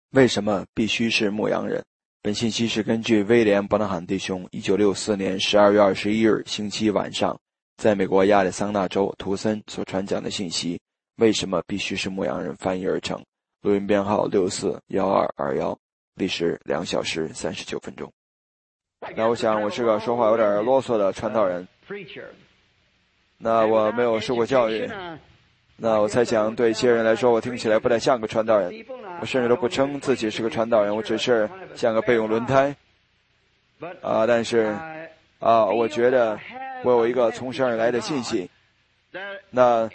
为什么必须是牧羊人？本信息是根据威廉·伯纳罕弟兄1964年12月21日星期晚上在美国亚利桑那州图森所传讲的信息，为什么必须是牧羊人翻译而成。录音编号641221，历时2小时39分钟。那我想我是个说话有点啰嗦的传道人，那我没有受过教育，那我猜想对一些人来说我听起来不太像个传道人，我甚至都不称自己是个传道人，我只是像个备用轮胎但是我觉得我有一个从神而来的信息，那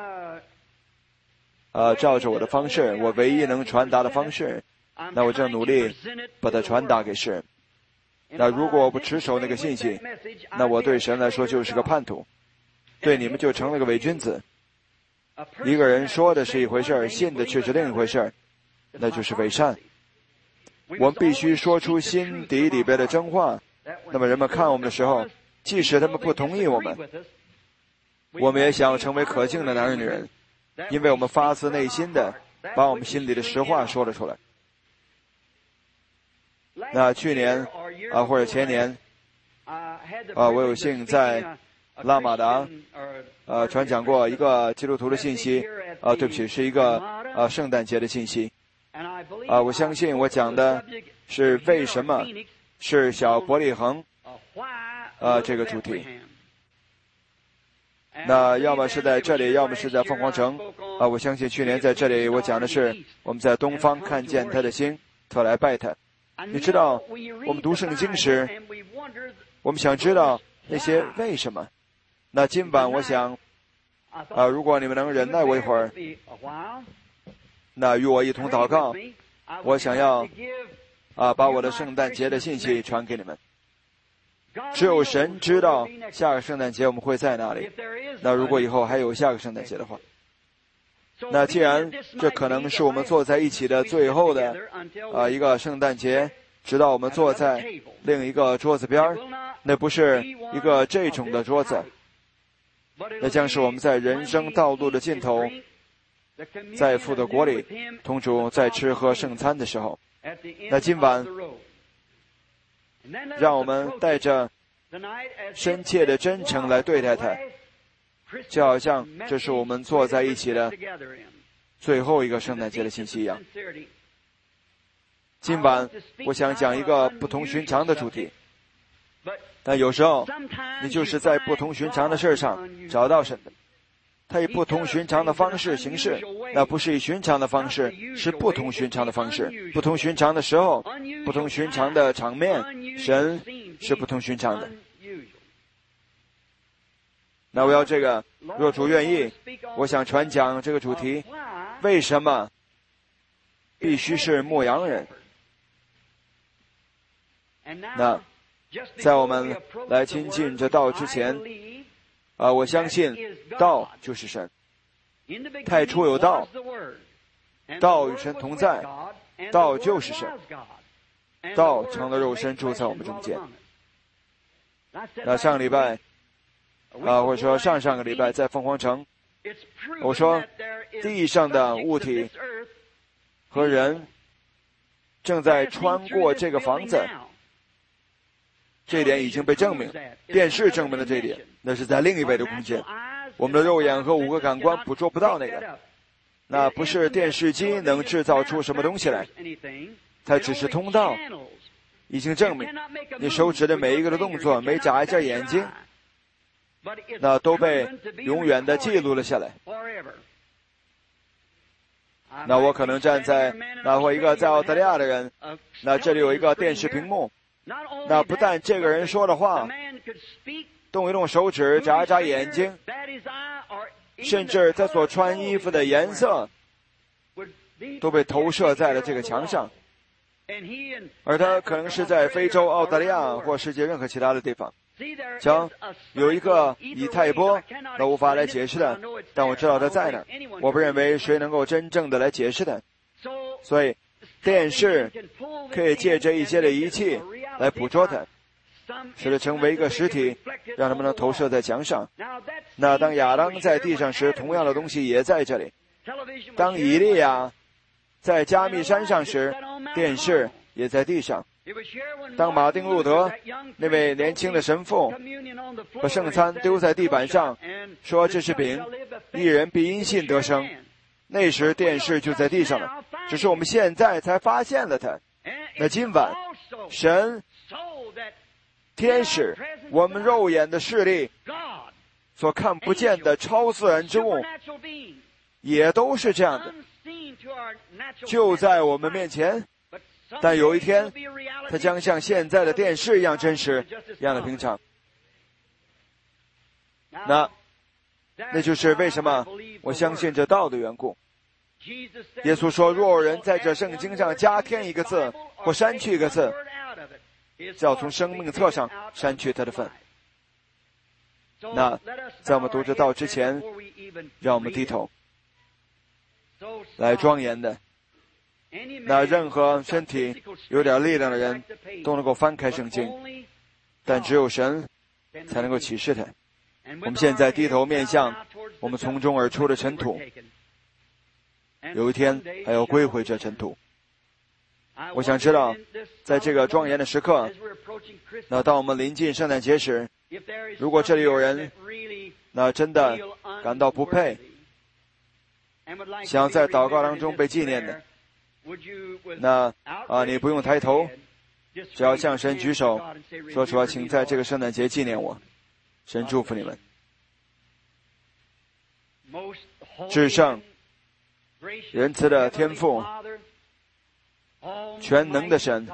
照着我的方式，我唯一能传达的方式，那我正努力把它传达给世人。那如果我不持守那个信息，那我对神来说就是个叛徒，对你们就成了个伪君子。一个人说的是一回事，信的却是另一回事，那就是伪善。我们必须说出心底里边的真话，那么人们看我们的时候，即使他们不同意我们，我们也想成为可敬的男人女人，因为我们发自内心的把我们心里的实话说了出来。那去年或者前年我有幸在拉马达传讲过一个基督徒的信息对不起，是一个圣诞节的信息我相信我讲的是为什么是小伯利恒这个主题。那要么是在这里，要么是在凤凰城我相信去年在这里我讲的是我们在东方看见他的星，特来拜他。你知道我们读圣经时，我们想知道那些为什么。那今晚我想如果你们能忍耐我一会儿，那与我一同祷告，我想要把我的圣诞节的信息传给你们。只有神知道下个圣诞节我们会在哪里，那如果以后还有下个圣诞节的话，那既然这可能是我们坐在一起的最后的一个圣诞节，直到我们坐在另一个桌子边，那不是一个这种的桌子，那将是我们在人生道路的尽头，在父的国里同主在吃喝圣餐的时候。那今晚让我们带着深切的真诚来对待他，就好像这是我们坐在一起的最后一个圣诞节的信息一样。今晚我想讲一个不同寻常的主题，但有时候你就是在不同寻常的事上找到神的，他以不同寻常的方式行事，那不是以寻常的方式，是不同寻常的方式，不同寻常的时候，不同寻常的场面，神是不同寻常的。那我要这个，若主愿意，我想传讲这个主题，为什么必须是牧羊人。那在我们来亲近这道之前我相信道就是神，太初有道，道与神同在，道就是神，道成了肉身住在我们中间。那上个礼拜或者说上上个礼拜在凤凰城，我说地上的物体和人正在穿过这个房子，这一点已经被证明，电视证明了这一点，那是在另一维的空间，我们的肉眼和5个感官捕捉不到那个，那不是电视机能制造出什么东西来，它只是通道，已经证明你手指的每一个的动作，每眨一下眼睛，那都被永远的记录了下来。那我可能站在或一个在澳大利亚的人，那这里有一个电视屏幕，那不但这个人说的话，动一动手指，眨一眨眼睛，甚至他所穿衣服的颜色都被投射在了这个墙上，而他可能是在非洲、澳大利亚或世界任何其他的地方。瞧，有一个以太波，那无法来解释的，但我知道它在那儿，我不认为谁能够真正的来解释它。所以电视可以借着一些的仪器来捕捉它，使它成为一个实体，让它们能投射在墙上。那当亚当在地上时，同样的东西也在这里。当以利亚在加密山上时，殿试也在地上。当马丁路德那位年轻的神父把圣餐丢在地板上，说这是饼，一人必因信得生，那时殿试就在地上了，只是我们现在才发现了它。那今晚神、天使、我们肉眼的视力所看不见的超自然之物也都是这样的，就在我们面前。但有一天它将像现在的电视一样真实，一样的平常。那就是为什么我相信这道的缘故。耶稣说，若有人在这圣经上加添一个字或删去一个字，就要从生命册上删去他的份。那在我们读这道之前，让我们低头来庄严的，那任何身体有点力量的人都能够翻开圣经，但只有神才能够启示它。我们现在低头面向我们从中而出的尘土，有一天还要归回这尘土。我想知道，在这个庄严的时刻，那当我们临近圣诞节时，如果这里有人那真的感到不配，想在祷告当中被纪念的，那你不用抬头，只要向神举手，说出请在这个圣诞节纪念我。神祝福你们。至圣仁慈的天父，全能的神，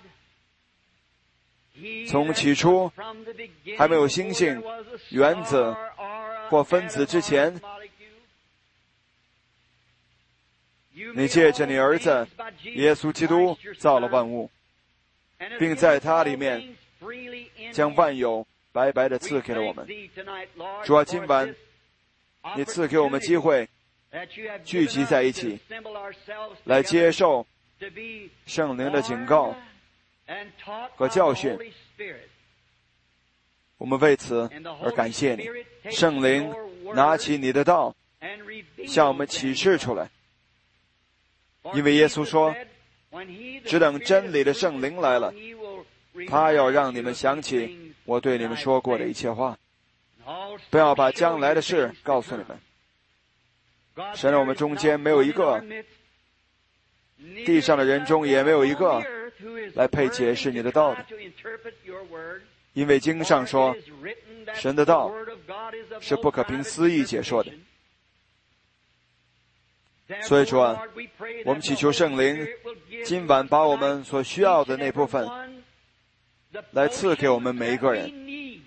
从起初还没有星星、原子或分子之前，你借着你儿子耶稣基督造了万物，并在他里面将万有白白地赐给了我们。主啊，今晚你赐给我们机会聚集在一起，来接受圣灵的警告和教训。我们为此而感谢你。圣灵拿起你的道，向我们启示出来。因为耶稣说，只等真理的圣灵来了，他要让你们想起我对你们说过的一切话，不要把将来的事告诉你们。神让我们中间没有一个，地上的人中也没有一个来配解释你的道的，因为经上说，神的道是不可凭私意解说的。所以说，我们祈求圣灵今晚把我们所需要的那部分来赐给我们每一个人，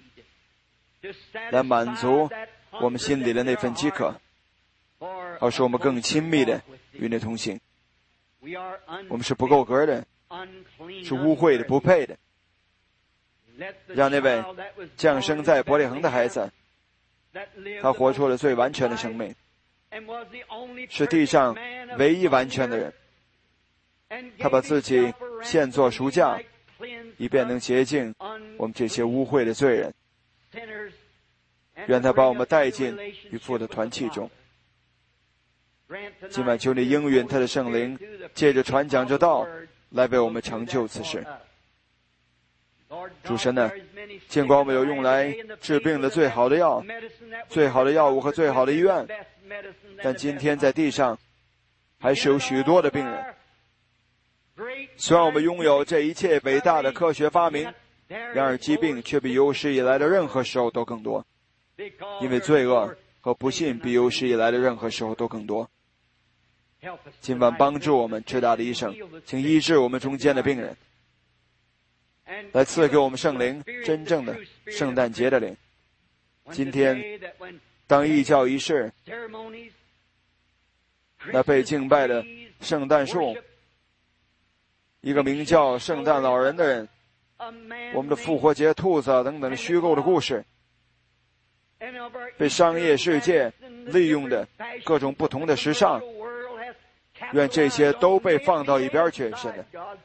来满足我们心里的那份饥渴，好使我们更亲密的与你同行。我们是不够格的，是污秽的，不配的。让那位降生在伯利恒的孩子，他活出了最完全的生命，是地上唯一完全的人。他把自己献作赎价，以便能洁净我们这些污秽的罪人。愿他把我们带进与父的团契中。今晚求你应允他的圣灵，借着传讲这道来为我们成就此事。主神呢，尽管我们有用来治病的最好的药、最好的药物和最好的医院，但今天在地上还是有许多的病人。虽然我们拥有这一切伟大的科学发明，然而疾病却比有史以来的任何时候都更多，因为罪恶和不信比有史以来的任何时候都更多。今晚帮助我们至大的医生，请医治我们中间的病人，来赐给我们圣灵，真正的圣诞节的灵。今天当异教仪式，那被敬拜的圣诞树，一个名叫圣诞老人的人，我们的复活节兔子等等的虚构的故事，被商业世界利用的各种不同的时尚，愿这些都被放到一边去。现在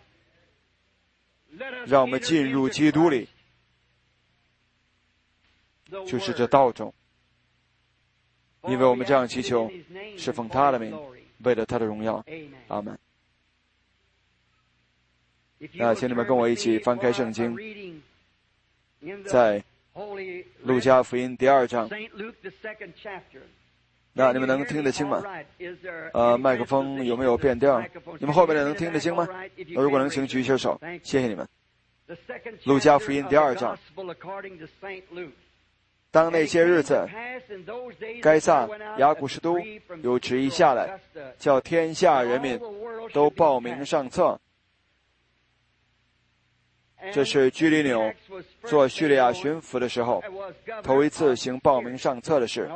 让我们进入基督里，就是这道中，因为我们这样祈求是奉他的名，为了他的荣耀。阿们。 那请你们跟我一起翻开圣经，在路加福音第2章。那你们能听得清吗？麦克风有没有变调？你们后边的能听得清吗？如果能，请举一下手，谢谢你们。路加福音第2章。当那些日子，该撒雅古士都有旨意下来，叫天下人民都报名上册。这是居里纽做叙利亚巡抚的时候，头一次行报名上册的事。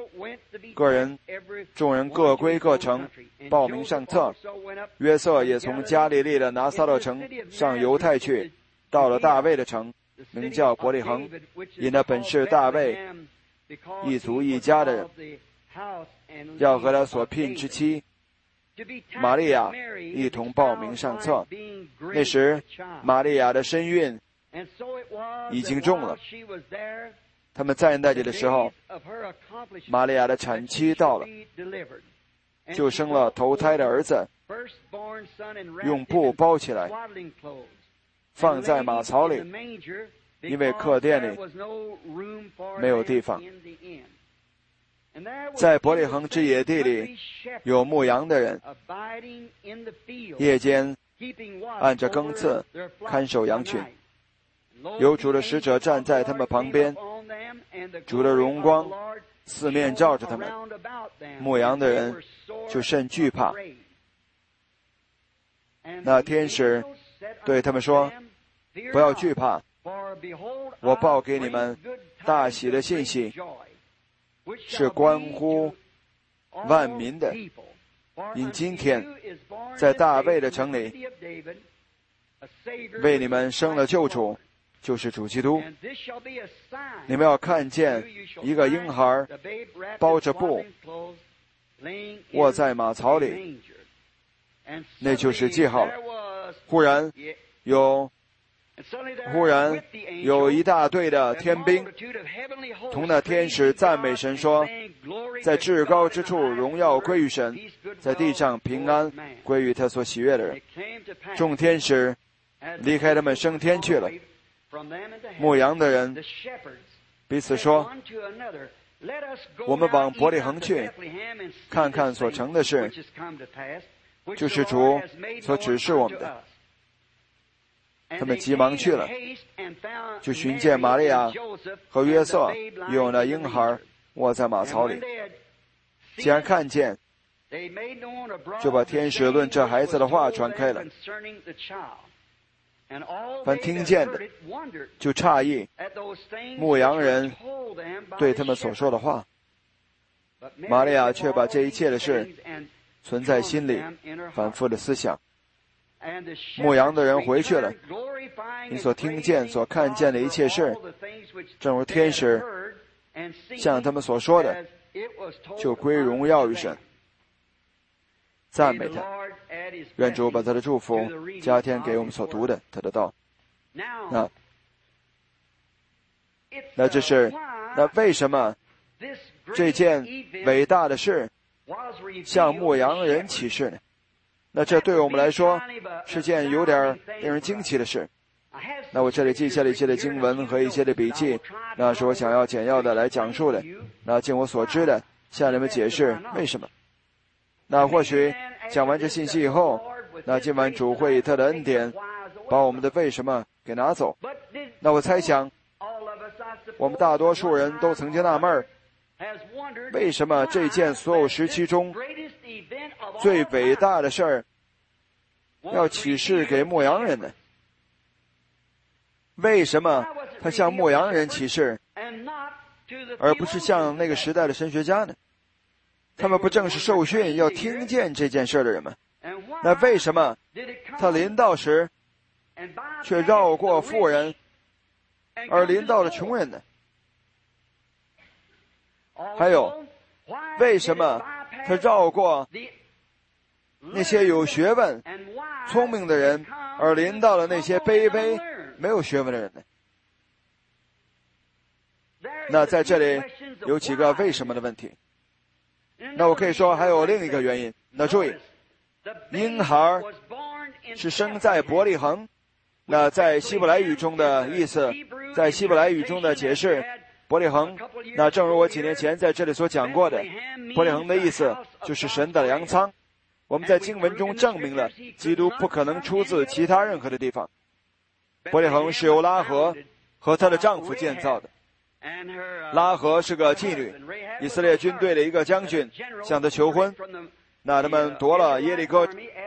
众人各归各城，报名上册。约瑟也从加利利的拿撒勒城上犹太去，到了大卫的城，名叫伯利恒，因那本是大卫一族一家的人，要和他所聘之妻玛利亚一同报名上册。那时玛利亚的身孕已经重了，他们在那里的时候，玛利亚的产期到了，就生了头胎的儿子，用布包起来，放在马槽里，因为客店里没有地方。在伯利恒之野地里有牧羊的人，夜间按着更次看守羊群，有主的使者站在他们旁边，主的荣光四面照着他们，牧羊的人就甚惧怕。那天使对他们说，不要惧怕，我报给你们大喜的信息，是关乎万民的。因今天在大卫的城里为你们生了救主，就是主基督。你们要看见一个婴孩包着布卧在马槽里，那就是记号了。忽然有一大队的天兵同那天使赞美神说，在至高之处荣耀归于神，在地上平安归于他所喜悦的人。众天使离开他们升天去了。牧羊的人彼此说，我们往伯利恒去，看看所成的事，就是主所指示我们的。他们急忙去了，就寻见玛利亚和约瑟有那婴孩卧在马槽里。既然看见，就把天使论这孩子的话传开了。凡听见的就诧异牧羊人对他们所说的话。玛利亚却把这一切的事存在心里，反复的思想。牧羊的人回去了，你所听见所看见的一切事，正如天使像他们所说的，就归荣耀于神。赞美他，愿主把他的祝福加添给我们所读的他的道。那这是为什么这件伟大的事向牧羊人启示呢？那这对我们来说是件有点令人惊奇的事。那我这里记下了一些的经文和一些的笔记，那是我想要简要的来讲述的。那尽我所知的向你们解释为什么。那或许讲完这信息以后，那今晚主会以他的恩典把我们的为什么给拿走。那我猜想我们大多数人都曾经纳闷，为什么这件所有时期中最伟大的事儿要启示给牧羊人呢？为什么他向牧羊人启示，而不是向那个时代的神学家呢？他们不正是受训要听见这件事的人吗？那为什么他临到时却绕过富人，而临到了穷人呢？还有，为什么他绕过那些有学问、聪明的人，而临到了那些卑微、没有学问的人呢？那在这里有几个为什么的问题。那我可以说还有另一个原因。那注意，婴孩是生在伯利恒。那在希伯来语中的意思，在希伯来语中的解释，伯利恒，那正如我几年前在这里所讲过的，伯利恒的意思就是神的粮仓。我们在经文中证明了基督不可能出自其他任何的地方。伯利恒是由拉合和她的丈夫建造的。拉合是个妓女，以色列军队的一个将军向她求婚。那他们夺了耶利哥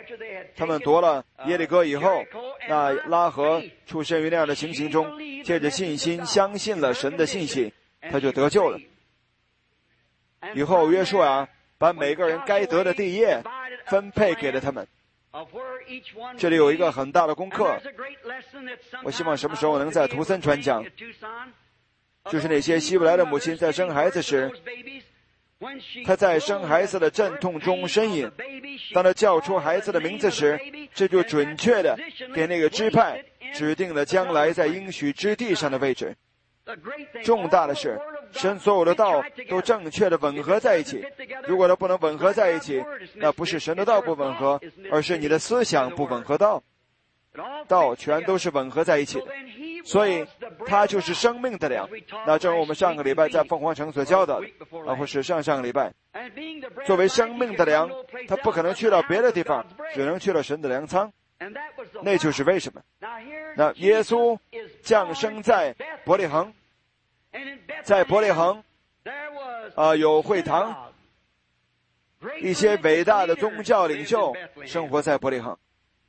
以后，那拉合出身于那样的情形中，借着信心相信了神的信息，他就得救了。以后约书亚把每个人该得的地业分配给了他们。这里有一个很大的功课，我希望什么时候能在图森传讲，就是那些希伯来的母亲在生孩子时，她在生孩子的阵痛中呻吟，当她叫出孩子的名字时，这就准确的给那个支派指定了将来在应许之地上的位置。重大的是，神所有的道都正确的吻合在一起。如果它不能吻合在一起，那不是神的道不吻合，而是你的思想不吻合道。道全都是吻合在一起的，所以它就是生命的粮。那正如我们上个礼拜在凤凰城所教导的，或是上上个礼拜，作为生命的粮，它不可能去到别的地方，只能去到神的粮仓。那就是为什么。那耶稣降生在伯利恒，在伯利恒有会堂，一些伟大的宗教领袖生活在伯利恒。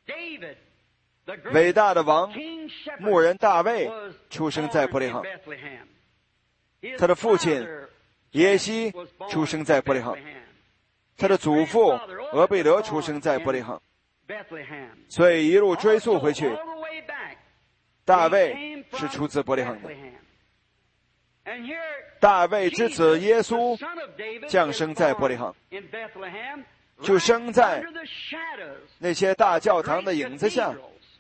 伟大的王牧人大卫出生在伯利恒，他的父亲耶西出生在伯利恒，他的祖父俄贝德出生在伯利恒。所以一路追溯回去，大卫是出自伯利恒的。大卫之子耶稣降生在伯利恒，就生在那些大教堂的影子下。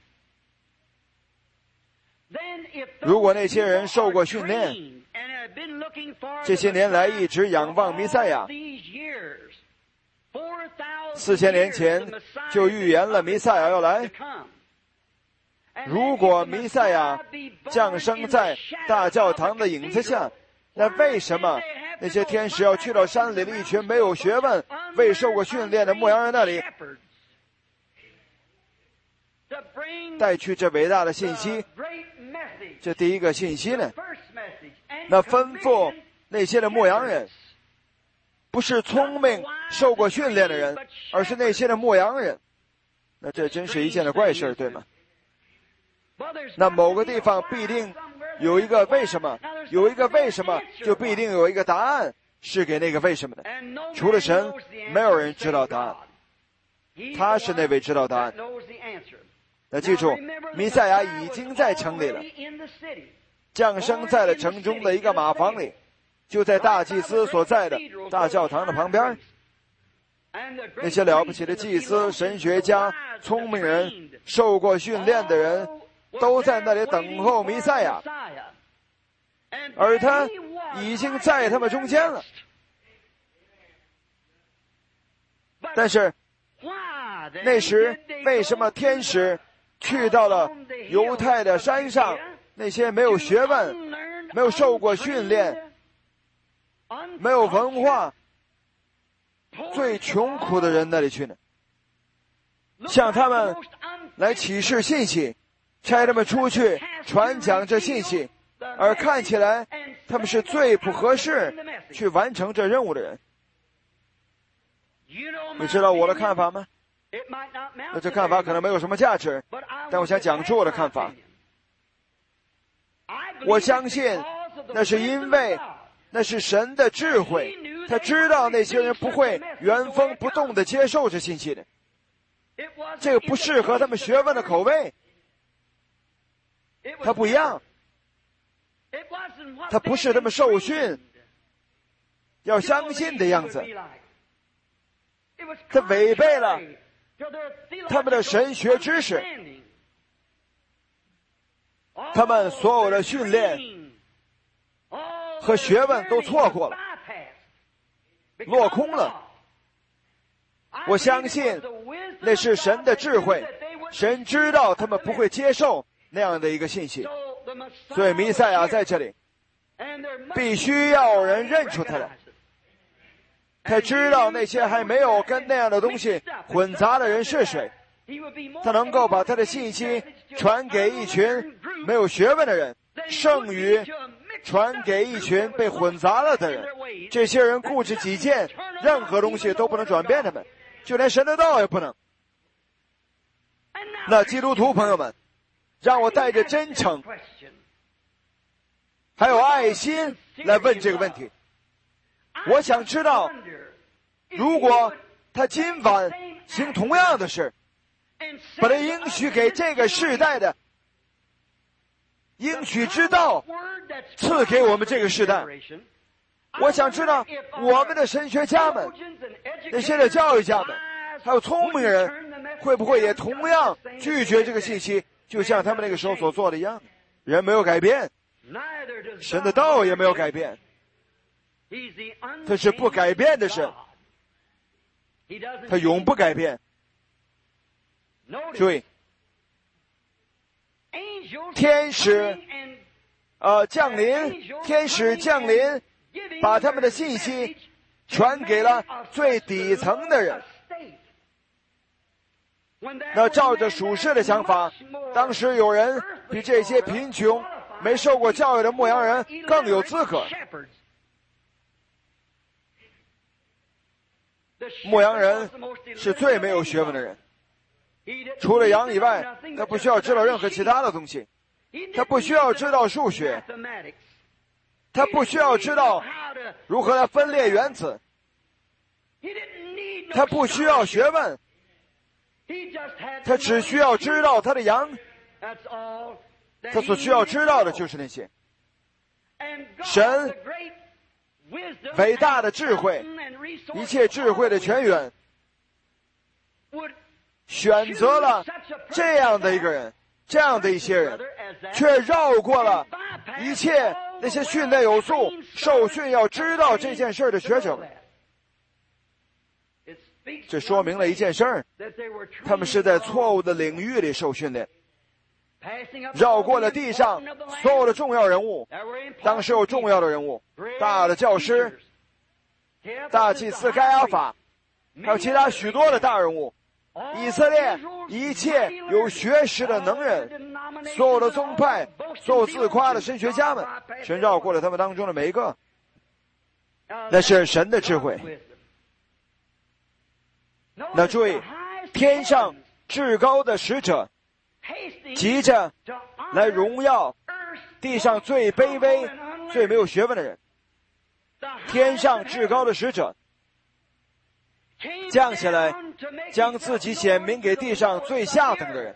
如果那些人受过训练，这些年来一直仰望弥赛亚，4000年前就预言了弥赛亚要来。如果弥赛亚降生在大教堂的影子下，那为什么那些天使要去到山里的一群没有学问、未受过训练的牧羊人那里，带去这伟大的信息？这第一个信息呢，那吩咐那些的牧羊人，不是聪明受过训练的人，而是那些的牧羊人。那这真是一件的怪事，对吗？那某个地方必定有一个为什么，有一个为什么，就必定有一个答案是给那个为什么的。除了神，没有人知道答案，他是那位知道答案。那记住，弥赛亚已经在城里了，降生在了城中的一个马房里，就在大祭司所在的大教堂的旁边。那些了不起的祭司、神学家、聪明人、受过训练的人，都在那里等候弥赛亚，而他已经在他们中间了。但是那时为什么天使去到了犹太的山上，那些没有学问、没有受过训练、没有文化、最穷苦的人那里去呢？向他们来启示信息，差他们出去传讲这信息，而看起来他们是最不合适去完成这任务的人。你知道我的看法吗？那这看法可能没有什么价值，但我想讲出我的看法。我相信那是因为那是神的智慧，他知道那些人不会原封不动地接受这信息的，这个不适合他们学问的口味，他不一样，他不是他们受训要相信的样子，他违背了他们的神学知识，他们所有的训练和学问都错过了，落空了。我相信那是神的智慧， 神知道他们不会接受那样的一个信息，所以弥赛亚在这里必须要有人认出他来。他知道那些还没有跟那样的东西混杂的人是谁，他能够把他的信息传给一群没有学问的人，胜于传给一群被混杂了的人。这些人固执己见，任何东西都不能转变他们，就连神的道也不能。那基督徒朋友们，让我带着真诚还有爱心来问这个问题。我想知道，如果他今晚行同样的事，把他应许给这个世代的应许之道赐给我们这个世代，我想知道我们的神学家们，那些的教育家们，还有聪明人，会不会也同样拒绝这个信息，就像他们那个时候所做的一样。人没有改变，神的道也没有改变，他是不改变的神，他永不改变。注意，天使降临，把他们的信息传给了最底层的人。那照着属世的想法，当时有人比这些贫穷没受过教育的牧羊人更有资格。牧羊人是最没有学问的人，除了羊以外，他不需要知道任何其他的东西，他不需要知道数学，他不需要知道如何来分裂原子，他不需要学问，他只需要知道他的羊，他所需要知道的就是那些。神伟大的智慧，一切智慧的泉源，选择了这样的一个人，这样的一些人，却绕过了一切那些训练有素、受训要知道这件事的学者们。这说明了一件事儿，他们是在错误的领域里受训练，绕过了地上所有的重要人物。当时有重要的人物，大的教师、大祭司该亚法，还有其他许多的大人物。以色列一切有学识的能人，所有的宗派，所有自夸的神学家们，神绕过了他们当中的每一个。那是神的智慧。那注意，天上至高的使者急着来荣耀地上最卑微、最没有学问的人。天上至高的使者降下来，将自己显明给地上最下等的人，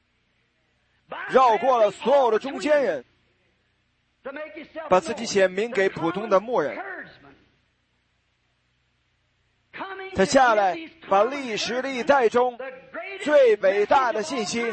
绕过了所有的中间人，把自己显明给普通的牧人。他下来，把历史历代中最伟大的信息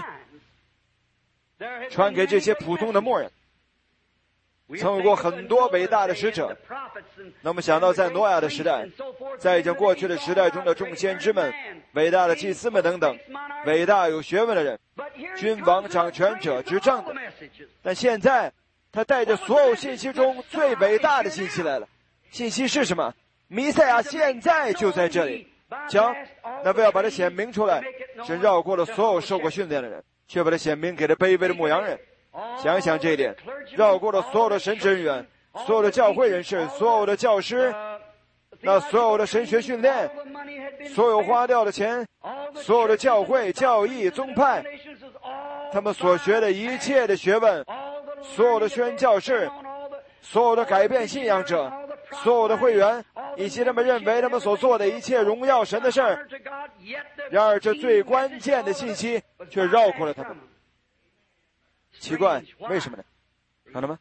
传给这些普通的牧人。曾有过很多伟大的使者，那么想到在挪亚的时代，在已经过去的时代中的众先知们、伟大的祭司们等等，伟大有学问的人，君王掌权者执政的。但现在他带着所有信息中最伟大的信息来了。信息是什么？弥赛亚现在就在这里。讲，那为了把它显明出来，神绕过了所有受过训练的人，却把它显明给了卑微的牧羊人。想一想这一点，绕过了所有的神职人员，所有的教会人士，所有的教师，那所有的神学训练，所有花掉的钱，所有的教会、教义、宗派，他们所学的一切的学问，所有的宣教士，所有的改变信仰者，所有的会员，以及他们认为他们所做的一切荣耀神的事儿。然而这最关键的信息却绕过了他们。奇怪，为什么呢？看到吗？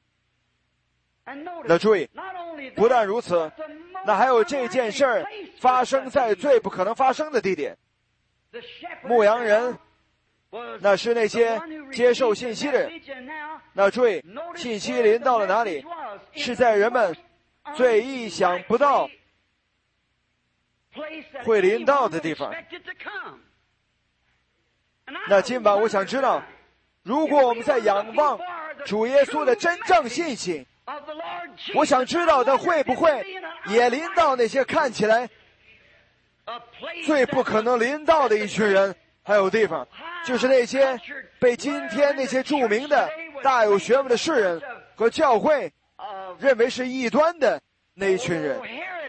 那注意，不但如此，那还有这件事儿发生在最不可能发生的地点。牧羊人，那是那些接受信息的人。那注意，信息临到了哪里？是在人们最意想不到会临到的地方。 那今晚我想知道，如果我们在仰望主耶稣的真正信心，我想知道他会不会也临到那些看起来最不可能临到的一群人，还有地方，就是那些被今天那些著名的大有学问的世人和教会认为是异端的那一群人。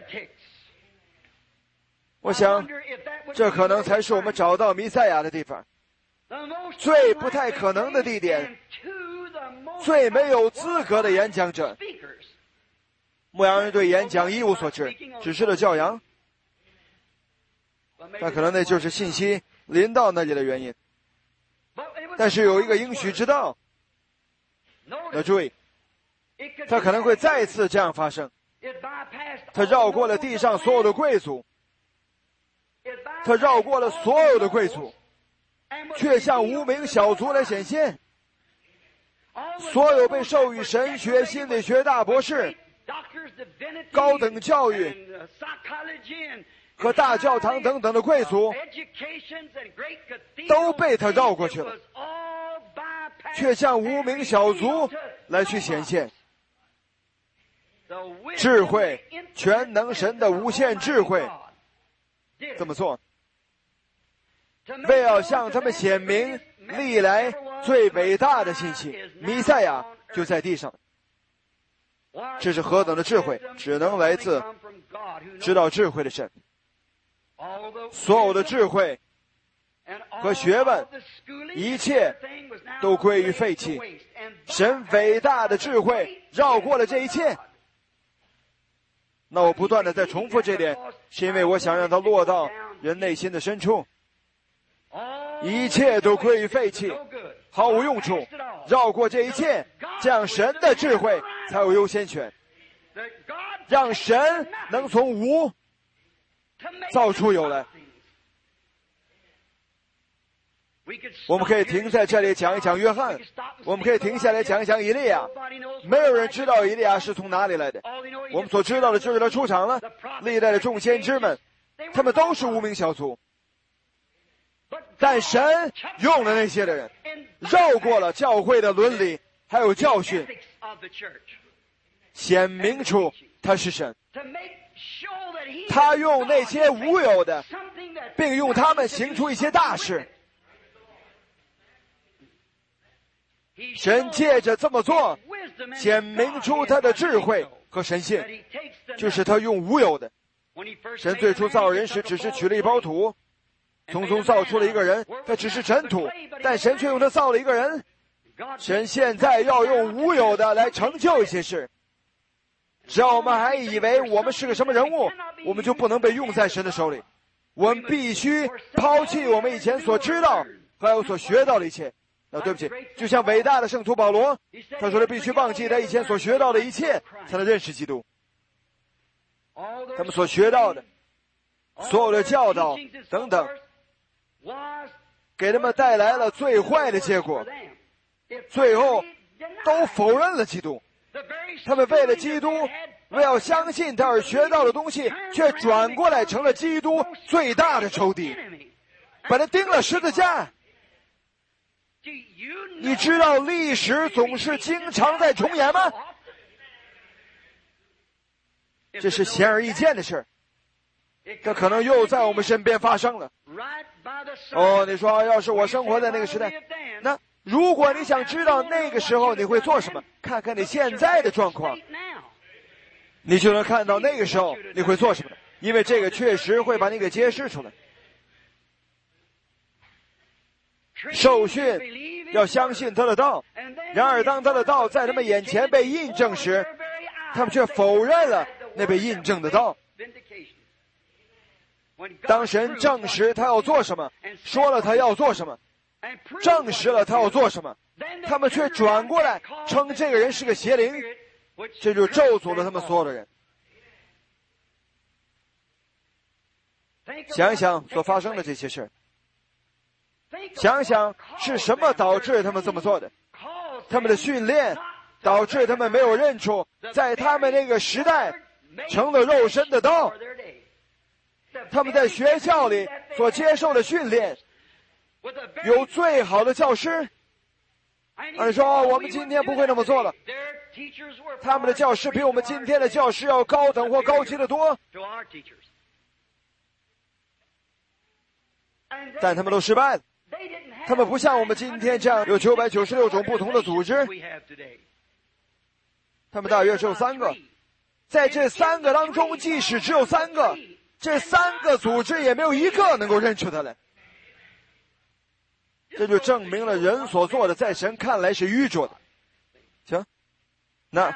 我想这可能才是我们找到弥赛亚的地方，最不太可能的地点，最没有资格的演讲者。牧羊人对演讲一无所知，只知道教羊，但可能那就是信息临到那里的原因。但是有一个应许之道，要注意，他可能会再次这样发生。他绕过了地上所有的贵族，他绕过了所有的贵族，却向无名小卒来显现。所有被授予神学、心理学大博士、高等教育和大教堂等等的贵族都被他绕过去了，却向无名小卒来去显现。智慧，全能神的无限智慧这么做，为要向他们显明历来最伟大的信息，弥赛亚就在地上。这是何等的智慧，只能来自知道智慧的神。所有的智慧和学问，一切都归于废弃。神伟大的智慧绕过了这一切。那我不断的在重复这点，是因为我想让它落到人内心的深处。一切都归于废弃，毫无用处。绕过这一切，这样神的智慧才有优先权，让神能从无造出有来。我们可以停在这里讲一讲约翰，我们可以停下来讲一讲以利亚。没有人知道以利亚是从哪里来的，我们所知道的就是他出场了。历代的众先知们，他们都是无名小卒，但神用了那些的人，绕过了教会的伦理还有教训，显明出他是神。他用那些无有的，并用他们行出一些大事。神借着这么做，显明出他的智慧和神性，就是他用无有的。神最初造人时只是取了一包土，从中造出了一个人，他只是尘土，但神却用他造了一个人。神现在要用无有的来成就一些事。只要我们还以为我们是个什么人物，我们就不能被用在神的手里。我们必须抛弃我们以前所知道还有所学到的一切。对不起，就像伟大的圣徒保罗，他说他必须忘记他以前所学到的一切，才能认识基督。他们所学到的所有的教导等等，给他们带来了最坏的结果，最后都否认了基督。他们为了基督，为要相信他而学到的东西，却转过来成了基督最大的仇敌，把他钉了十字架。你知道历史总是经常在重演吗？这是显而易见的事，这可能又在我们身边发生了。你说要是我生活在那个时代，那如果你想知道那个时候你会做什么，看看你现在的状况，你就能看到那个时候你会做什么，因为这个确实会把你给揭示出来。受训要相信他的道，然而当他的道在他们眼前被印证时，他们却否认了那被印证的道。当神证实他要做什么，说了他要做什么，证实了他要做什么，他们却转过来称这个人是个邪灵，这就咒诅了他们所有的人。想一想所发生的这些事，想想是什么导致他们这么做的。他们的训练导致他们没有认出在他们那个时代成了肉身的道。他们在学校里所接受的训练有最好的教师。你说我们今天不会那么做了，他们的教师比我们今天的教师要高等或高级得多，但他们都失败了。他们不像我们今天这样有996种不同的组织，他们大约只有3个。在这3个当中，即使只有3个，这3个组织也没有一个能够认出他来。这就证明了人所做的在神看来是愚拙的。行，那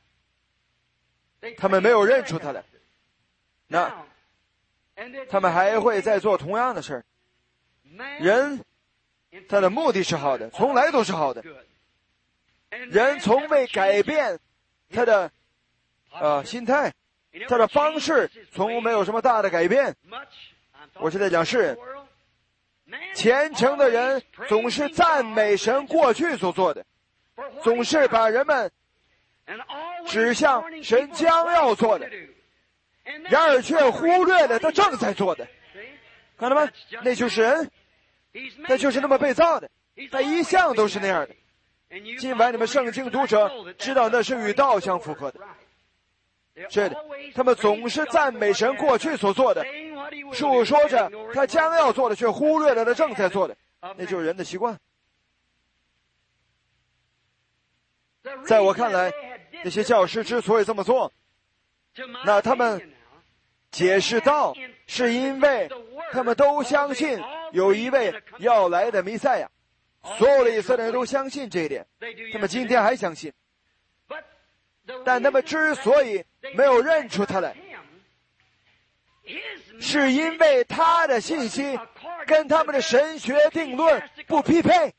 他们没有认出他来，那他们还会再做同样的事儿。人他的目的是好的，从来都是好的。人从未改变他的心态，他的方式从没有什么大的改变。我是在讲世人，虔诚的人总是赞美神过去所做的，总是把人们指向神将要做的，然而却忽略了他正在做的。看到吗？那就是人，他就是那么被造的，他一向都是那样的。今晚你们圣经读者知道那是与道相符合的。是的，他们总是赞美神过去所做的，述说着他将要做的，却忽略了他正在做的。那就是人的习惯。在我看来，那些教师之所以这么做，那他们解释道，是因为他们都相信有一位要来的弥赛亚。所有的以色列人都相信这一点，他们今天还相信。但他们之所以没有认出他来，是因为他的信息跟他们的神学定论不匹配。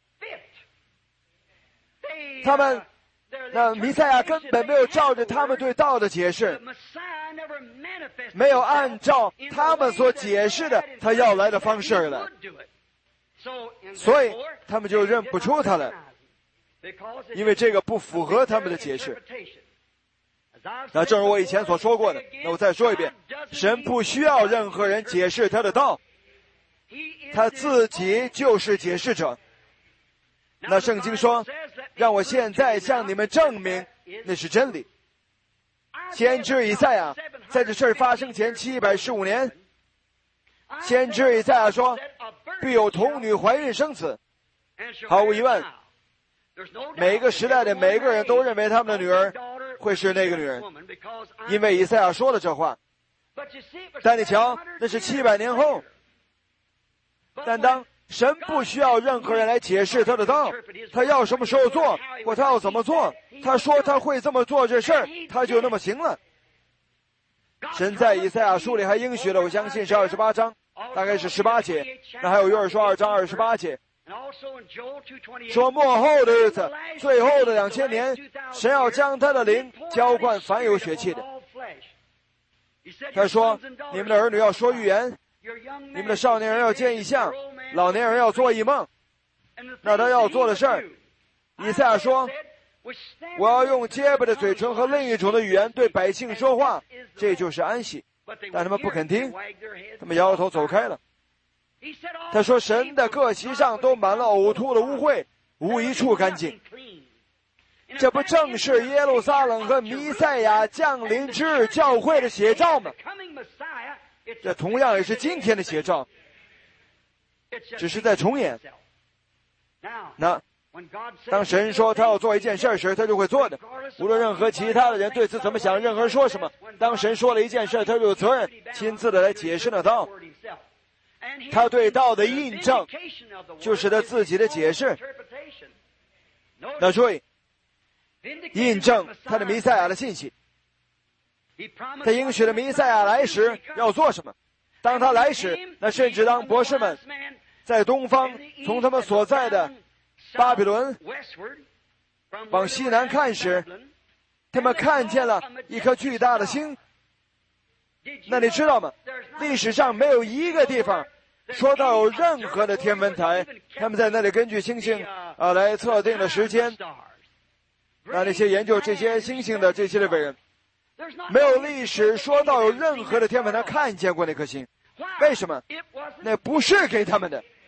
他们那弥赛亚根本没有照着他们对道的解释，没有按照他们所解释的他要来的方式而来，所以他们就认不出他来，因为这个不符合他们的解释。那正如我以前所说过的，那我再说一遍，神不需要任何人解释他的道，他自己就是解释者。那圣经说，让我现在向你们证明那是真理。先知以赛亚在这事发生前715年，先知以赛亚说，必有童女怀孕生子。毫无疑问，每个时代的每个人都认为他们的女儿会是那个女人，因为以赛亚说了这话。但你瞧，那是700年后。但当神不需要任何人来解释他的道，他要什么时候做，或他要怎么做，他说他会这么做这事儿，他就那么行了。神在以赛亚书里还应许了，我相信是28章，大概是18节，那还有约珥书2章28节，说末后的日子，最后的2000年，神要将他的灵浇灌凡有血气的。他说，你们的儿女要说预言，你们的少年人要见异象，老年人要做异梦。那他要做的事儿，以赛亚说，我要用结巴的嘴唇和另一种的语言对百姓说话，这就是安息。但他们不肯听，他们摇头走开了。他说，神的各席上都满了呕吐的污秽，无一处干净。这不正是耶路撒冷和弥赛亚降临之日教会的写照吗？这同样也是今天的写照，只是在重演。那当神说他要做一件事时，他就会做的，无论任何其他的人对此怎么想，任何人说什么。当神说了一件事，他就有责任亲自的来解释那道。他对道的印证就是他自己的解释。那注意，印证他的弥赛亚的信息。他应许了弥赛亚来时要做什么。当他来时，那甚至当博士们在东方从他们所在的巴比伦往西南看时，他们看见了一颗巨大的星。那你知道吗？历史上没有一个地方说到有任何的天文台，他们在那里根据星星来测定的时间。那些研究这些星星的这些的伟人，没有历史说到有任何的天文台看见过那颗星。为什么？那不是给他们的，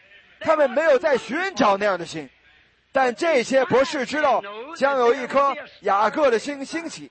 他们没有在寻找那样的星，但这些博士知道将有一颗雅各的星兴起，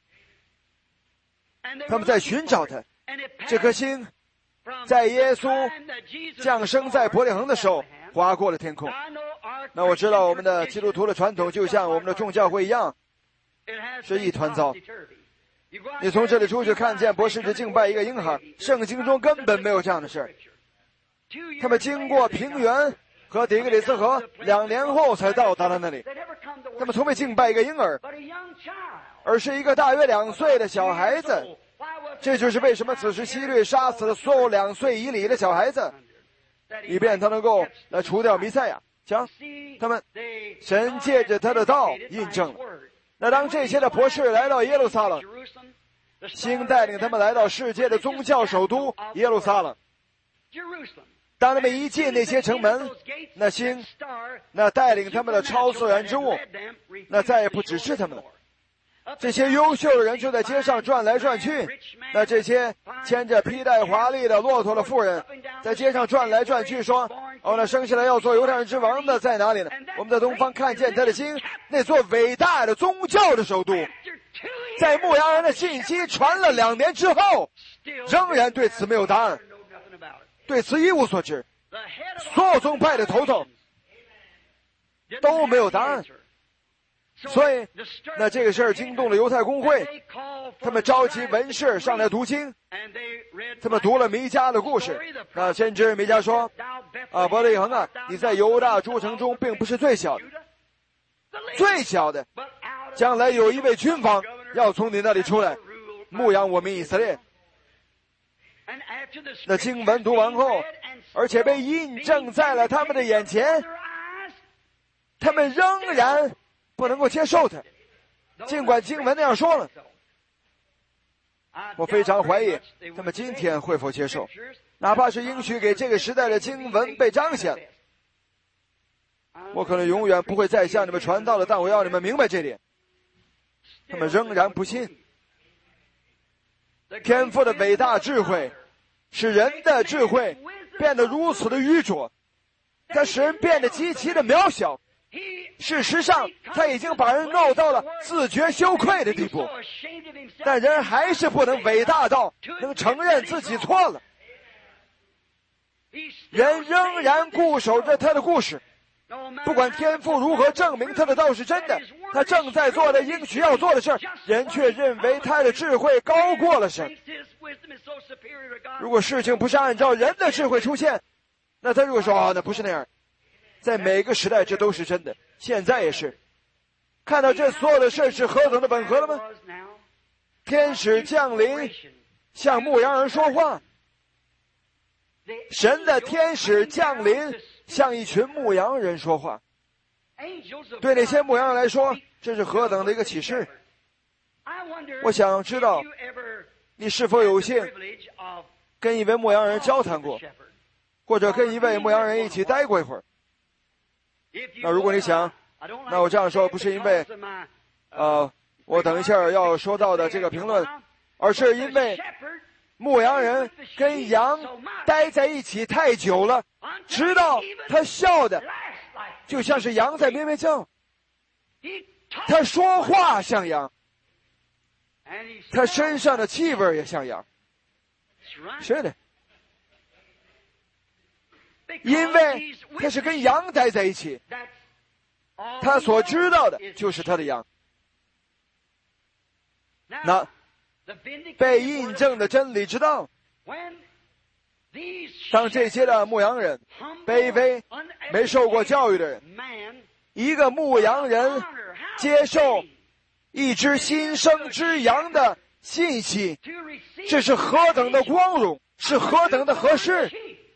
他们在寻找它。这颗星在耶稣降生在伯利恒的时候划过了天空。那我知道我们的基督徒的传统就像我们的众教会一样，是一团糟。你从这里出去看见博士只敬拜一个婴孩，圣经中根本没有这样的事。他们经过平原和底格里斯河2年后才到达了那里。他们从未敬拜一个婴儿，而是一个大约2岁的小孩子。这就是为什么此时希律杀死了所有2岁以里的小孩子，以便他能够来除掉弥赛亚。瞧，他们神借着他的道印证了。那当这些的博士来到耶路撒冷，星带领他们来到世界的宗教首都耶路撒冷。当他们一进那些城门，那星那带领他们的超自然之物，那再也不只是他们了。这些优秀的人就在街上转来转去，那这些牵着披带华丽的骆驼的妇人在街上转来转去，说：那生下来要做犹太人之王的在哪里呢？我们在东方看见他的星，那座伟大的宗教的首都。在牧羊人的信息传了2年之后，仍然对此没有答案，对此一无所知。所有宗派的头头都没有答案。所以那这个事儿惊动了犹太公会，他们召集文士上来读经，他们读了弥迦的故事。那先知弥迦说：伯利恒啊，你在犹大诸城中并不是最小的，最小的将来有一位君王要从你那里出来，牧养我们以色列。那经文读完后，而且被印证在了他们的眼前，他们仍然不能够接受它，尽管经文那样说了。我非常怀疑他们今天会否接受，哪怕是应许给这个时代的经文被彰显。我可能永远不会再向你们传道了，但我要你们明白这点，他们仍然不信。天父的伟大智慧使人的智慧变得如此的愚拙，它使人变得极其的渺小。事实上他已经把人弄到了自觉羞愧的地步，但人还是不能伟大到能承认自己错了。人仍然固守着他的故事，不管天父如何证明他的道是真的，他正在做的应许要做的事，人却认为他的智慧高过了神。如果事情不是按照人的智慧出现，那他如果说那不是那样。在每个时代这都是真的，现在也是。看到这所有的事是何等的吻合了吗？天使降临向牧羊人说话，神的天使降临向一群牧羊人说话。对那些牧羊人来说，这是何等的一个启示。我想知道你是否有幸跟一位牧羊人交谈过，或者跟一位牧羊人一起待过一会儿。那如果你想，那我这样说不是因为我等一下要说到的这个评论，而是因为牧羊人跟羊待在一起太久了，直到他笑的就像是羊在咩咩叫，他说话像羊，他身上的气味也像羊。是的，因为他是跟羊待在一起，他所知道的就是他的羊。那被印证的真理之道，当这些的牧羊人，卑微没受过教育的人，一个牧羊人接受一只新生之羊的信息，这是何等的光荣，是何等的合适。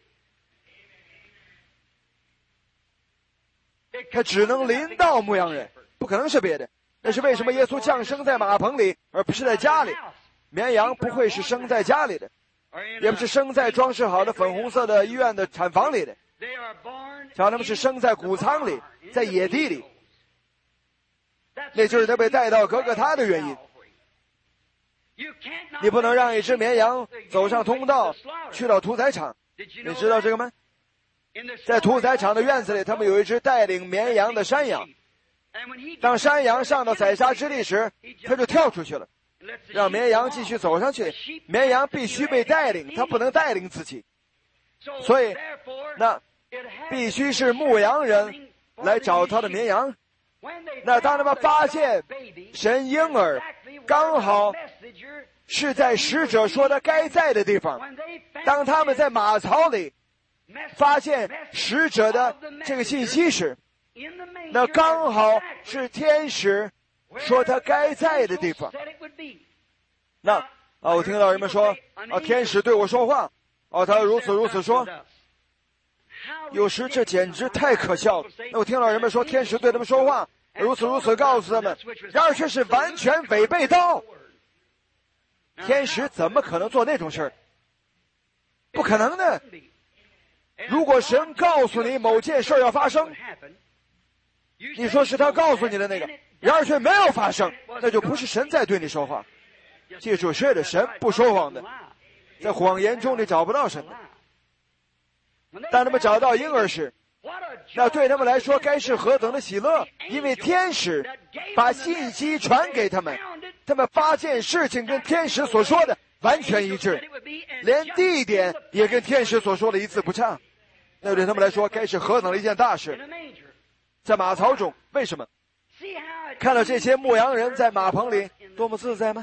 他只能临到牧羊人，不可能是别的。那是为什么耶稣降生在马棚里，而不是在家里？绵羊不会是生在家里的，也不是生在装饰好的粉红色的医院的产房里的。瞧，他们是生在谷仓里，在野地里。那就是他被带到各个他的原因。你不能让一只绵羊走上通道去到屠宰场，你知道这个吗？ 在屠宰场的院子里，他们有一只带领绵羊的山羊。当山羊上到宰杀之地时，他就跳出去了，让绵羊继续走上去。绵羊必须被带领，它不能带领自己，所以那必须是牧羊人来找他的绵羊。那当他们发现神婴儿刚好是在使者说他该在的地方，当他们在马槽里发现使者的这个信息时，那刚好是天使说他该在的地方。那我听到人们说天使对我说话，他如此说。有时这简直太可笑了。那我听到人们说天使对他们说话，如此告诉他们，然而却是完全违背道。天使怎么可能做那种事儿？不可能的。如果神告诉你某件事要发生，你说是他告诉你的那个，然而却没有发生，那就不是神在对你说话。记住，是的，神不说谎的，在谎言中你找不到神的。当他们找到婴儿时，那对他们来说该是何等的喜乐，因为天使把信息传给他们，他们发现事情跟天使所说的完全一致，连地点也跟天使所说的一字不差。那对他们来说该是何等的一件大事。在马槽中，为什么看到这些牧羊人在马棚里多么自在吗？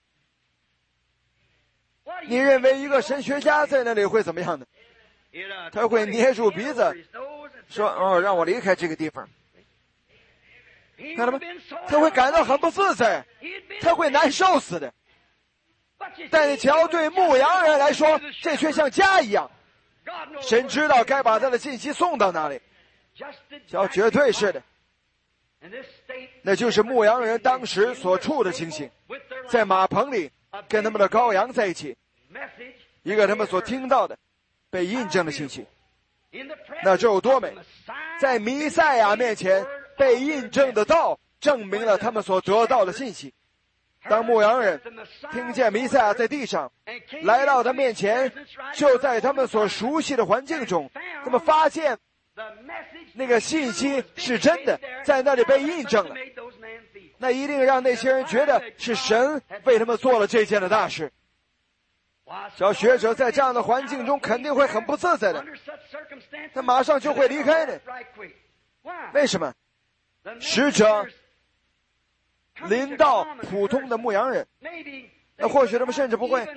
你认为一个神学家在那里会怎么样呢？他会捏住鼻子说让我离开这个地方。看到吗？他会感到很不自在，他会难受死的。但你瞧，对牧羊人来说，这却像家一样。神知道该把他的信息送到哪里，瞧，绝对是的。那就是牧羊人当时所处的情形，在马棚里跟他们的羔羊在一起，一个他们所听到的被印证的信息。那这有多美！在弥赛亚面前被印证的道，证明了他们所得到的信息。当牧羊人听见弥赛亚在地上来到他面前，就在他们所熟悉的环境中，他们发现那个信息是真的，在那里被印证了。那一定让那些人觉得是神为他们做了这件的大事。小学者在这样的环境中肯定会很不自在的，他马上就会离开的。为什么？使者临到普通的牧羊人，那或许他们甚至不会，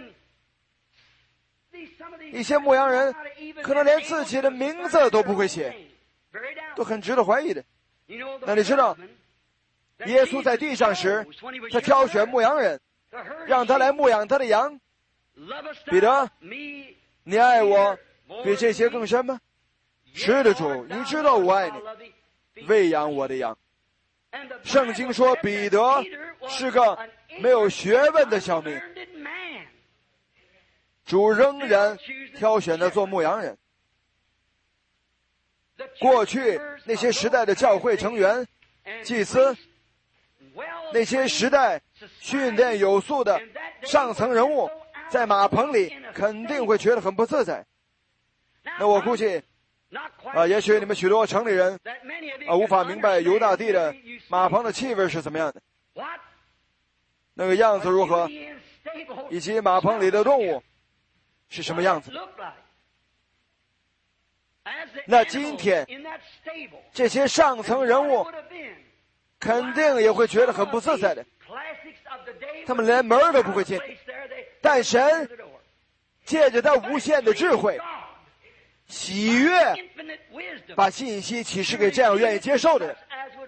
一些牧羊人可能连自己的名字都不会写，都很值得怀疑的。那你知道耶稣在地上时，他挑选牧羊人，让他来牧养他的羊。彼得，你爱我比这些更深吗？是的，主，你知道我爱你，喂养我的羊。圣经说彼得是个没有学问的小民，主仍然挑选他做牧羊人。过去那些时代的教会成员、祭司，那些时代训练有素的上层人物，在马棚里肯定会觉得很不自在。那我估计也许你们许多城里人无法明白犹大地的马棚的气味是怎么样的，那个样子如何，以及马棚里的动物是什么样子。那今天这些上层人物肯定也会觉得很不自在的，他们连门都不会进。但神借着他无限的智慧、喜悦，把信息启示给这样愿意接受的人。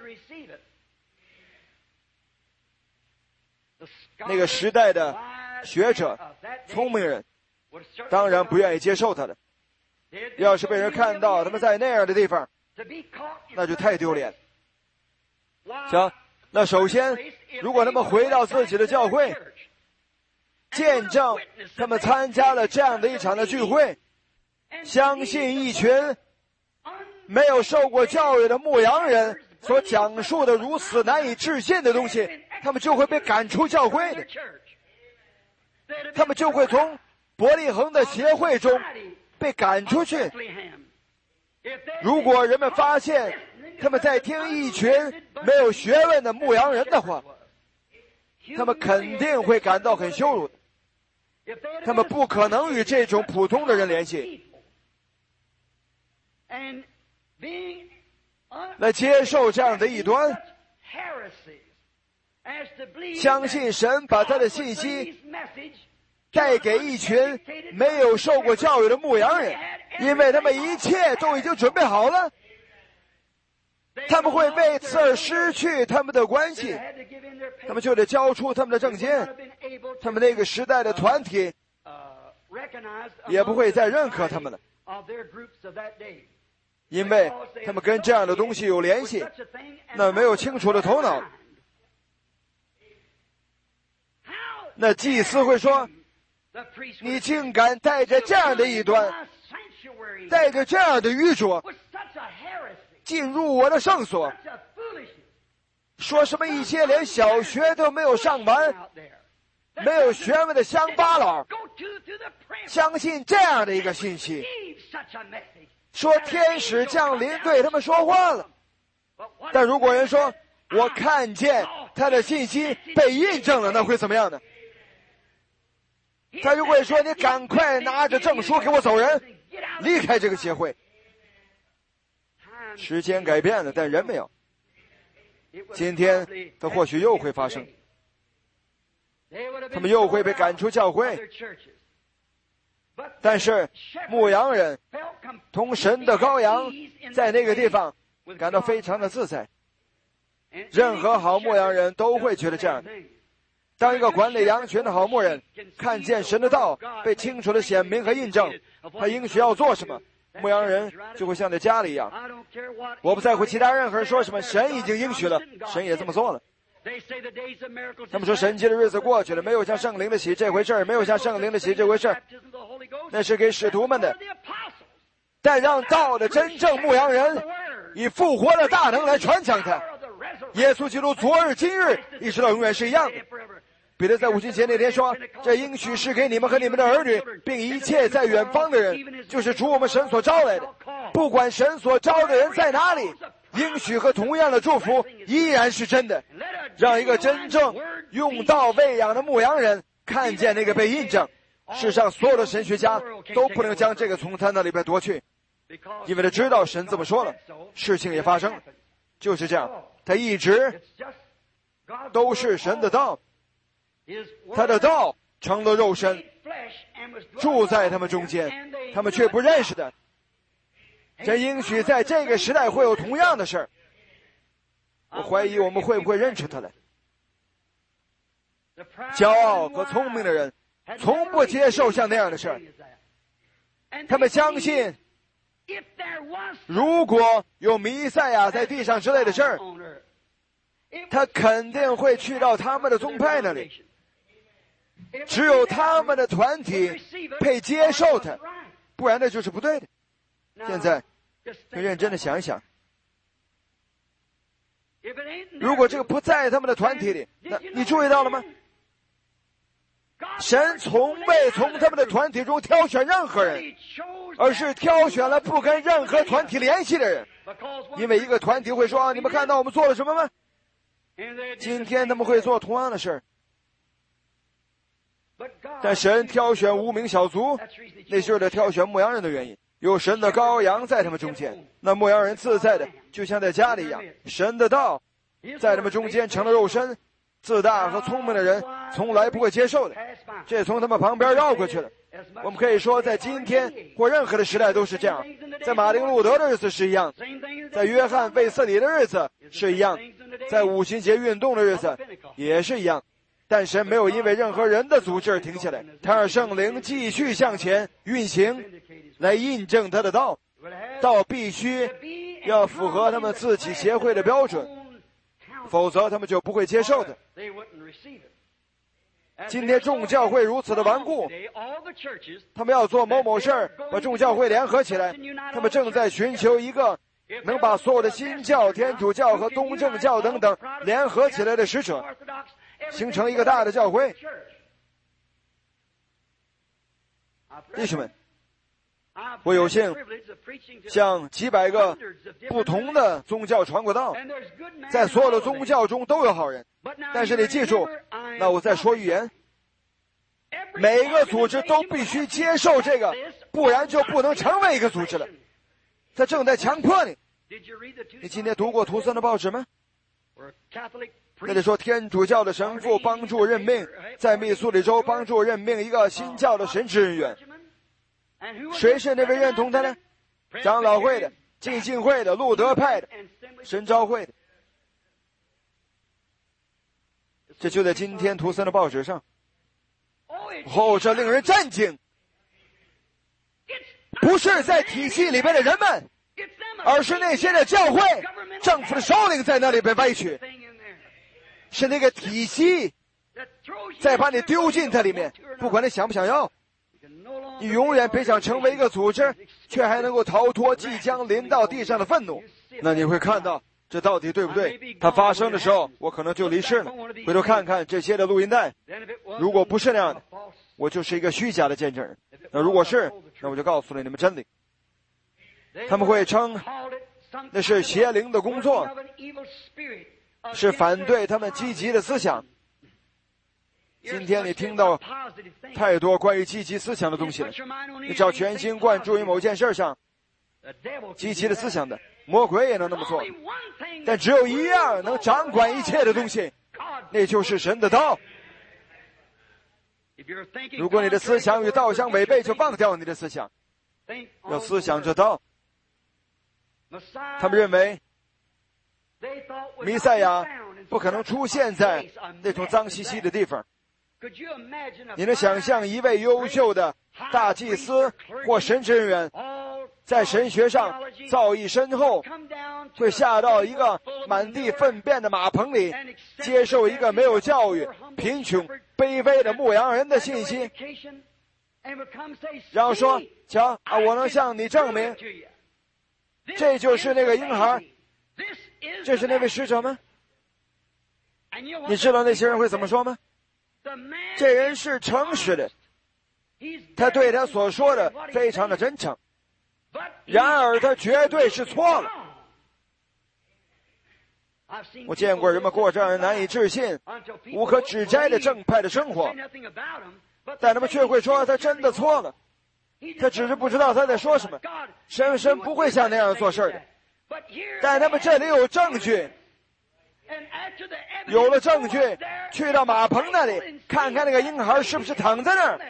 那个时代的学者、聪明人当然不愿意接受他的。要是被人看到他们在那样的地方，那就太丢脸。行，那首先如果他们回到自己的教会，见证他们参加了这样的一场的聚会，相信一群没有受过教育的牧羊人所讲述的如此难以置信的东西，他们就会被赶出教会的，他们就会从伯利恒的协会中被赶出去。 如果人们发现他们在听一群没有学问的牧羊人的话，他们肯定会感到很羞辱的。他们不可能与这种普通的人联系，来接受这样的异端，相信神把他的信息带给一群没有受过教育的牧羊人，因为他们一切都已经准备好了，他们会为此而失去他们的关系，他们就得交出他们的证件，他们那个时代的团体也不会再认可他们了，因为他们跟这样的东西有联系，那没有清楚的头脑。那祭司会说，你竟敢带着这样的异端，带着这样的愚拙进入我的圣所，说什么一些连小学都没有上完，没有学问的乡巴佬相信这样的一个信息，说天使降临对他们说话了。但如果人说我看见他的信息被印证了，那会怎么样呢？他就会说，你赶快拿着证书给我走人，离开这个协会。时间改变了，但人没有。今天他或许又会发生，他们又会被赶出教会。但是牧羊人同神的羔羊在那个地方感到非常的自在，任何好牧羊人都会觉得这样的。当一个管理羊群的好牧人看见神的道被清楚的显明和印证，他应许要做什么，牧羊人就会像在家里一样。我不在乎其他任何人说什么，神已经应许了，神也这么做了。他们说神迹的日子过去了，没有像圣灵的洗这回事，没有像圣灵的洗这回事，那是给使徒们的。但让道的真正牧羊人以复活的大能来传讲他。耶稣基督昨日今日一直到永远是一样的。彼得在五旬节那天说，这应许是给你们和你们的儿女，并一切在远方的人，就是主我们神所招来的。不管神所招的人在哪里，应许和同样的祝福依然是真的。让一个真正用道喂养的牧羊人看见那个被印证，世上所有的神学家都不能将这个从他那里边夺去，因为他知道神这么说了，事情也发生了，就是这样。他一直都是神的道，他的道成了肉身，住在他们中间，他们却不认识他。这应许在这个时代会有同样的事儿，我怀疑我们会不会认识他来。骄傲和聪明的人从不接受像那样的事儿，他们相信如果有弥赛亚在地上之类的事儿，他肯定会去到他们的宗派那里，只有他们的团体配接受他，不然那就是不对的。现在就认真的想一想，如果这个不在他们的团体里，那你注意到了吗？神从未从他们的团体中挑选任何人，而是挑选了不跟任何团体联系的人。因为一个团体会说，你们看到我们做了什么吗？今天他们会做同样的事，但神挑选无名小卒，那就是他挑选牧羊人的原因。有神的羔羊在他们中间，那牧羊人自在的就像在家里一样。神的道在他们中间成了肉身，自大和聪明的人从来不会接受的，这从他们旁边绕过去了。我们可以说在今天或任何的时代都是这样，在马丁路德的日子是一样，在约翰卫斯理的日子是一样，在五旬节运动的日子也是一样。但神没有因为任何人的组织而停下来，他让圣灵继续向前运行，来印证他的道。道必须要符合他们自己协会的标准，否则他们就不会接受的。今天众教会如此的顽固，他们要做某某事儿，把众教会联合起来，他们正在寻求一个能把所有的新教、天主教和东正教等等联合起来的使者，形成一个大的教会。弟兄们， 我有幸向几百个不同的宗教传过道，在所有的宗教中都有好人。但是你记住，那我再说预言，每一个组织都必须接受这个，不然就不能成为一个组织了。他正在强迫你。你今天读过图森的报纸吗？那里说天主教的神父帮助任命，在密苏里州帮助任命一个新教的神职人员。谁是那位认同他呢？长老会的、浸信会的、路德派的、神召会的。这就在今天图森的报纸上。这令人震惊。不是在体系里边的人们，而是那些的教会、政府的首领在那里被歪曲。是那个体系再把你丢进它里面，不管你想不想要。你永远别想成为一个组织，却还能够逃脱即将临到地上的愤怒。那你会看到这到底对不对？它发生的时候，我可能就离世了。回头看看这些的录音带，如果不是那样的，我就是一个虚假的见证人。那如果是，那我就告诉了你们真理。他们会称那是邪灵的工作，是反对他们积极的思想。今天你听到太多关于积极思想的东西了，你只要全心贯注于某件事上，积极的思想的魔鬼也能那么做。但只有一样能掌管一切的东西，那就是神的道。如果你的思想与道相违背，就放掉你的思想，要思想这道。他们认为弥赛亚不可能出现在那种脏兮兮的地方。你能想象一位优秀的大祭司或神职人员在神学上造诣深厚，会下到一个满地粪便的马棚里，接受一个没有教育、贫穷、卑微的牧羊人的信息，然后说：瞧啊，我能向你证明，这就是那个婴孩，这是那位使者吗？你知道那些人会怎么说吗？这人是诚实的，他对他所说的非常的真诚，然而他绝对是错了。我见过人们过这样难以置信、无可指摘的正派的生活，但他们却会说他真的错了，他只是不知道他在说什么。神不会像那样做事的，但他们这里有证据，有了证据，去到马棚那里看看那个婴孩是不是躺在那儿。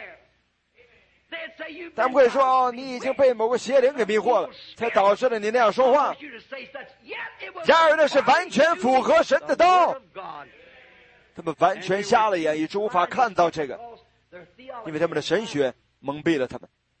他们会说：你已经被某个邪灵给迷惑了，才导致了你那样说话。然而那是完全符合神的道。他们完全瞎了眼，以致无法看到这个，因为他们的神学蒙蔽了他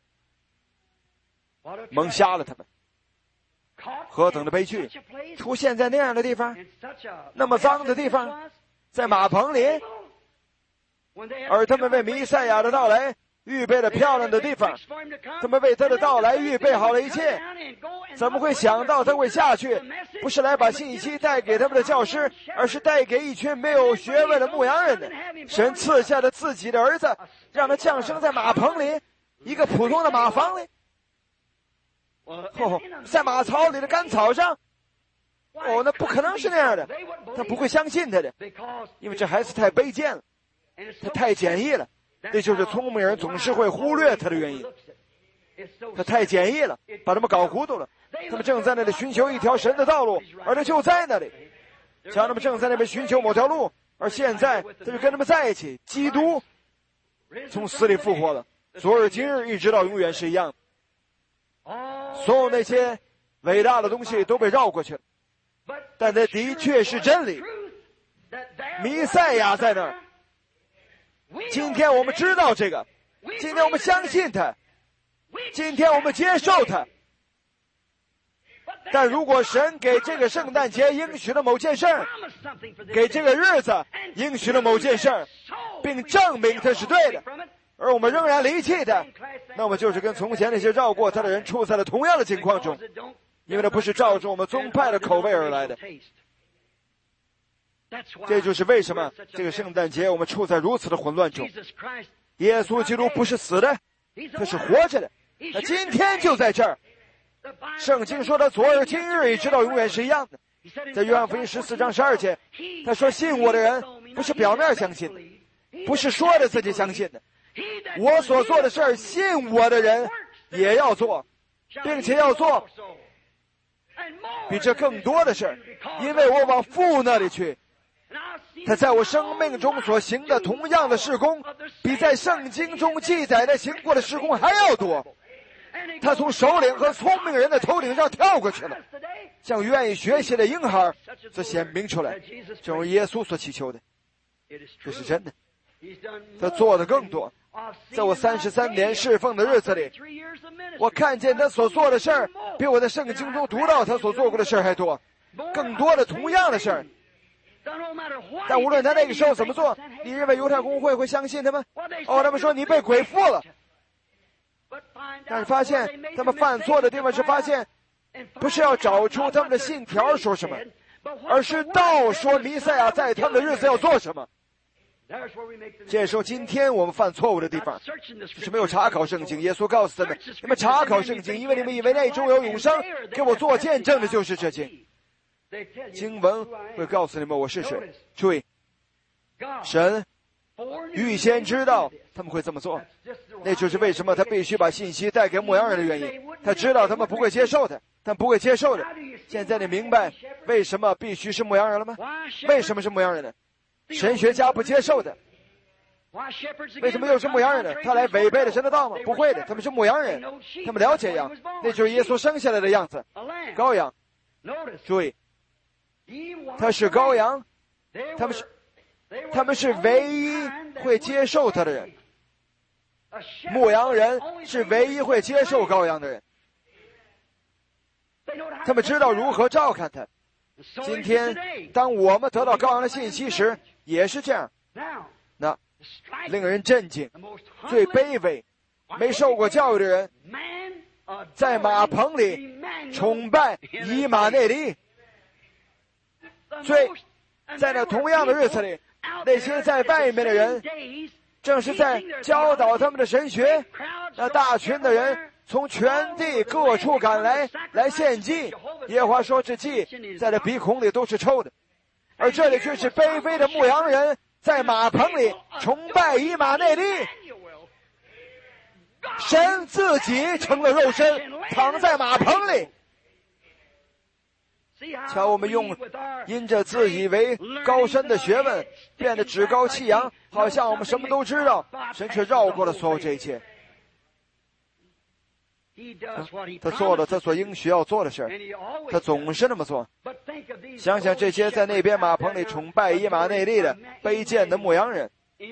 们，蒙瞎了他们。何等的悲剧，出现在那样的地方，那么脏的地方，在马棚里，而他们为弥赛亚的到来预备了漂亮的地方，他们为他的到来预备好了一切。怎么会想到他会下去，不是来把信息带给他们的教师，而是带给一群没有学问的牧羊人的？神赐下了自己的儿子，让他降生在马棚里，一个普通的马房里，在马槽里的干草上。那不可能是那样的，他不会相信他的，因为这孩子太卑贱了，他太简易了。这就是聪明人总是会忽略他的原因。他太简易了，把他们搞糊涂了。他们正在那里寻求一条神的道路，而他就在那里。像他们正在那边寻求某条路，而现在他就跟他们在一起。基督从死里复活了，昨日今日一直到永远是一样的。所有那些伟大的东西都被绕过去了，但那的确是真理。弥赛亚在那儿。今天我们知道这个，今天我们相信他，今天我们接受他。但如果神给这个圣诞节应许了某件事儿，给这个日子应许了某件事儿，并证明它是对的，而我们仍然离弃他，那么就是跟从前那些绕过他的人处在了同样的情况中，因为那不是照着我们宗派的口味而来的。这就是为什么这个圣诞节我们处在如此的混乱中。耶稣基督不是死的，他是活着的， 那今天就在这儿。圣经说他昨日今日一直到永远是一样的。在约翰福音14章12节，他说信我的人不是表面相信的，不是说着自己相信的，我所做的事儿信我的人也要做，并且要做比这更多的事儿，因为我往父那里去。他在我生命中所行的同样的事工，比在圣经中记载的行过的事工还要多。他从首领和聪明人的头顶上跳过去了，向愿意学习的婴孩所显明出来，正如耶稣所祈求的。这是真的。他做的更多。在我33年侍奉的日子里，我看见他所做的事儿比我在圣经中读到他所做过的事儿还多，更多的同样的事儿。但无论他那个时候怎么做，你认为犹太公会相信他吗？他们说你被鬼附了。但是发现他们犯错的地方是发现，不是要找出他们的信条说什么，而是道说弥赛亚在他们的日子要做什么。这时候今天我们犯错误的地方就是没有查考圣经。耶稣告诉他们，你们查考圣经，因为你们以为那中有永生，给我做见证的就是这经。经文会告诉你们我是谁。注意，神预先知道他们会这么做，那就是为什么他必须把信息带给牧羊人的原因。他知道他们不会接受的，但不会接受的。现在你明白为什么必须是牧羊人了吗？为什么是牧羊人呢？神学家不接受的。为什么又是牧羊人呢？他来违背了神的道吗？不会的，他们是牧羊人，他们了解羊，那就是耶稣生下来的样子，羔羊。注意，他是羔羊，他们是唯一会接受他的人。牧羊人是唯一会接受羔羊的人，他们知道如何照看他。今天当我们得到羔羊的信息时也是这样。那令人震惊，最卑微没受过教育的人在马棚里崇拜以马内利。在那同样的日子里，那些在外面的人正是在教导他们的神学。那大群的人从全地各处赶来献祭。耶和华说这祭在这鼻孔里都是臭的，而这里却是卑微的牧羊人在马棚里崇拜以马内利。神自己成了肉身，躺在马棚里。瞧我们因着自以为高深的学问变得趾高气扬，好像我们什么都知道，神却绕过了所有这一切。他做了他所应许要做的事，他总是那么做。想想这些在那边马棚里崇拜以马内利的卑贱的牧羊人，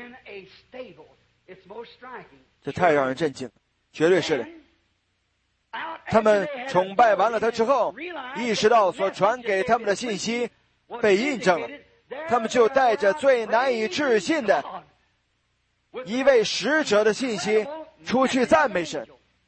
这太让人震惊，绝对是的。他们崇拜完了他之后，意识到所传给他们的信息被印证了，他们就带着最难以置信的一位使者的信息出去赞美神。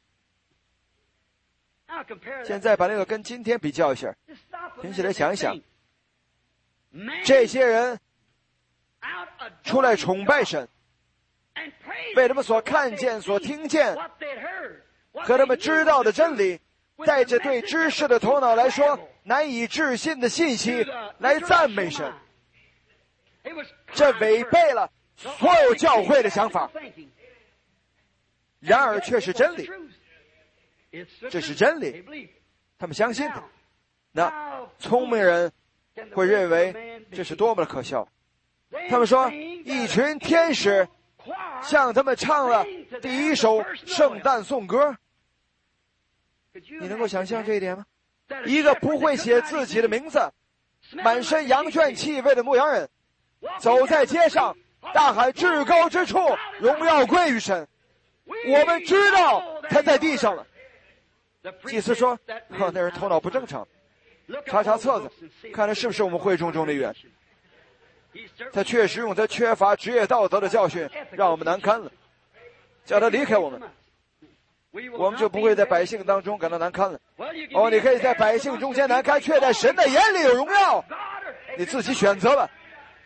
现在把那个跟今天比较一下，停下来想一想，这些人出来崇拜神，为他们所看见所听见和他们知道的真理，带着对知识的头脑来说难以置信的信息来赞美神。这违背了所有教会的想法，然而却是真理。这是真理，他们相信的。那聪明人会认为这是多么的可笑。他们说一群天使向他们唱了第一首圣诞颂歌。你能够想象这一点吗？一个不会写自己的名字，满身羊圈气味的牧羊人走在街上大喊至高之处荣耀归于神。我们知道他在地上了。祭司说那人头脑不正常，查册子看他是不是我们会众中的一员。他确实用他缺乏职业道德的教训让我们难堪了，叫他离开我们，我们就不会在百姓当中感到难堪了。你可以在百姓中间难堪，却在神的眼里有荣耀，你自己选择吧。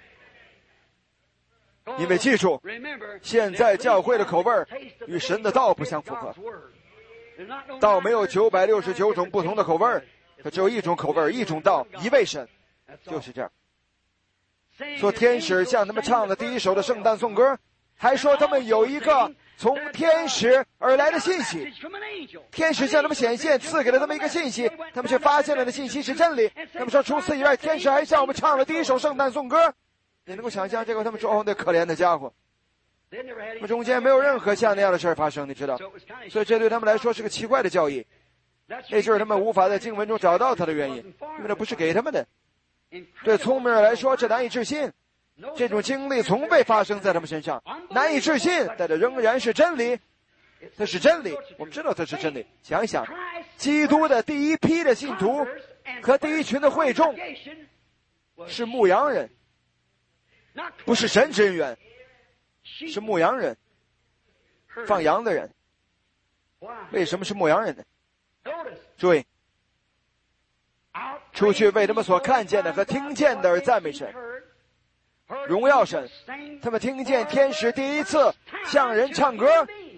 因为记住，现在教会的口味与神的道不相符合。 道没有969种不同的口味，它只有一种口味，一种道，一位神，就是这样。说天使向他们唱了第一首的圣诞颂歌，还说他们有一个从天使而来的信息，天使向他们显现，赐给了他们一个信息，他们却发现了的信息是真理。他们说除此以外，天使还向我们唱了第一首圣诞颂歌。你能够想象这个他们说那可怜的家伙，他们中间没有任何像那样的事发生，你知道，所以这对他们来说是个奇怪的教义，那就是他们无法在经文中找到它的原因，因为那不是给他们的。对聪明人来说，这难以置信，这种经历从未发生在他们身上，难以置信，但这仍然是真理，这是真理，我们知道这是真理。想一想，基督的第一批的信徒和第一群的会众是牧羊人，不是神职人员，是牧羊人，放羊的人。为什么是牧羊人呢？注意，出去为他们所看见的和听见的而赞美神，荣耀神。他们听见天使第一次向人唱歌，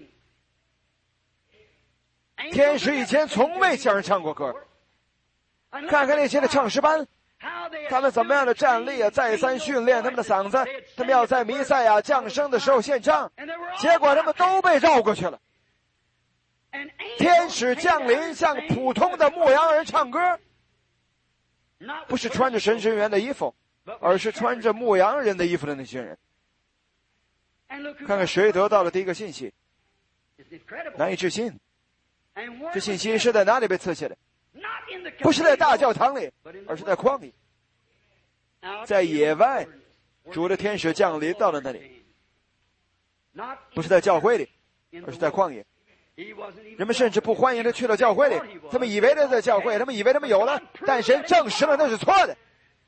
天使以前从未向人唱过歌。看看那些的唱诗班，他们怎么样的站立啊，再三训练他们的嗓子，他们要在弥赛亚降生的时候献唱，结果他们都被绕过去了。天使降临向普通的牧羊人唱歌，不是穿着神职人员的衣服，而是穿着牧羊人的衣服的那些人。看看谁得到了第一个信息，难以置信。这信息是在哪里被赐下的？不是在大教堂里，而是在旷野，在野外，主的天使降临到了那里，不是在教会里，而是在旷野。人们甚至不欢迎他去到教会里，他们以为他在教会，他们以为他们有了，但神证实了那是错的。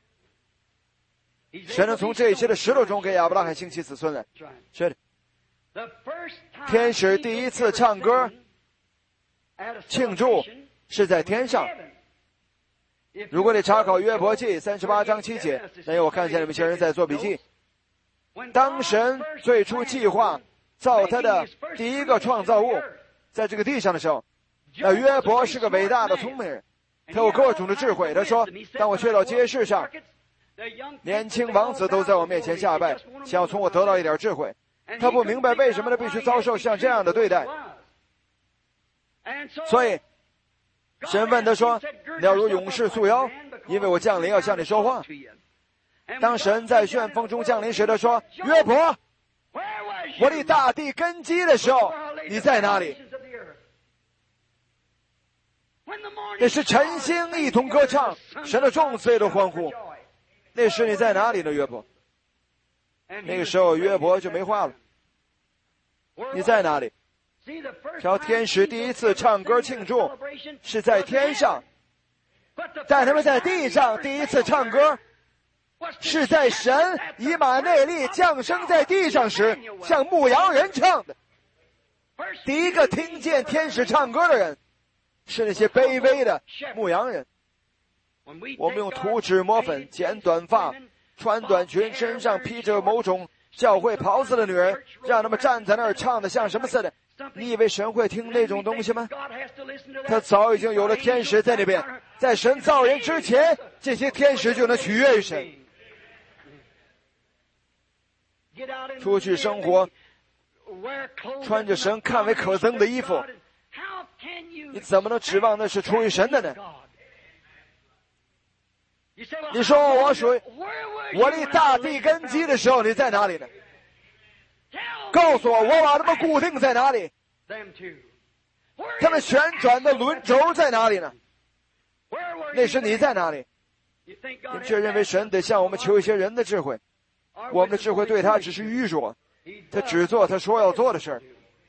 神能从这些的石头中给亚伯拉罕兴起子孙来。是的，天使第一次唱歌庆祝是在天上。如果你查考约伯记38章7节，那我看见你们些人在做笔记。当神最初计划造他的第一个创造物在这个地上的时候，那约伯是个伟大的聪明人，他有各种的智慧。他说，当我去到街市上，年轻王子都在我面前下拜，想要从我得到一点智慧。他不明白为什么他必须遭受像这样的对待，所以神问他说，你要如勇士束腰，因为我降临要向你说话。当神在旋风中降临时，他说，约伯，我立大地根基的时候，你在哪里？那是晨星一同歌唱，神的众子也都欢呼。那时你在哪里呢，约伯？那个时候约伯就没话了。你在哪里？瞧，天使第一次唱歌庆祝是在天上，但他们在地上第一次唱歌是在神以马内利降生在地上时向牧羊人唱的。第一个听见天使唱歌的人是那些卑微的牧羊人。我们用涂脂抹粉，剪短发，穿短裙，身上披着某种教会袍子的女人，让他们站在那儿唱得像什么似的。你以为神会听那种东西吗？他早已经有了天使在那边，在神造人之前，这些天使就能取悦于神。出去生活，穿着神看为可憎的衣服，你怎么能指望那是出于神的呢？你说我属于我立大地根基的时候，你在哪里呢？告诉我，我把他们固定在哪里？他们旋转的轮轴在哪里呢？那时你在哪里？你们却认为神得向我们求一些人的智慧，我们的智慧对他只是愚拙，他只做他说要做的事儿。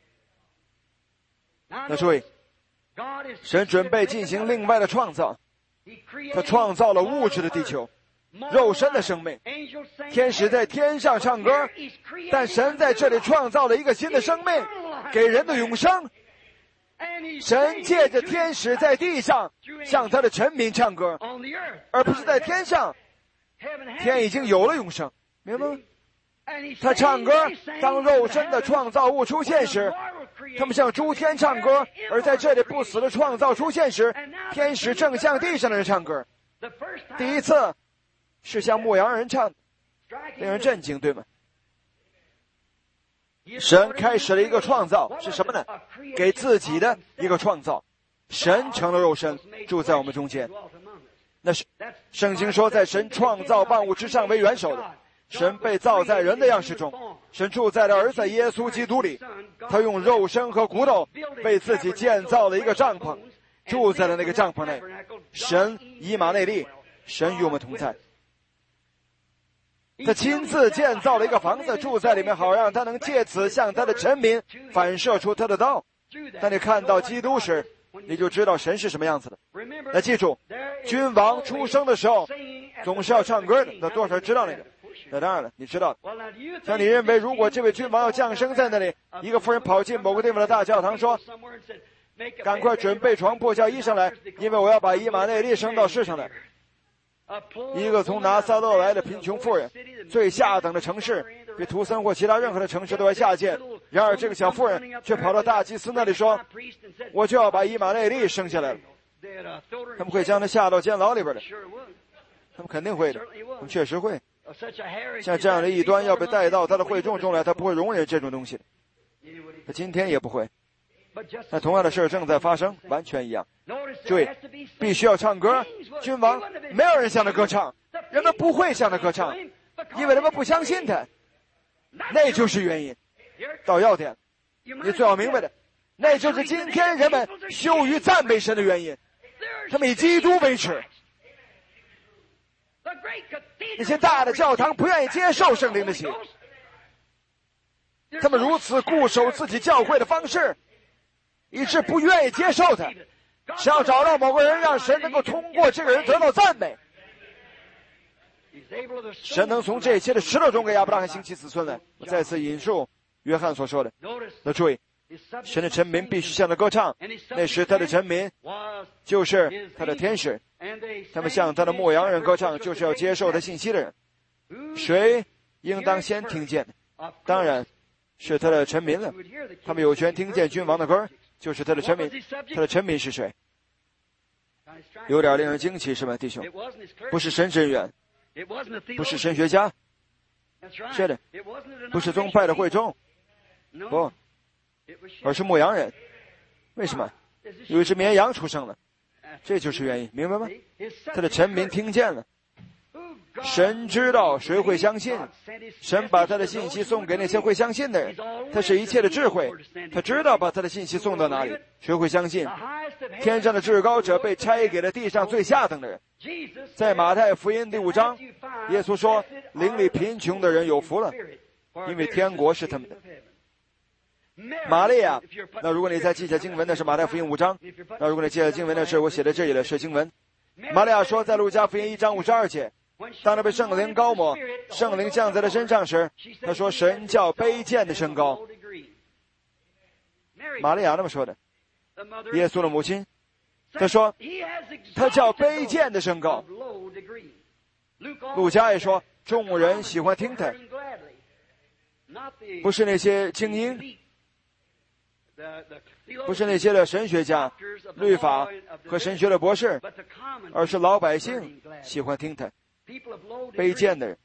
那注意，神准备进行另外的创造，他创造了物质的地球，肉身的生命。天使在天上唱歌，但神在这里创造了一个新的生命，给人的永生。神借着天使在地上向他的臣民唱歌，而不是在天上。天已经有了永生，明白吗？ 他唱歌，当肉身的创造物出现时，他们向诸天唱歌；而在这里不死的创造出现时，天使正向地上的人唱歌。第一次是向牧羊人唱，令人震惊，对吗？神开始了一个创造，是什么呢？给自己的一个创造。神成了肉身，住在我们中间。那是圣经说，在神创造万物之上为元首的，神被造在人的样式中，神住在了儿子耶稣基督里，他用肉身和骨头为自己建造了一个帐篷，住在了那个帐篷内。神以马内利，神与我们同在。他亲自建造了一个房子，住在里面，好让他能借此向他的臣民反射出他的道。当你看到基督时，你就知道神是什么样子的。那记住，君王出生的时候总是要唱歌的，那多少人知道那个？那当然了，你知道的。像你认为，如果这位君王要降生在那里，一个妇人跑进某个地方的大教堂说，赶快准备床铺叫医生来，因为我要把以马内利生到世上来。一个从拿撒勒来的贫穷妇人，最下等的城市，比图森或其他任何的城市都要下贱。然而这个小妇人却跑到大祭司那里说，我就要把以马内利生下来了。他们会将他下到监牢里边的，他们肯定会的，他们确实会。像这样的异端要被带到他的会众中来，他不会容忍这种东西的，他今天也不会。那同样的事正在发生，完全一样。注意，必须要唱歌。君王没有人向他歌唱，人们不会向他歌唱，因为人们不相信他，那就是原因。到要点，你最好明白的，那就是今天人们羞于赞美神的原因，他们以基督为耻。那些大的教堂不愿意接受圣灵的洗，他们如此固守自己教会的方式，以致不愿意接受他。只要找到某个人，让神能够通过这个人得到赞美，神能从这些的石头中给亚伯拉罕兴起子孙来。我再次引述约翰所说的。那注意，神的臣民必须向他歌唱，那时他的臣民就是他的天使，他们向他的牧羊人歌唱，就是要接受他信息的人。谁应当先听见？当然是他的臣民了，他们有权听见君王的歌，就是他的臣民。他的臣民是谁？有点令人惊奇，是吧，弟兄？不是神职人员，不是神学家，是的，不是宗派的会众，不，而是牧羊人。为什么？有一只绵羊出生了，这就是原因，明白吗？他的臣民听见了。神知道谁会相信，神把他的信息送给那些会相信的人。他是一切的智慧，他知道把他的信息送到哪里，谁会相信。天上的至高者被差给了地上最下等的人。在马太福音第5章，耶稣说，灵里贫穷的人有福了，因为天国是他们的。玛利亚，那如果你再记下经文，那是马太福音5章，那如果你记下经文，那是我写在这里的是经文。玛利亚说，在路加福音1章52节，当他被圣灵膏抹，圣灵降在他身上时，他说，神叫卑贱的升高。玛利亚那么说的。耶稣的母亲，他说，他叫卑贱的升高。路加也说，众人喜欢听他，不是那些精英，不是那些的神学家、律法和神学的博士，而是老百姓喜欢听他。卑贱的人，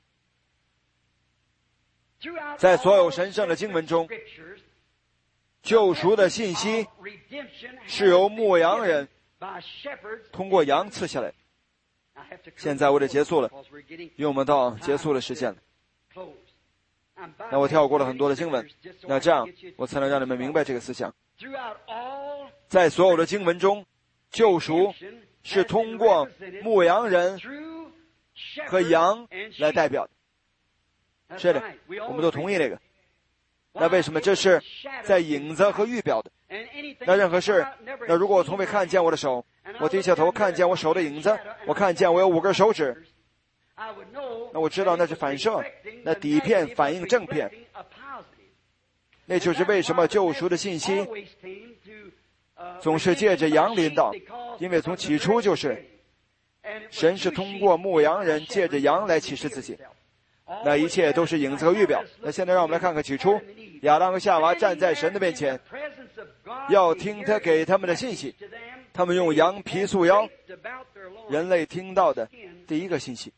在所有神圣的经文中，救赎的信息是由牧羊人通过羊赐下来。现在我得结束了，因为我们到结束的时间了。那我跳过了很多的经文，那这样我才能让你们明白这个思想。在所有的经文中，救赎是通过牧羊人和羊来代表的。是的，我们都同意这个。那为什么？这是在影子和预表的。那任何事，那如果我从未看见我的手，我低下头看见我手的影子，我看见我有5根手指，那我知道那是反射，那底片反映正片。那就是为什么救赎的信息总是借着羊临到，因为从起初就是神是通过牧羊人借着羊来启示自己。 那一切都是影子和预表。那现在让我们来看看起初，亚当和夏娃站在神的面前，要听他给他们的信息。他们用羊皮束腰，人类听到的第一个信息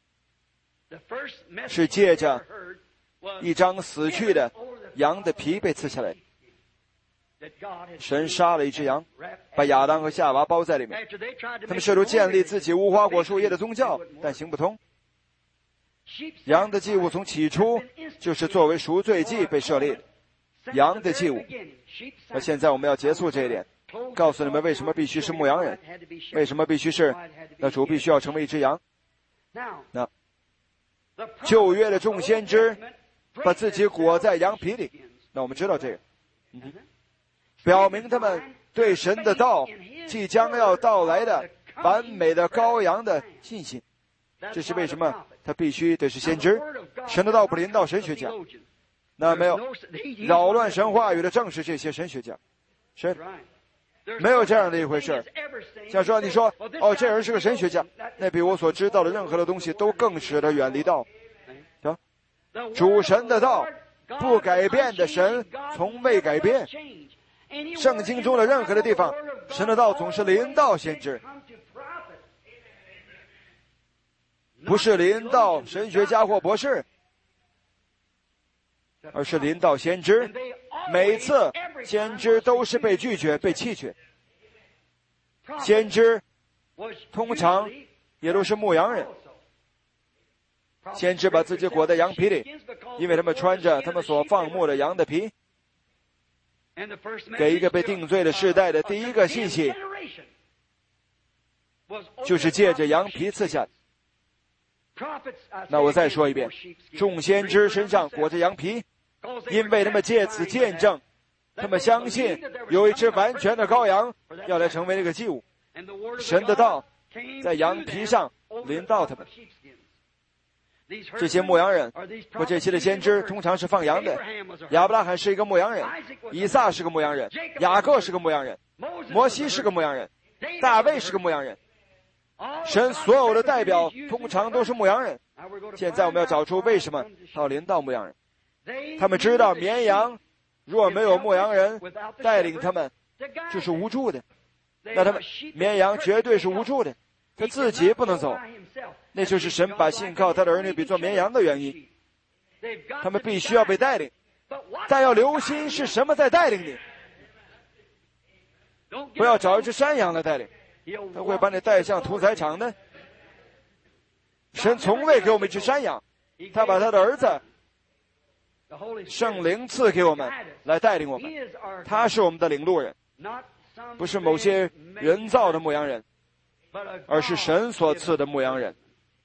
是借着一张死去的羊的皮被刺下来。神杀了一只羊，把亚当和夏娃包在里面。他们试图建立自己无花果树叶的宗教，但行不通。羊的祭物从起初就是作为赎罪祭被设立的，羊的祭物。那现在我们要结束这一点，告诉你们为什么必须是牧羊人，为什么必须是那主必须要成为一只羊。那旧约的众先知把自己裹在羊皮里，那我们知道这个表明他们对神的道即将要到来的完美的羔羊的信心。这是为什么他必须得是先知，神的道不临到神学家。那没有扰乱神话语的正是这些神学家，神没有这样的一回事。像说你说这人是个神学家，那比我所知道的任何的东西都更使他远离道。主神的道不改变的神从未改变。圣经中的任何的地方，神的道总是临到先知，不是临到神学家或博士，而是临到先知。每次先知都是被拒绝、被弃绝。先知通常也都是牧羊人。先知把自己裹在羊皮里，因为他们穿着他们所放牧的羊的皮。给一个被定罪的世代的第一个信息，就是借着羊皮刺下。那我再说一遍，众先知身上裹着羊皮，因为他们借此见证，他们相信有一只完全的羔羊要来成为那个祭物。神的道在羊皮上临到他们。这些牧羊人或这些的先知通常是放羊的。亚伯拉罕是一个牧羊人，以撒是个牧羊人，雅各是个牧羊人，摩西是个牧羊人，大卫是个牧羊人。神所有的代表通常都是牧羊人。现在我们要找出为什么要临到牧羊人。他们知道绵羊若没有牧羊人带领他们就是无助的，那他们绵羊绝对是无助的，他自己不能走。那就是神把信靠他的儿女比作绵羊的原因。他们必须要被带领，但要留心是什么在带领你。不要找一只山羊来带领，他会把你带向屠宰场的。神从未给我们一只山羊，他把他的儿子圣灵赐给我们来带领我们。他是我们的领路人，不是某些人造的牧羊人，而是神所赐的牧羊人，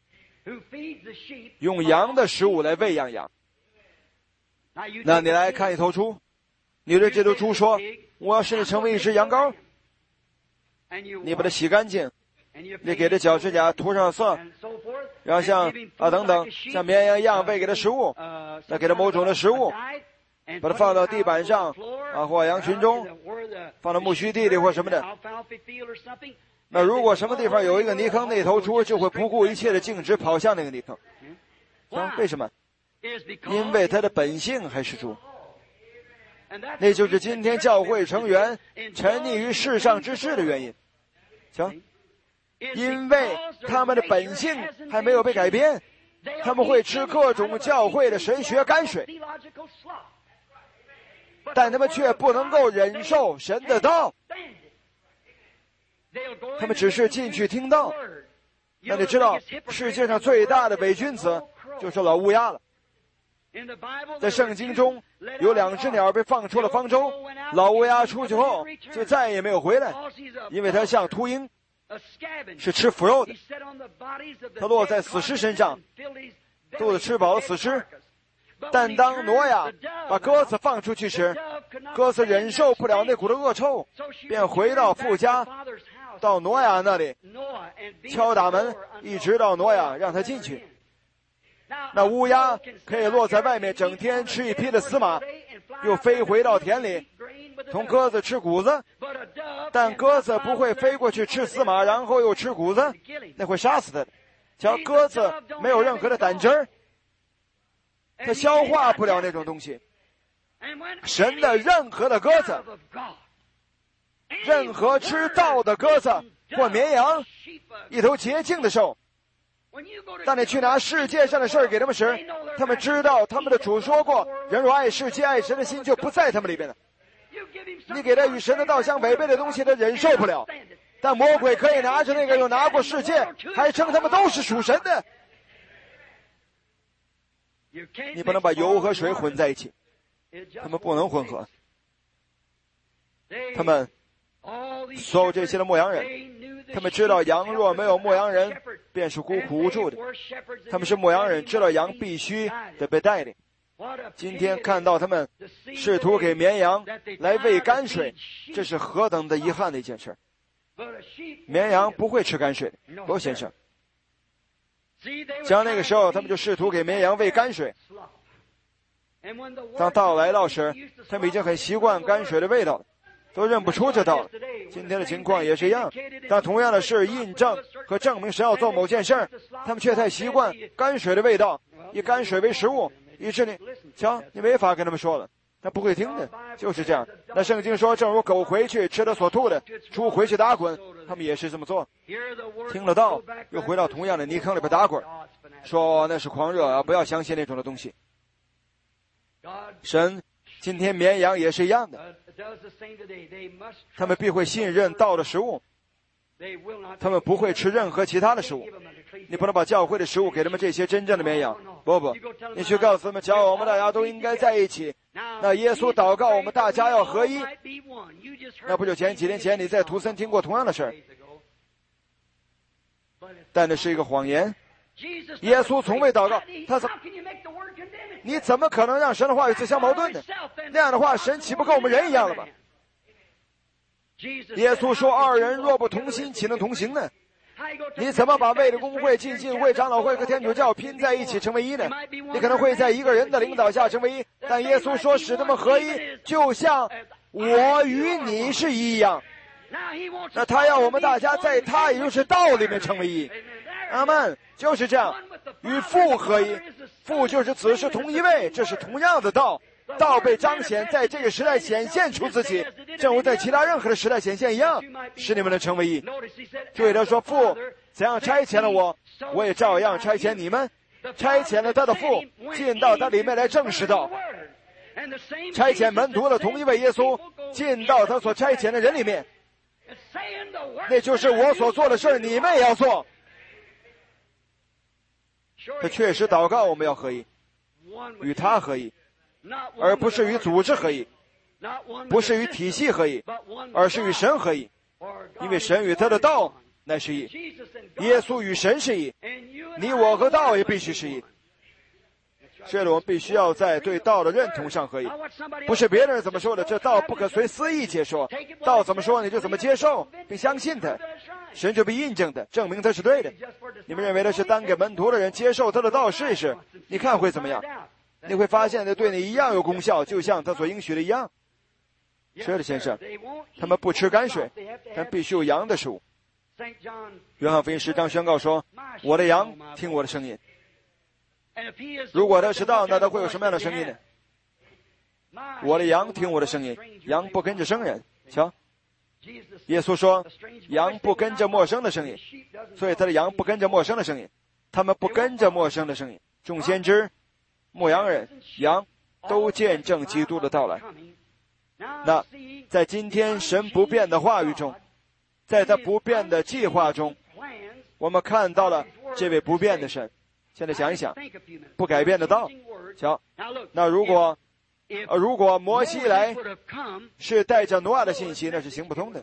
用羊的食物来喂养羊。那你来看一头猪，你对这头猪说，我要使你成为一只羊羔，你把它洗干净，你给它脚指甲涂上色，然后像等等像绵羊一样喂给它食物，再给它某种的食物，把它放到地板上或羊群中，放到苜蓿地里或什么的。那如果什么地方有一个泥坑，那头猪就会不顾一切的径直跑向那个泥坑。为什么？因为它的本性还是猪。那就是今天教会成员沉溺于世上之事的原因。行，因为他们的本性还没有被改变，他们会吃各种教会的神学泔水，但他们却不能够忍受神的道。他们只是进去听道。那你知道世界上最大的伪君子就是老乌鸦了。在圣经中有2只鸟被放出了方舟，老乌鸦出去后就再也没有回来，因为它像秃鹰，是吃腐肉的。它落在死尸身上，肚子吃饱了死尸。但当挪亚把鸽子放出去时，鸽子忍受不了那股的恶臭，便回到父家，到挪亚那里敲打门，一直到挪亚让他进去。那乌鸦可以落在外面整天吃一匹的死马，又飞回到田里同鸽子吃谷子，但鸽子不会飞过去吃死马然后又吃谷子，那会杀死它的。瞧，鸽子没有任何的胆汁儿， 他消化不了那种东西。神的任何的鸽子，任何吃道的鸽子或绵羊，一头洁净的兽，当你去拿世界上的事儿给他们时，他们知道他们的主说过，人若爱世界爱神的心就不在他们里边了。你给他与神的道相违背的东西，他忍受不了。但魔鬼可以拿着那个又拿过世界，还称他们都是属神的。你不能把油和水混在一起，他们不能混合。他们所有这些的牧羊人，他们知道羊若没有牧羊人便是孤苦无助的。他们是牧羊人，知道羊必须得被带领。今天看到他们试图给绵羊来喂泔水，这是何等的遗憾的一件事。绵羊不会吃泔水的，罗先生。像那个时候他们就试图给绵羊喂泔水，当道来到时，他们已经很习惯泔水的味道了，都认不出这道了。今天的情况也是一样，但同样的是印证和证明神要做某件事，他们却太习惯泔水的味道，以泔水为食物，以致你没法跟他们说了，他不会听的，就是这样。那圣经说，正如狗回去吃了所吐的，猪回去打滚，他们也是这么做。听了道，又回到同样的泥坑里边打滚，说那是狂热啊，不要相信那种的东西。神今天绵羊也是一样的，他们必会信任道的食物，他们不会吃任何其他的食物。你不能把教会的食物给他们这些真正的绵羊，不，你去告诉他们，只要我们大家都应该在一起。那耶稣祷告我们大家要合一，那不就前几天前你在图森听过同样的事儿？但那是一个谎言。耶稣从未祷告，你怎么可能让神的话语自相矛盾呢？那样的话，神岂不跟我们人一样了吗？耶稣说，二人若不同心，岂能同行呢？你怎么把为了公会、浸会、长老会和天主教拼在一起成为一呢？你可能会在一个人的领导下成为一，但耶稣说使他们合一，就像我与你是一样。那他要我们大家在他也就是道里面成为一。阿们，就是这样，与父合一，父就是子是同一位，这是同样的道。道被彰显，在这个时代显现出自己，正如在其他任何的时代显现一样，使你们能成为一。注意他说，父怎样差遣了我，我也照样差遣你们。差遣了他的父进到他里面来证实道，差遣门徒的同一位耶稣进到他所差遣的人里面，那就是我所做的事你们也要做。他确实祷告我们要合一，与他合一，而不是与组织合一，不是与体系合一，而是与神合一。因为神与他的道乃是一，耶稣与神是一，你我和道也必须是一。所以我们必须要在对道的认同上合一，不是别人怎么说的，这道不可随私意解说，道怎么说你就怎么接受并相信它，神就必印证的，证明它是对的。你们认为的是单给门徒的人接受他的道试试，你看会怎么样？你会发现它对你一样有功效，就像他所应许的一样。是的，先生，他们不吃泔水，但必须有羊的食物。约翰福音10章宣告说，我的羊听我的声音。如果他是道，那他会有什么样的声音呢？我的羊听我的声音，羊不跟着生人。瞧，耶稣说羊不跟着陌生的声音，所以他的羊不跟着陌生的声音，他们不跟着陌生的声音。众先知、牧羊人、羊都见证基督的到来。那在今天神不变的话语中，在他不变的计划中，我们看到了这位不变的神。现在想一想，不改变的道。瞧，那如果摩西来是带着挪亚的信息，那是行不通的。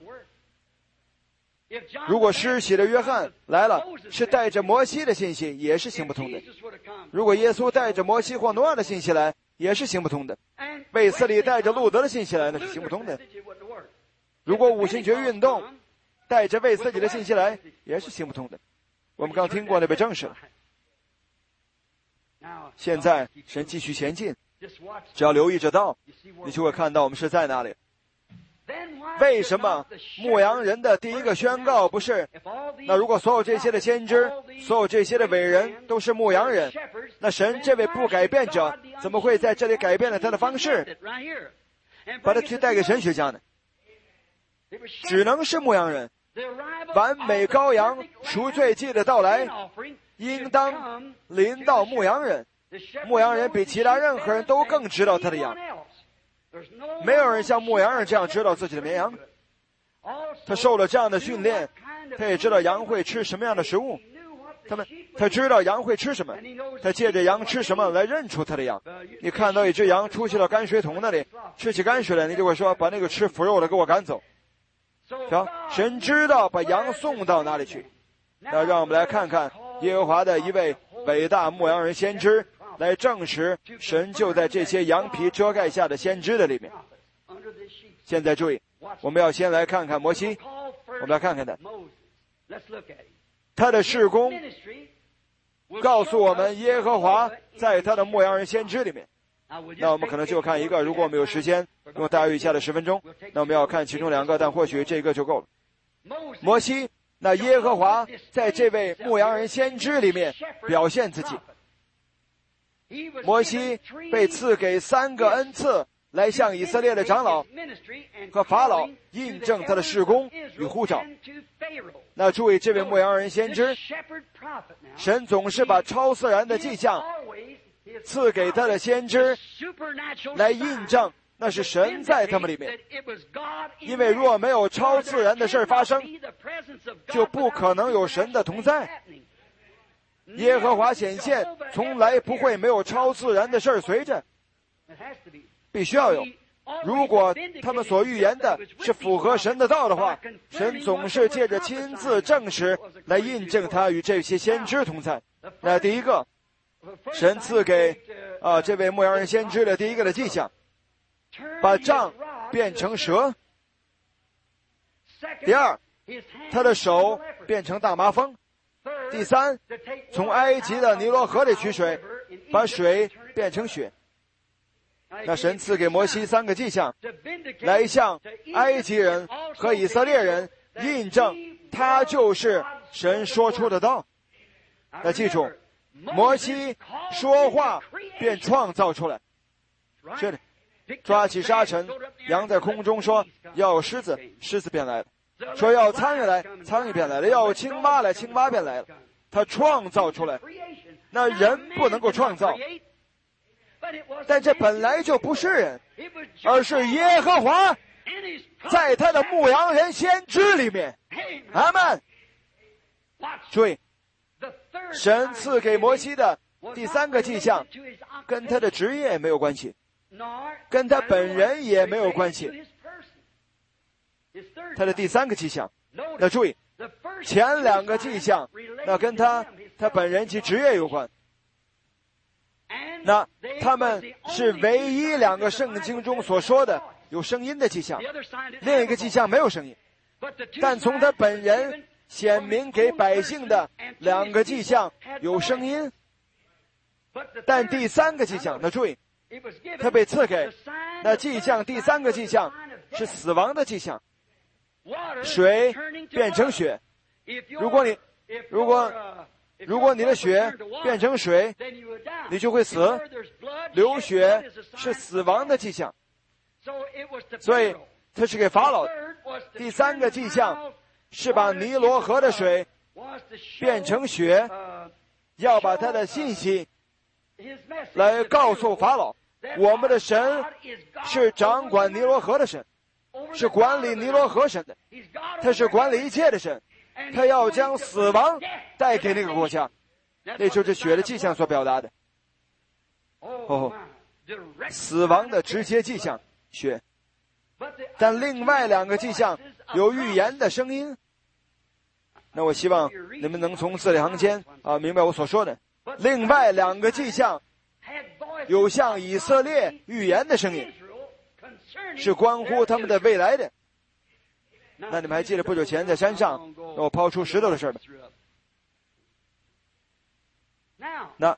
如果施洗的约翰来了是带着摩西的信息，也是行不通的。如果耶稣带着摩西或挪亚的信息来，也是行不通的。卫斯理带着路德的信息来，那是行不通的。如果五旬节运动带着卫斯理的信息来，也是行不通的。我们刚听过那被证实了。现在神继续前进，只要留意这道，你就会看到我们是在哪里。为什么牧羊人的第一个宣告不是，那如果所有这些的先知，所有这些的伟人都是牧羊人， 那神这位不改变者，怎么会在这里改变了他的方式，把他去带给神学家呢？只能是牧羊人。完美羔羊赎罪祭的到来，应当临到牧羊人。牧羊人比其他任何人都更知道他的羊，没有人像牧羊人这样知道自己的绵羊。他受了这样的训练，他也知道羊会吃什么样的食物，他知道羊会吃什么，他借着羊吃什么来认出他的羊。你看到一只羊出去到泔水桶那里吃起泔水来，你就会说，把那个吃腐肉的给我赶走。行，神知道把羊送到哪里去。那让我们来看看耶和华的一位伟大牧羊人先知，来证实神就在这些羊皮遮盖下的先知的里面。现在注意，我们要先来看看摩西，我们来看看他的事工告诉我们耶和华在他的牧羊人先知里面。那我们可能就看一个，如果我们有时间用大约以下的10分钟，那我们要看其中2个，但或许这个就够了。摩西，那耶和华在这位牧羊人先知里面表现自己。摩西被赐给3个恩赐，来向以色列的长老和法老印证他的事工与呼召。那注意，这位牧羊人先知，神总是把超自然的迹象赐给他的先知，来印证那是神在他们里面。因为若没有超自然的事发生，就不可能有神的同在。耶和华显现从来不会没有超自然的事随着，必须要有。如果他们所预言的是符合神的道的话，神总是借着亲自证实来印证他与这些先知同在。那第一个，神赐给这位牧羊人先知的第一个的迹象，把杖变成蛇。第二，他的手变成大麻风。第三，从埃及的尼罗河里取水，把水变成血。那神赐给摩西3个迹象，来向埃及人和以色列人印证他就是神说出的道。那记住，摩西说话便创造出来。是的，抓起沙尘，羊在空中说要有狮子，狮子便来了；说要苍蝇来，苍蝇便来了；要有青蛙来，青蛙便来了。他创造出来。那人不能够创造，但这本来就不是人，而是耶和华在他的牧羊人先知里面。阿们。注意，神赐给摩西的第3个迹象跟他的职业没有关系，跟他本人也没有关系。他的第3个迹象，那注意，前2个迹象那跟他本人及职业有关。那他们是唯一2个圣经中所说的有声音的迹象，另一个迹象没有声音。但从他本人显明给百姓的2个迹象有声音。但第3个迹象，那注意，他被赐给那迹象，第3个迹象是死亡的迹象，水变成血。如果你的血变成水，你就会死。流血是死亡的迹象，所以它是给法老。第3个迹象是把尼罗河的水变成血，要把他的信息来告诉法老，我们的神是掌管尼罗河的神，是管理尼罗河神的，他是管理一切的神，他要将死亡带给那个国家。那就是血的迹象所表达的。死亡的直接迹象，血。但另外2个迹象有预言的声音。那我希望你们能从字里行间明白我所说的。另外2个迹象有向以色列预言的声音，是关乎他们的未来的。那你们还记得不久前在山上让我抛出石头的事吗？那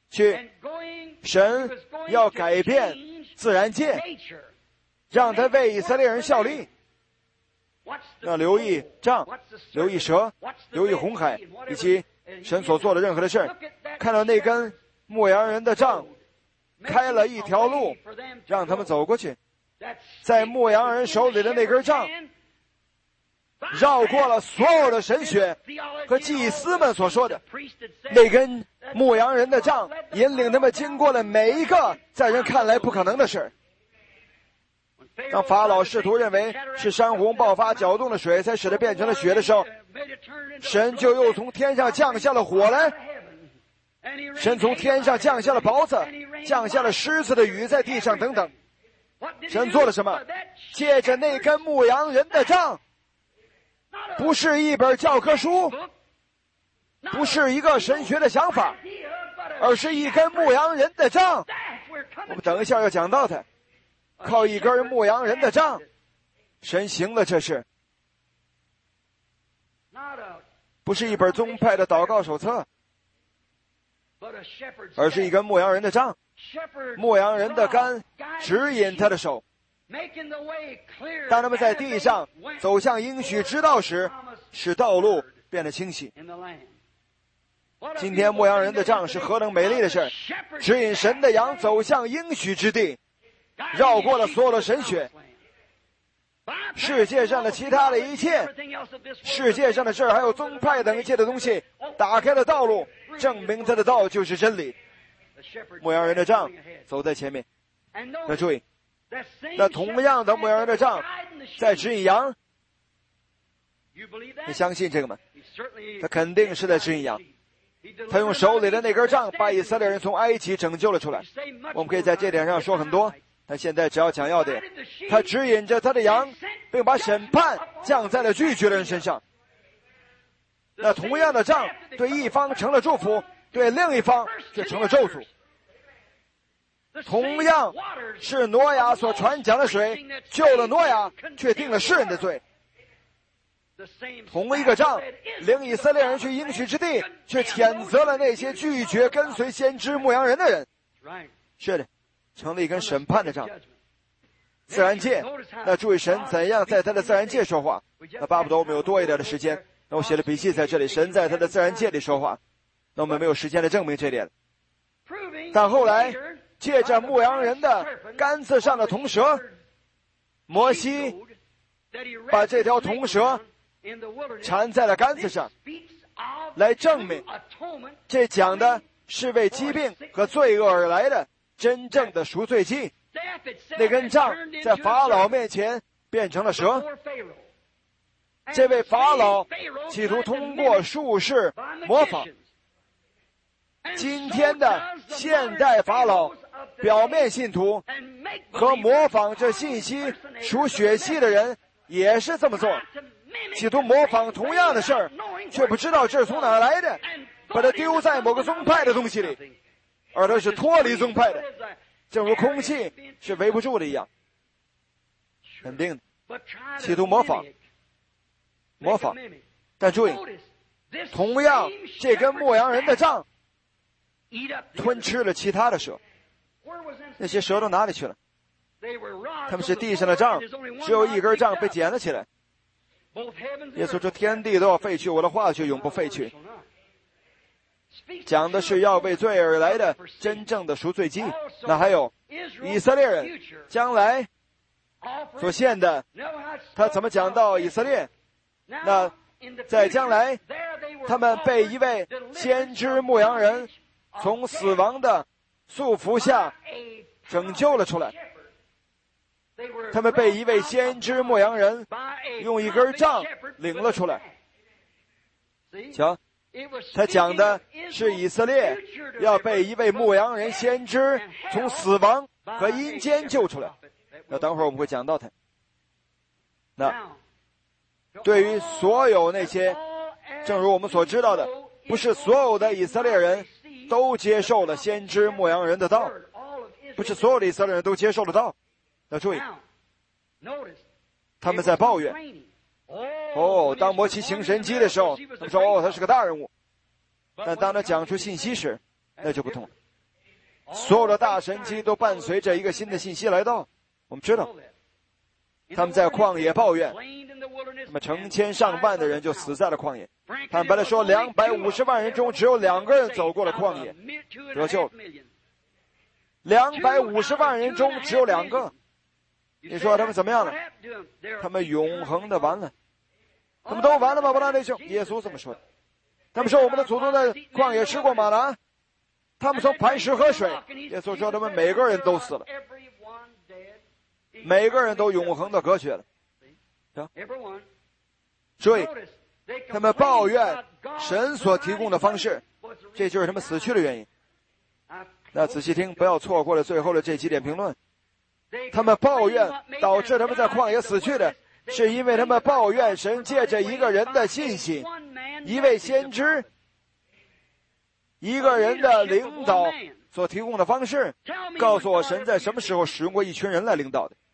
神要改变自然界，让他为以色列人效力。那留意杖，留意蛇，留意红海，以及神所做的任何的事。看到那根牧羊人的杖开了一条路，让他们走过去。在牧羊人手里的那根杖绕过了所有的神学和祭司们所说的那根牧羊人的杖，引领他们经过了每一个在人看来不可能的事。当法老试图认为是山洪爆发搅动的水才使得变成了血的时候，神就又从天上降下了火来，神从天上降下了雹子，降下了狮子的雨在地上等等。神做了什么？借着那根牧羊人的杖，不是一本教科书，不是一个神学的想法，而是一根牧羊人的杖。我们等一下要讲到它，靠一根牧羊人的杖，神行了这事，不是一本宗派的祷告手册，而是一根牧羊人的杖。牧羊人的竿指引他的手，当他们在地上走向应许之道时，使道路变得清晰。今天牧羊人的杖是何等美丽的事，指引神的羊走向应许之地，绕过了所有的神学，世界上的其他的一切，世界上的事还有宗派等一切的东西，打开了道路，证明他的道就是真理。牧羊人的杖走在前面。那注意，那同样的牧羊人的杖在指引羊，你相信这个吗？他肯定是在指引羊。他用手里的那根杖把以色列人从埃及拯救了出来。我们可以在这点上说很多，但现在只要讲要点。他指引着他的羊，并把审判降在了拒绝的人身上。那同样的杖对一方成了祝福，对另一方却成了咒诅。同样是挪亚所传讲的水救了挪亚，却定了世人的罪。同一个杖领以色列人去应许之地，却谴责了那些拒绝跟随先知牧羊人的人。是的，成了一根审判的杖。自然界，那注意神怎样在他的自然界说话。那巴不得我们有多一点的时间，那我写了笔记在这里，神在他的自然界里说话。那我们没有时间来证明这点。但后来借着牧羊人的杆子上的铜蛇，摩西把这条铜蛇缠在了杆子上，来证明这讲的是为疾病和罪恶而来的真正的赎罪祭。那根杖在法老面前变成了蛇，这位法老企图通过术士模仿。今天的现代法老表面信徒和模仿这信息属血气的人也是这么做，企图模仿同样的事儿，却不知道这是从哪儿来的，把它丢在某个宗派的东西里，而它是脱离宗派的，正如空气是围不住的一样。肯定的，企图模仿，但注意，同样这根牧羊人的杖吞吃了其他的蛇，那些蛇到哪里去了？他们是地上的杖，只有一根杖被捡了起来。耶稣说天地都要废去，我的话却永不废去。讲的是要为罪而来的真正的赎罪祭。那还有以色列人将来所献的，他怎么讲到以色列？那在将来他们被一位先知牧羊人从死亡的束缚下拯救了出来。他们被一位先知牧羊人用一根杖领了出来。瞧，他讲的是以色列要被一位牧羊人先知从死亡和阴间救出来。那等会儿我们会讲到他。那对于所有那些，正如我们所知道的，不是所有的以色列人都接受了先知牧羊人的道，不是所有的以色列人都接受了道。要注意，他们在抱怨。当摩西行神迹的时候，他们说他是个大人物。但当他讲出信息时，那就不同了。所有的大神迹都伴随着一个新的信息来到。我们知道，他们在旷野抱怨，那么成千上万的人就死在了旷野。 坦白地说，250万人中只有2个人走过了旷野，得救了。250万人中只有2个。你说他们怎么样了？他们永恒的完了。他们都完了吗？不拉弟兄，耶稣这么说的。他们说我们的祖宗在旷野吃过玛拿，他们从磐石喝水。耶稣说他们每个人都死了，每个人都永恒的隔绝了。所以他们抱怨神所提供的方式，这就是他们死去的原因。那仔细听，不要错过了最后的这几点评论。他们抱怨导致他们在旷野死去的，是因为他们抱怨神借着一个人的信息，一位先知，一个人的领导所提供的方式。告诉我，神在什么时候使用过一群人来领导的？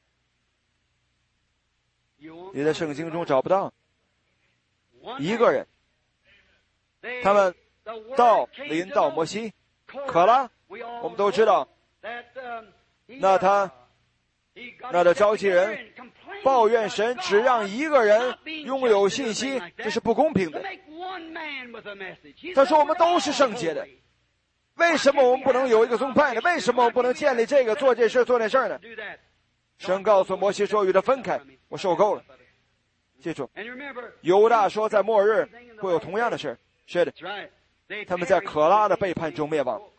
你在圣经中找不到一个人。他们到临到摩西，可拉，我们都知道，那的召集人抱怨神只让一个人拥有信息，这是不公平的。他说我们都是圣洁的，为什么我们不能有一个宗派呢？为什么我们不能建立这个做这事做那事呢？神告诉摩西说与他分开，我受够了。记住，犹大说在末日会有同样的事。是的，他们在可拉的背叛中灭亡。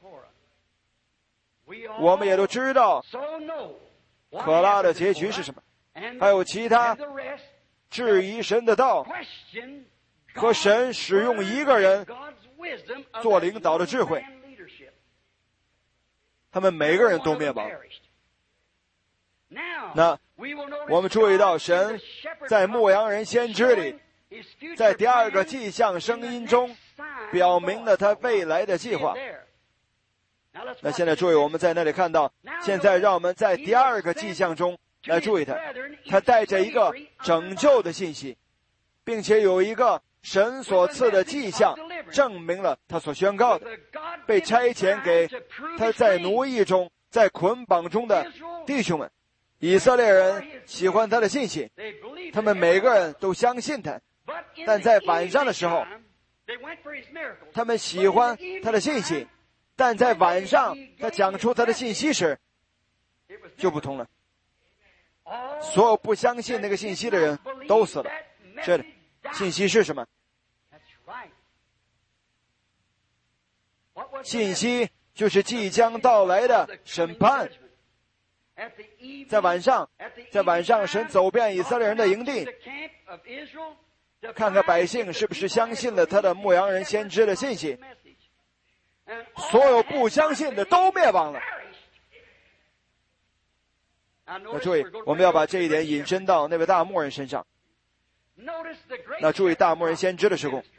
我们也都知道可拉的结局是什么，还有其他质疑神的道和神使用一个人做领导的智慧，他们每个人都灭亡。那我们注意到神在牧羊人先知里，在第2个迹象声音中表明了他未来的计划。那现在注意，我们在那里看到，现在让我们在第2个迹象中来注意他带着一个拯救的信息，并且有一个神所赐的迹象证明了他所宣告的，被差遣给他在奴役中在捆绑中的弟兄们。以色列人喜欢他的信息，他们每个人都相信他，但在晚上的时候，他们喜欢他的信息，但在晚上他讲出他的信息时就不同了。所有不相信那个信息的人都死了。是的，信息是什么？信息就是即将到来的审判。在晚上，神走遍以色列人的营地，看看百姓是不是相信了他的牧羊人先知的信息。所有不相信的都灭亡了。那注意，我们要把这一点引申到那位大牧人身上。那注意大牧人先知的事工，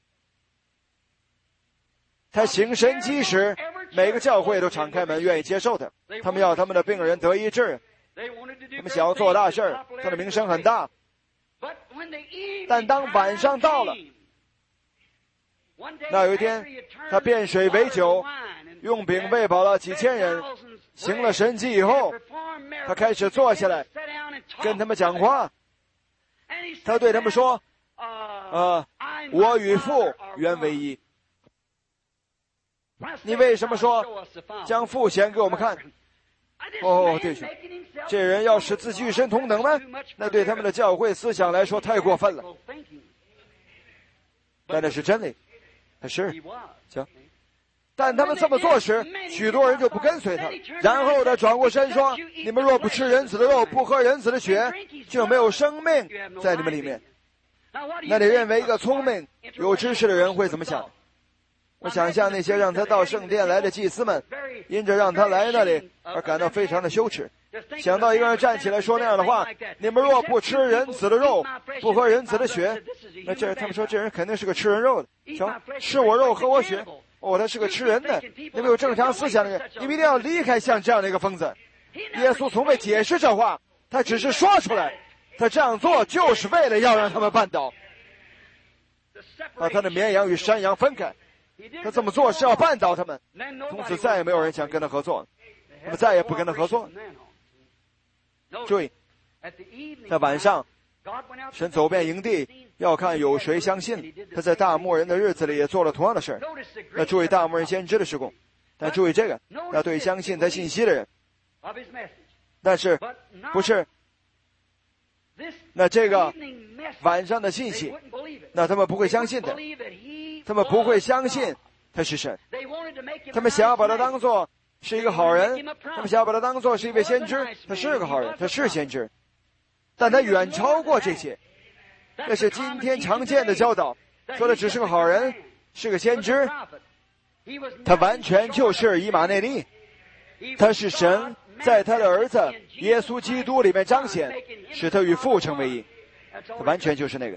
他行神迹时，每个教会都敞开门愿意接受他。他们要他们的病人得医治，他们想要做大事，他的名声很大。但当晚上到了，那有一天他变水为酒，用饼喂饱了几千人，行了神迹以后，他开始坐下来跟他们讲话。他对他们说，我与父原为一。你为什么说将父显给我们看？弟兄，这人要使自己与神同等吗？那对他们的教会思想来说太过分了。但那是真理，是行。但他们这么做时，许多人就不跟随他。然后他转过身说，你们若不吃人子的肉，不喝人子的血，就没有生命在你们里面。那你认为一个聪明有知识的人会怎么想？我想象那些让他到圣殿来的祭司们，因着让他来那里而感到非常的羞耻。想到一个人站起来说那样的话，你们若不吃人子的肉，不喝人子的血，那他们说这人肯定是个吃人肉的。吃我肉喝我血，他是个吃人的。你们有正常思想的人，你们一定要离开像这样的一个疯子。耶稣从未解释这话，他只是说出来，他这样做就是为了要让他们绊倒，把他的绵羊与山羊分开。他这么做是要绊倒他们，从此再也没有人想跟他合作，他们再也不跟他合作。注意，在晚上神走遍营地，要看有谁相信。他在大牧人的日子里也做了同样的事儿。那注意大牧人先知的事工，但注意这个，那对相信他信息的人，但是不是那这个晚上的信息，那他们不会相信的，他们不会相信他是神，他们想要把他当作是一个好人，他们想要把他当作是一位先知，他是个好人，他是先知，但他远超过这些。这是今天常见的教导，说的只是个好人，是个先知，他完全就是以马内利，他是神在他的儿子耶稣基督里面彰显，使他与父成为一，他完全就是那个。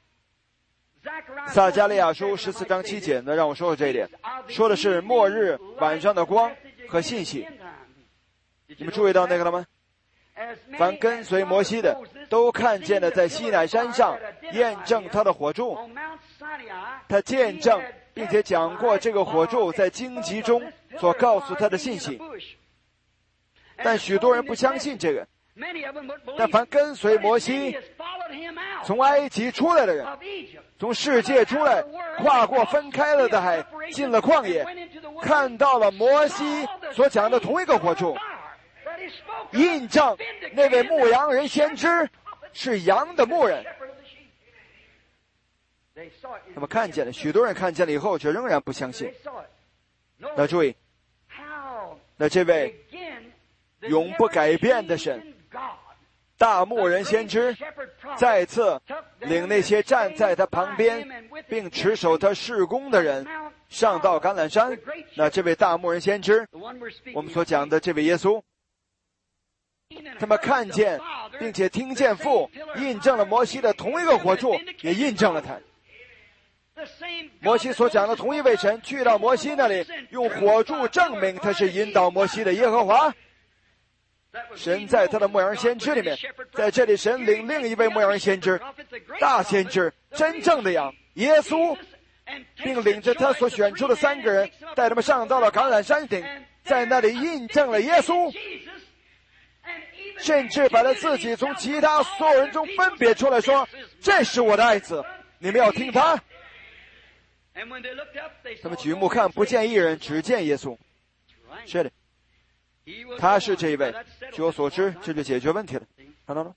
撒迦利亚书14章7节呢，让我说说这一点，说的是末日晚上的光和信息。你们注意到那个了吗？凡跟随摩西的都看见了在西乃山上验证他的火柱，他见证并且讲过这个火柱在荆棘中所告诉他的信息，但许多人不相信这个。但凡跟随摩西从埃及出来的人，从世界出来，跨过分开了的海，进了旷野，看到了摩西所讲的同一个火柱，印证那位牧羊人先知是羊的牧人。那么看见了，许多人看见了以后却仍然不相信。那注意，那这位永不改变的神大牧人先知再次领那些站在他旁边并持守他事工的人上到橄榄山。那这位大牧人先知，我们所讲的这位耶稣，他们看见并且听见父印证了摩西的同一个火柱，也印证了他。摩西所讲的同一位神去到摩西那里，用火柱证明他是引导摩西的耶和华。神在他的牧羊人先知里面，在这里神领另一位牧羊人先知，大先知，真正的羊耶稣，并领着他所选出的3个人，带他们上到了橄榄山顶，在那里印证了耶稣，甚至把他自己从其他所有人中分别出来，说这是我的爱子，你们要听他。他们举目看，不见一人，只见耶稣。是的，他是这一位。据我所知，这就解决问题了。看到了，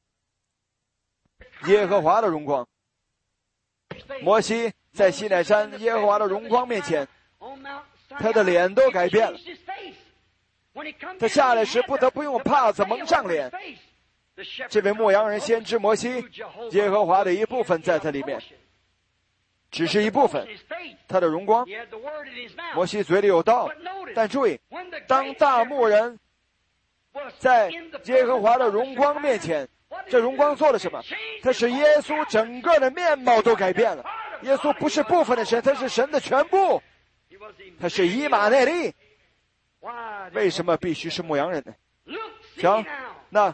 耶和华的荣光。摩西在西乃山耶和华的荣光面前，他的脸都改变了。他下来时不得不用帕子蒙上脸。这位牧羊人先知摩西，耶和华的一部分在他里面，只是一部分，他的荣光。摩西嘴里有道，但注意，当大牧人在耶和华的荣光面前，这荣光做了什么？他使耶稣整个的面貌都改变了。耶稣不是部分的神，他是神的全部，他是以马内利。为什么必须是牧羊人呢？瞧，那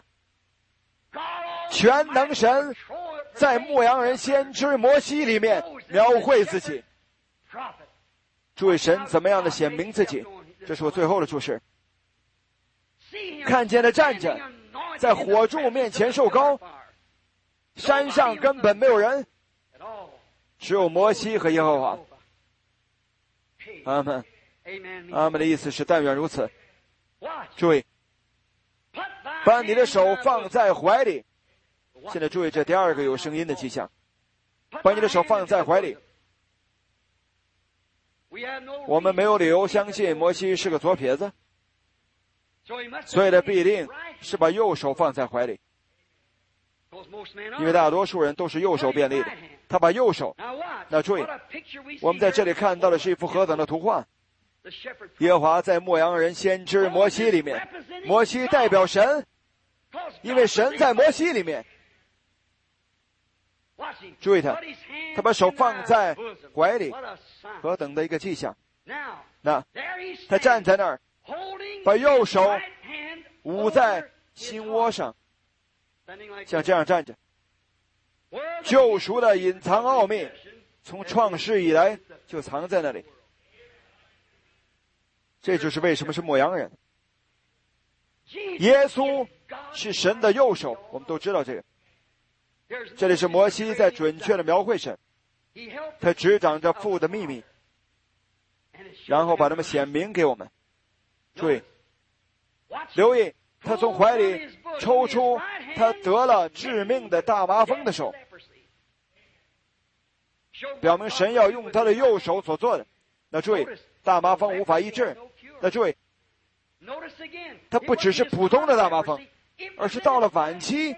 全能神在牧羊人先知摩西里面描绘自己。注意神怎么样的显明自己，这是我最后的注释。看见他站着在火柱面前受膏，山上根本没有人，只有摩西和耶和华。阿们。阿们的意思是但愿如此。注意，把你的手放在怀里。现在注意这第2个有声音的迹象，把你的手放在怀里。我们没有理由相信摩西是个左撇子，所以他必定是把右手放在怀里，因为大多数人都是右手便利的。他把右手，那注意，我们在这里看到的是一幅何等的图画。耶和华在牧羊人先知摩西里面，摩西代表神，因为神在摩西里面。注意他把手放在怀里，何等的一个迹象。那他站在那儿，把右手捂在心窝上，像这样站着。救赎的隐藏奥秘从创世以来就藏在那里。这就是为什么是牧羊人。耶稣是神的右手，我们都知道这个。 这里是摩西在准确的描绘神，他执掌着父的秘密，然后把它们显明给我们。注意，留意，他从怀里抽出他得了致命的大麻风的手，表明神要用他的右手所做的。那注意，大麻风无法医治。那注意，他不只是普通的大麻风，而是到了晚期，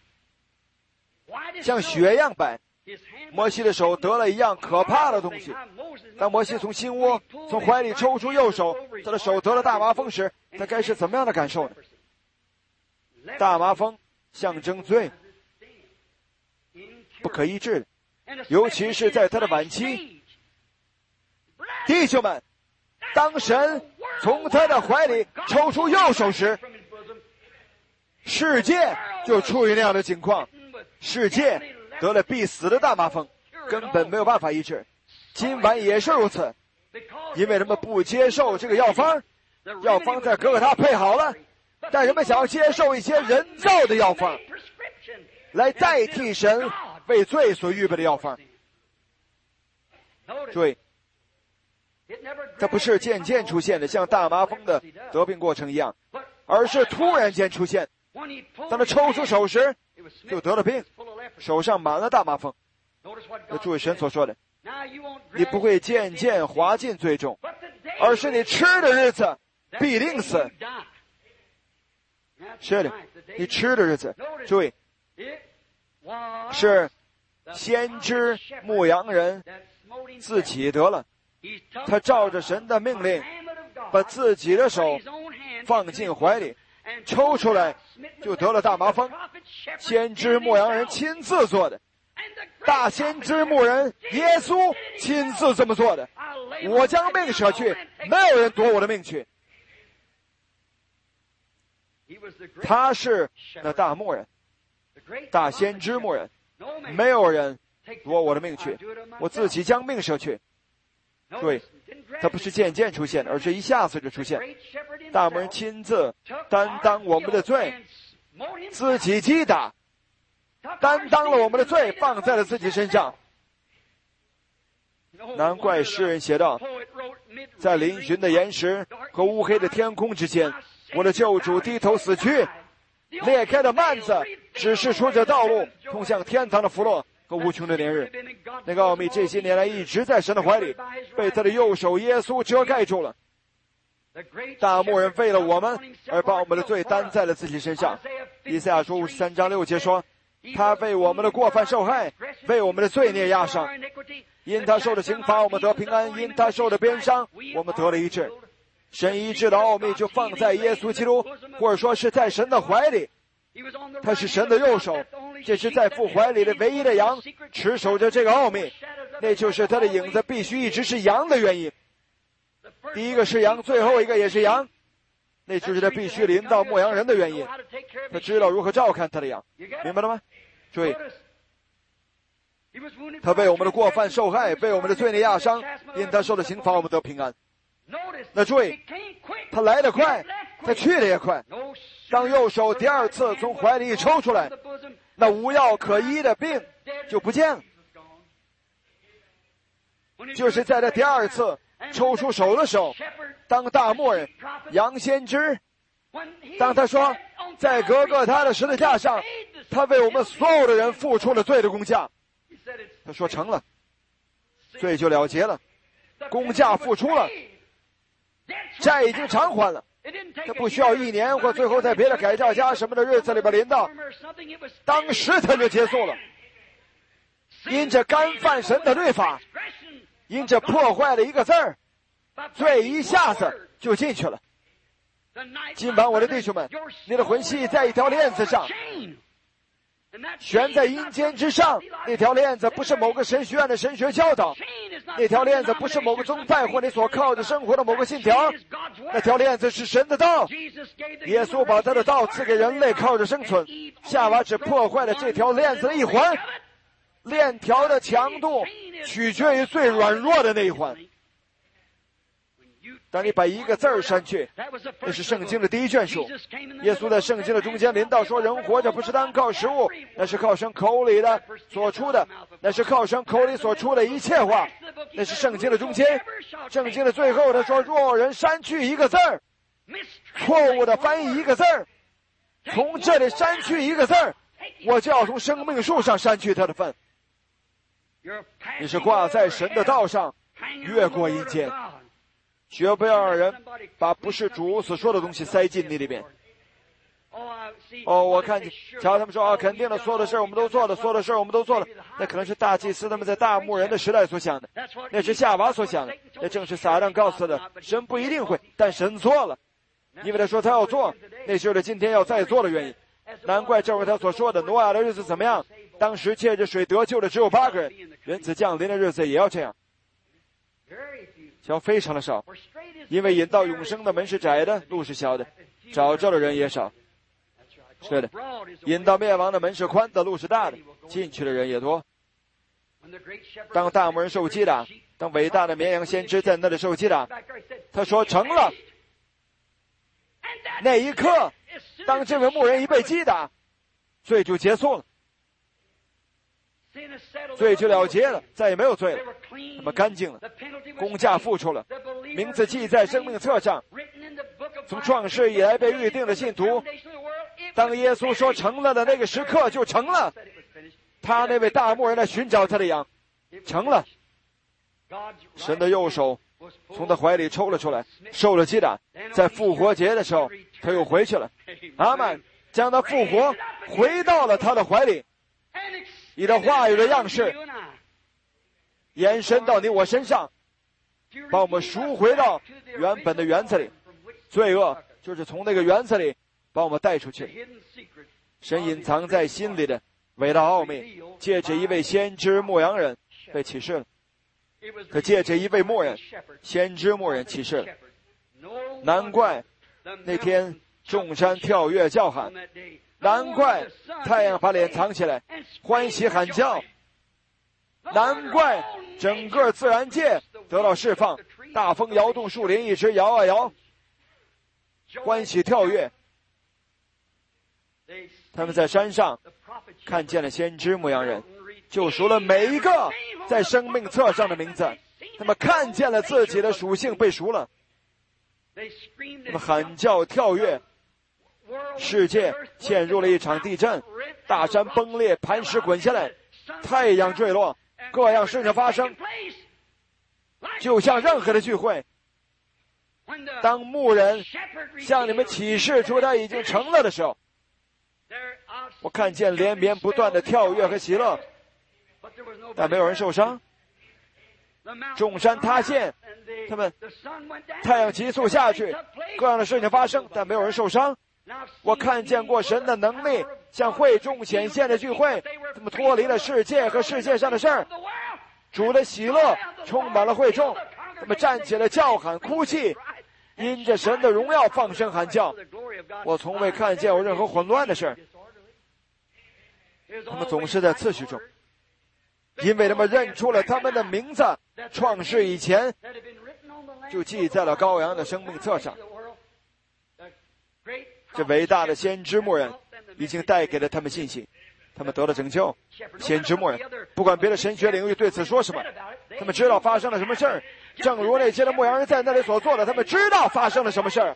像血一样白。摩西的手得了一样可怕的东西。当摩西从心窝从怀里抽出右手，他的手得了大麻风时，他该是怎么样的感受呢？大麻风象征罪，不可医治的，尤其是在他的晚期。弟兄们，当神从他的怀里抽出右手时，世界就处于那样的情况，世界得了必死的大麻风，根本没有办法医治。今晚也是如此，因为人们不接受这个药方，药方在哥哥他配好了，但人们想要接受一些人造的药方，来代替神为罪所预备的药方。注意，它不是渐渐出现的，像大麻风的得病过程一样，而是突然间出现。当他抽出手时，就得了病，手上满了大麻风。要注意神所说的，你不会渐渐滑进罪中，而是你吃的日子必定死。是的，你吃的日子。注意，是先知牧羊人自己得了，他照着神的命令，把自己的手放进怀里，抽出来就得了大麻风。先知牧羊人亲自做的，大先知牧人耶稣亲自这么做的。我将命舍去，没有人夺我的命去。他是那大牧人，大先知牧人，没有人夺我的命去，我自己将命舍去。对，它不是渐渐出现的，而是一下子就出现。大牧人亲自担当我们的罪，自己击打，担当了我们的罪，放在了自己身上。难怪诗人写道，在嶙峋的岩石和乌黑的天空之间，我的救主低头死去，裂开的幔子指示出这道路，通向天堂的福乐和无穷的年日。那个奥秘这些年来一直在神的怀里，被他的右手耶稣遮盖住了。大牧人为了我们而把我们的罪担在了自己身上。以赛亚书53章6节说，他为我们的过犯受害，为我们的罪孽压伤。因他受的刑罚我们得平安，因他受的鞭伤我们得了医治。神医治的奥秘就放在耶稣基督，或者说是在神的怀里。他是神的右手，这是在父怀里的唯一的羊，持守着这个奥秘，那就是他的影子必须一直是羊的原因。第一个是羊，最后一个也是羊，那就是他必须临到牧羊人的原因。他知道如何照看他的羊，明白了吗？注意，他为我们的过犯受害，为我们的罪孽压伤，因他受的刑罚我们得平安。那注意，他来得快，他去得也快。当右手第二次从怀里抽出来，那无药可医的病就不见了。就是在这第二次抽出手的时候，当大牧人杨先知，当他说在哥哥他的十字架上，他为我们所有的人付出了罪的工价，他说成了，罪就了结了，工价付出了，债已经偿还了。他不需要1年或最后在别的改造家什么的日子里边临到，当时他就结束了。因着干犯神的律法，因着破坏了一个字儿，罪一下子就进去了。今晚我的弟兄们，你的魂系在一条链子上，悬在阴间之上。那条链子不是某个神学院的神学教导，那条链子不是某个宗派或你所靠着生活的某个信条，那条链子是神的道。耶稣把他的道赐给人类，靠着生存。夏娃只破坏了这条链子的一环，链条的强度取决于最软弱的那一环。 当你把一个字儿删去，那是圣经的第一卷书。耶稣在圣经的中间临到说，人活着不是单靠食物，那是靠神口里的所出的，那是靠神口里所出的一切话。那是圣经的中间。圣经的最后他说，若有人删去一个字儿，错误的翻译一个字儿，从这里删去一个字儿，我就要从生命树上删去他的份。你是挂在神的道上，越过阴间。绝不要让人把不是主所说的东西塞进你里面。我看见，瞧他们说肯定的，所有的事我们都做了，所有的事我们都做了。那可能是大祭司他们在大牧人的时代所想的，那是夏娃所想的，那正是撒旦告诉他的。神不一定会，但神做了，因为他说他要做，那就是今天要再做的原因。难怪正如他所说的，挪亚的日子怎么样？当时借着水得救的只有8个人，人子降临的日子也要这样。非常的少，因为引到永生的门是窄的，路是小的，找着的人也少。是的，引到灭亡的门是宽的，路是大的，进去的人也多。当大牧人受击打，当伟大的绵羊先知在那里受击打，他说成了。那一刻，当这位牧人一被击打，罪就结束了，罪就了结了，再也没有罪了，他们干净了，工价付出了，名字记在生命册上。从创世以来被预定的信徒，当耶稣说成了的那个时刻就成了。他那位大牧人来寻找他的羊，成了。神的右手从他怀里抽了出来，受了击打，在复活节的时候他又回去了。阿们，将他复活回到了他的怀里。你的话语的样式延伸到你我身上，把我们赎回到原本的园子里。罪恶就是从那个园子里把我们带出去。神隐藏在心里的伟大奥秘，借着一位先知牧羊人被启示了。可借着一位牧人，先知牧人启示了。难怪那天众山跳跃叫喊，难怪太阳把脸藏起来欢喜喊叫，难怪整个自然界得到释放，大风摇动树林，一直摇啊摇，欢喜跳跃。他们在山上看见了先知牧羊人，救赎了每一个在生命册上的名字。他们看见了自己的属性被赎了，他们喊叫跳跃，世界陷入了一场地震，大山崩裂，磐石滚下来，太阳坠落，各样事情发生，就像任何的聚会。当牧人向你们启示出他已经成了的时候，我看见连绵不断的跳跃和喜乐，但没有人受伤。众山塌陷，他们太阳急速下去，各样的事情发生，但没有人受伤。我看见过神的能力向会众显现的聚会，他们脱离了世界和世界上的事儿，主的喜乐充满了会众，他们站起来叫喊哭泣，因着神的荣耀放声喊叫。我从未看见有任何混乱的事，他们总是在次序中，因为他们认出了他们的名字，创世以前就记在了羔羊的生命册上。这伟大的先知牧人已经带给了他们信心，他们得了拯救。先知牧人不管别的神学领域对此说什么，他们知道发生了什么事儿，正如那些的牧羊人在那里所做的，他们知道发生了什么事儿。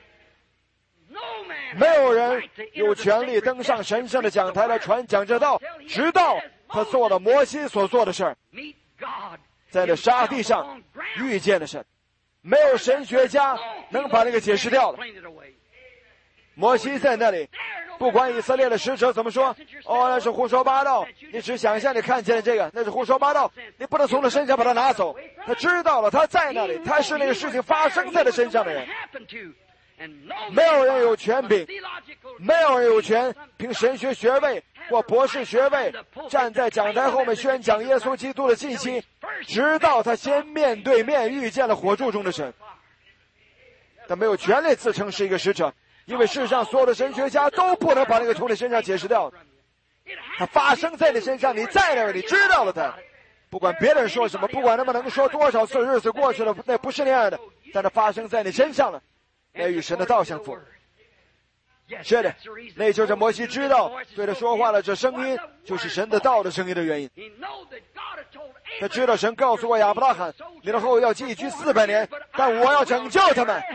没有人有权利登上神圣的讲台来传讲这道，直到他做了摩西所做的事儿，在那沙地上遇见了神。没有神学家能把那个解释掉了。摩西在那里，不管以色列的使者怎么说，那是胡说八道，你只想象你看见了这个，那是胡说八道，你不能从他身上把他拿走。他知道了，他在那里，他是那个事情发生在他身上的人。没有人有权柄，没有人有权凭神学学位或博士学位站在讲台后面宣讲耶稣基督的信息，直到他先面对面遇见了火柱中的神。他没有权利自称是一个使者，因为世上所有的神学家都不能把那个从你身上解释掉。他发生在你身上，你在那儿，你知道了他。不管别人说什么，不管他们能说多少次，日子过去了，那不是那样的。 但是发生在你身上了，那与神的道相符。是的，那就是摩西知道对他说话的这声音就是神的道的声音的原因。他知道神告诉过亚伯拉罕，你的后裔要寄居400年，但我要拯救他们。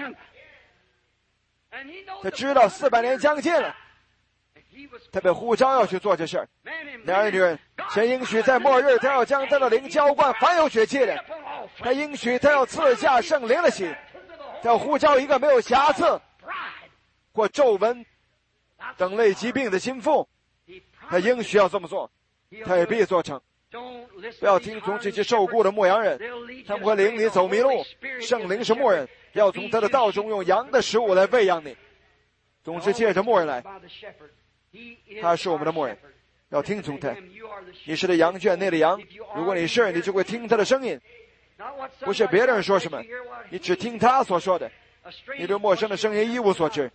他知道400年将近了，他被呼召要去做这事儿。男人女人，神应许在末日他要将他的灵浇灌凡有血气的，他应许他要赐下圣灵的喜，他要呼召一个没有瑕疵或皱纹等类疾病的心腹，他应许要这么做，他也必做成。不要听从这些受雇的牧羊人，他们会领你走迷路。圣灵是牧人，要从他的道中用羊的食物来喂养你。总是借着牧人来，他是我们的牧人，要听从他。你是的羊圈内的羊，如果你是，你就会听他的声音，不是别人说什么，你只听他所说的。你对陌生的声音一无所知。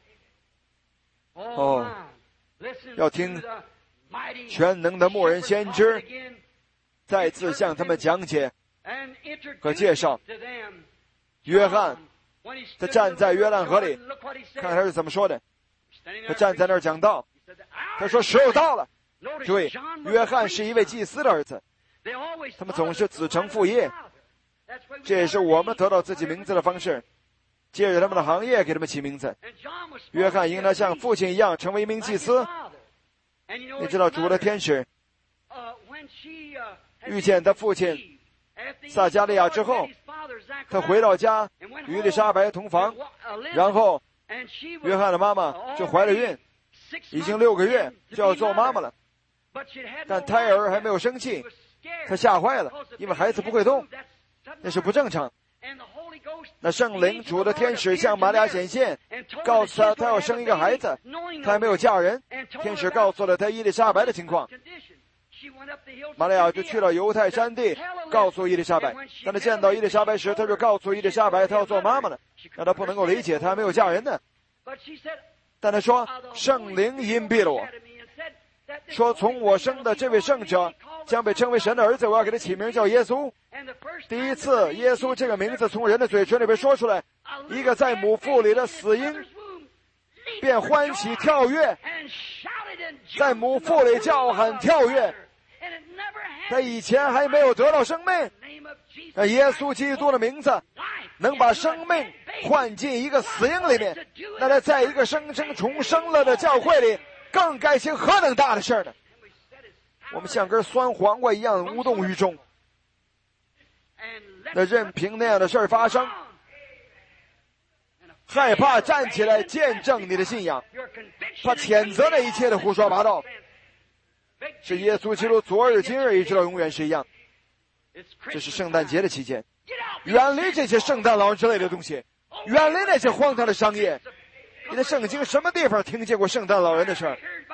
要听全能的牧人先知再次向他们讲解和介绍。约翰他站在约旦河里，看他是怎么说的。他站在那儿讲道，他说时候到了。注意，约翰是一位祭司的儿子，他们总是子承父业，这也是我们得到自己名字的方式，借着他们的行业给他们起名字。约翰应当像父亲一样成为一名祭司。你知道主的天使遇见他父亲撒加利亚之后，他回到家与伊丽莎白同房，然后约翰的妈妈就怀了孕，已经6个月就要做妈妈了，但胎儿还没有生气，他吓坏了，因为孩子不会动，那是不正常。那圣灵主的天使向玛利亚显现，告诉他要生一个孩子，他还没有嫁人。天使告诉了他伊丽莎白的情况，玛利亚就去了犹太山地，告诉伊丽莎白。当他见到伊丽莎白时，他就告诉伊丽莎白他要做妈妈了，让他不能够理解他还没有嫁人呢。但他说圣灵荫蔽了我，说从我生的这位圣者将被称为神的儿子，我要给他起名叫耶稣。第一次耶稣这个名字从人的嘴唇里边说出来，一个在母腹里的死婴便欢喜跳跃，在母腹里叫喊跳跃。他以前还没有得到生命，那耶稣基督的名字能把生命换进一个死婴里面，那他在一个生生重生了的教会里更该行何等大的事呢？我们像根酸黄瓜一样无动于衷，那任凭那样的事儿发生，害怕站起来见证你的信仰，怕谴责那一切的胡说八道。是耶稣基督昨日今日一直到永远是一样。这是圣诞节的期间，远离这些圣诞老人之类的东西，远离那些荒唐的商业。你的圣经什么地方听见过圣诞老人的事儿？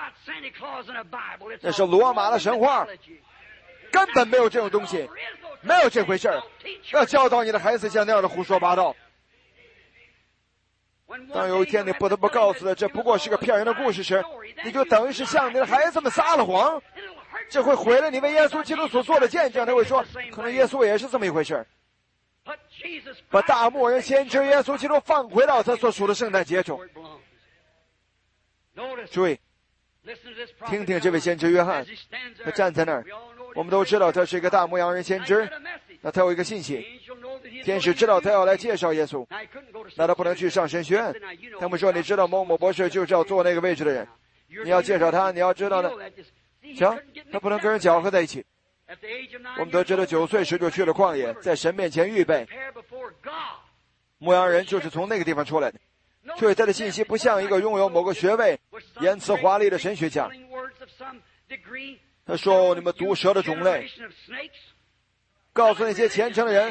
那是罗马的神话，根本没有这种东西，没有这回事儿。不要教导你的孩子像那样的胡说八道。当有一天你不得不告诉他这不过是个骗人的故事时，你就等于是向你的孩子们撒了谎，这会毁了你为耶稣基督所做的见证。他会说可能耶稣也是这么一回事。把大牧人先知耶稣基督放回到他所属的圣诞节中。注意听听这位先知约翰，他站在那儿，我们都知道他是一个大牧羊人先知，那他有一个信息，天使知道他要来介绍耶稣，那他不能去上神学院。他们说你知道某某博士就是要坐那个位置的人，你要介绍他，你要知道呢，行，他不能跟人搅和在一起。我们得知他9岁时就去了旷野，在神面前预备。牧羊人就是从那个地方出来的，所以他的信息不像一个拥有某个学位、言辞华丽的神学家。他说你们毒蛇的种类，告诉那些虔诚的人，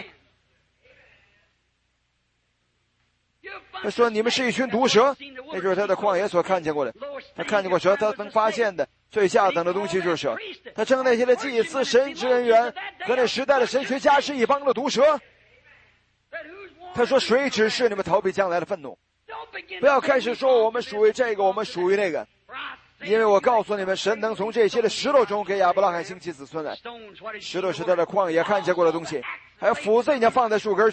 他说你们是一群毒蛇，那就是他在旷野所看见过的。他看见过蛇，他能发现的最下等的东西就是蛇。他称那些的祭司、神职人员和那时代的神学家是一帮的毒蛇。他说谁指示你们逃避将来的愤怒？不要开始说我们属于这个，我们属于那个，因为我告诉你们，神能从这些的石头中给亚伯拉罕兴起子孙来。石头是他的旷野看见过的东西，还有斧子已经放在树根上，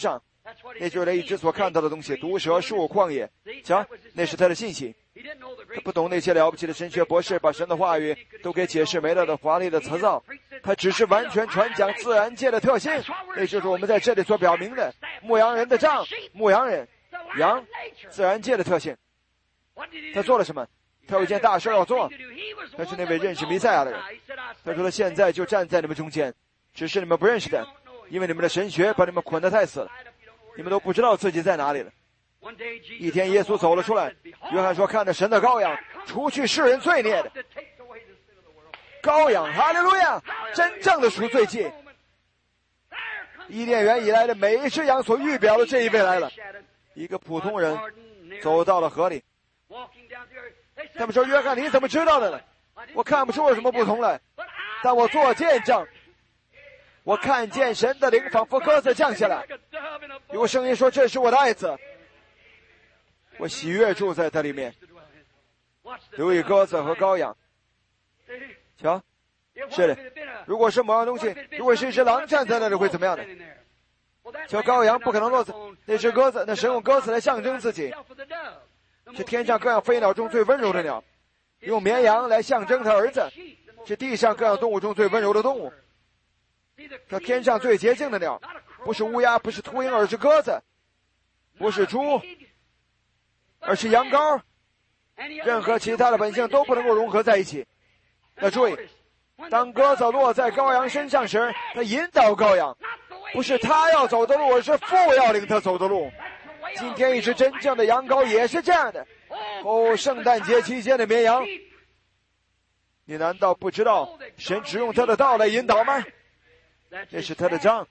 那就是他一直所看到的东西，毒蛇、树、旷野。瞧，那是他的信息。他不懂那些了不起的神学博士把神的话语都给解释没了的华丽的词藻，他只是完全传讲自然界的特性。那就是我们在这里所表明的牧羊人的杖，牧羊人，羊，自然界的特性。他做了什么？他有一件大事要做。他是那位认识弥赛亚的人。他说他现在就站在你们中间，只是你们不认识的，因为你们的神学把你们捆得太死了，你们都不知道自己在哪里了。一天耶稣走了出来，约翰说，看着神的羔羊，除去世人罪孽的羔羊，哈利路亚，真正的赎罪祭。伊甸园以来的每一只羊所预表的这一位来了。一个普通人走到了河里。他们说，约翰你怎么知道的呢？我看不出有什么不同来，但我做见证，我看见神的灵仿佛鸽子降下来，有声音说，这是我的爱子，我喜悦住在它里面。留意鸽子和羔羊。瞧，是的，如果是某样东西，如果是一只狼站在那里会怎么样呢？瞧，羔羊不可能落在那只鸽子，那神用鸽子来象征自己，是天上各样飞鸟中最温柔的鸟，用绵羊来象征他儿子，是地上各样动物中最温柔的动物。他天上最洁净的鸟，不是乌鸦，不是秃鹰，而是鸽子；不是猪，而是羊羔。任何其他的本性都不能够融合在一起。那注意，当鸽子落在羔羊身上时，他引导羔羊，不是他要走的路，而是父要领他走的路。今天一只真正的羊羔也是这样的。哦，圣诞节期间的绵羊，你难道不知道神只用他的道来引导吗？这是他的杖。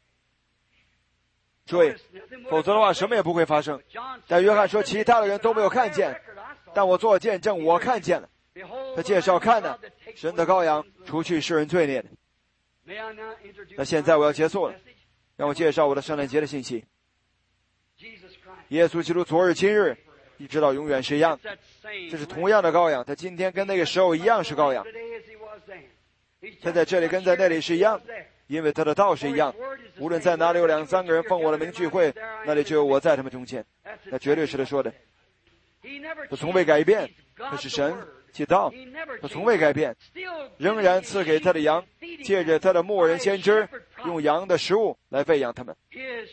注意，否则的话什么也不会发生。但约翰说，其他的人都没有看见，但我做见证，我看见了。他介绍看呢，神的羔羊除去世人罪孽的。那现在我要结束了，让我介绍我的圣诞节的信息。耶稣基督昨日今日一直到永远是一样，这是同样的羔羊，他今天跟那个时候一样是羔羊，他在这里跟在那里是一样，因为他的道是一样。无论在哪里有2、3个人奉我的名聚会，那里就有我在他们中间。那绝对是他说的，他从未改变，他是神即道，他从未改变，仍然赐给他的羊，借着他的牧人先知，用羊的食物来喂养他们，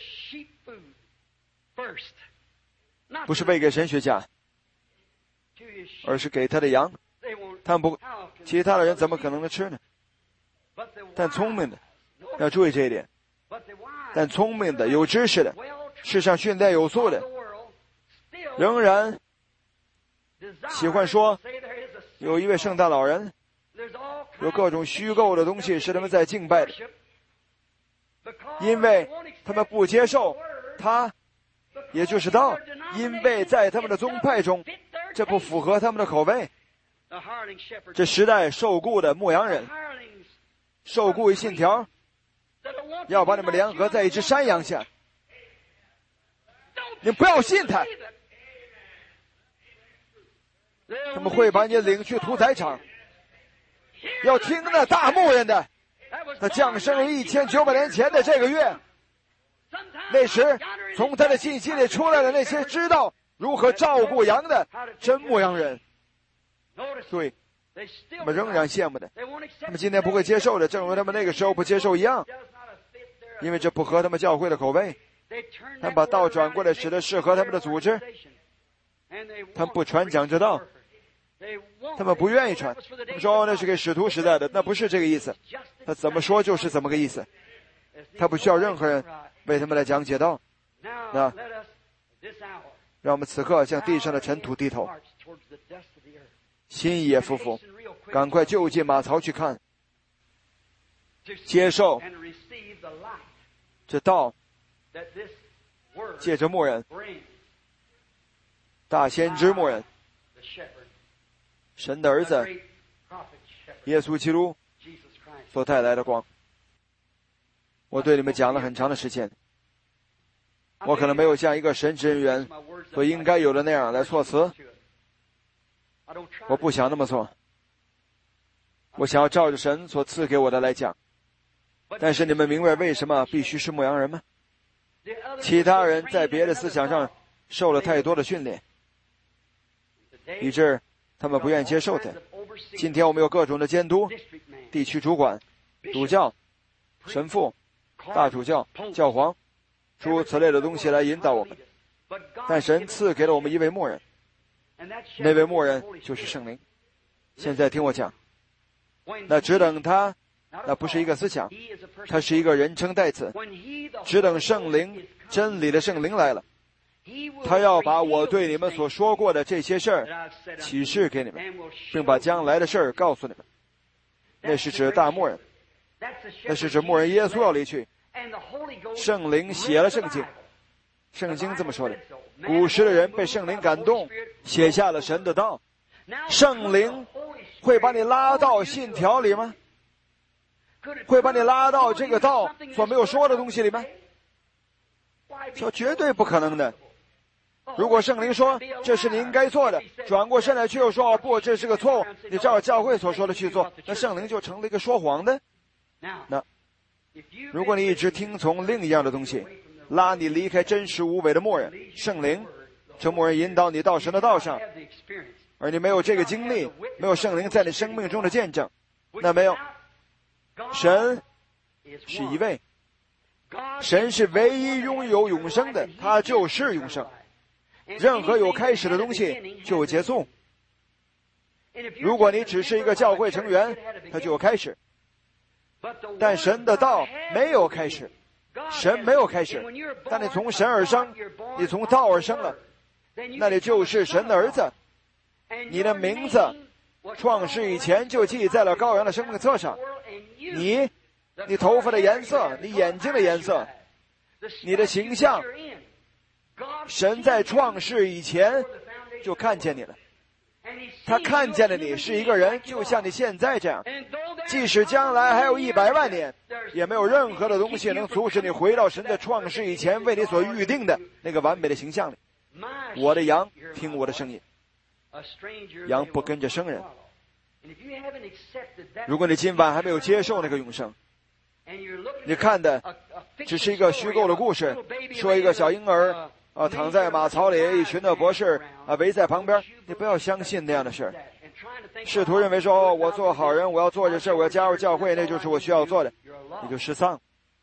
不是喂给神学家，而是给他的羊。他们不，其他的人怎么可能能吃呢？但聪明的要注意这一点，但聪明的有知识的，世上训练有素的，仍然喜欢说有一位圣诞老人，有各种虚构的东西是他们在敬拜的，因为他们不接受他，也就是道，因为在他们的宗派中这不符合他们的口味。这时代受雇的牧羊人，受雇于信条，要把你们联合在一只山羊下，你不要信他，他们会把你领去屠宰场。要听那大牧人的，他降生于1900年前的这个月，那时从他的信息里出来的那些知道如何照顾羊的真牧羊人。对，他们仍然羡慕的，他们今天不会接受的，正如他们那个时候不接受一样，因为这不合他们教会的口味。他们把道转过来，使得适合他们的组织，他们不传讲这道，他们不愿意传。他们说，那是给使徒时代的，那不是这个意思，他怎么说就是怎么个意思，他不需要任何人为他们来讲解道。那让我们此刻向地上的尘土低头，心也服服，赶快就近马槽去看，接受这道，借着牧人，大先知牧人，神的儿子耶稣基督所带来的光。我对你们讲了很长的时间，我可能没有像一个神职人员所应该有的那样来措辞，我不想那么做，我想要照着神所赐给我的来讲。但是你们明白为什么必须是牧羊人吗？ 其他人在别的思想上受了太多的训练，以致他们不愿意接受它。今天我们有各种的监督、地区主管、主教、神父、大主教、教皇，诸如此类的东西来引导我们。但神赐给了我们一位牧人，那位牧人就是圣灵。现在听我讲，那只等他，那不是一个思想，他是一个人称代词。只等圣灵，真理的圣灵来了，他要把我对你们所说过的这些事儿启示给你们，并把将来的事儿告诉你们。那是指大牧人，那是指牧人耶稣要离去，圣灵写了圣经。圣经这么说的，古时的人被圣灵感动，写下了神的道。圣灵会把你拉到信条里吗？会把你拉到这个道所没有说的东西里吗？说绝对不可能的。如果圣灵说这是你应该做的，转过身来却又说不，这是个错误，你照教会所说的去做，那圣灵就成了一个说谎的。那如果你一直听从另一样的东西，拉你离开真实无伪的牧人圣灵，这牧人引导你到神的道上，而你没有这个经历，没有圣灵在你生命中的见证，那没有。神是一位，神是唯一拥有永生的，他就是永生。任何有开始的东西就有结束。如果你只是一个教会成员，它就有开始。但神的道没有开始，神没有开始。但你从神而生，你从道而生了，那你就是神的儿子。你的名字创世以前就记在了羔羊的生命册上。你头发的颜色，你眼睛的颜色，你的形象，神在创世以前就看见你了。他看见了你是一个人，就像你现在这样。即使将来还有100万年，也没有任何的东西能阻止你回到神在创世以前为你所预定的那个完美的形象里。我的羊听我的声音，羊不跟着生人。如果你今晚还没有接受那个永生，你看的只是一个虚构的故事，说一个小婴儿躺在马槽里，一群的博士围在旁边，你不要相信那样的事儿。试图认为说我做好人，我要做这事，我要加入教会，那就是我需要做的，你就失丧。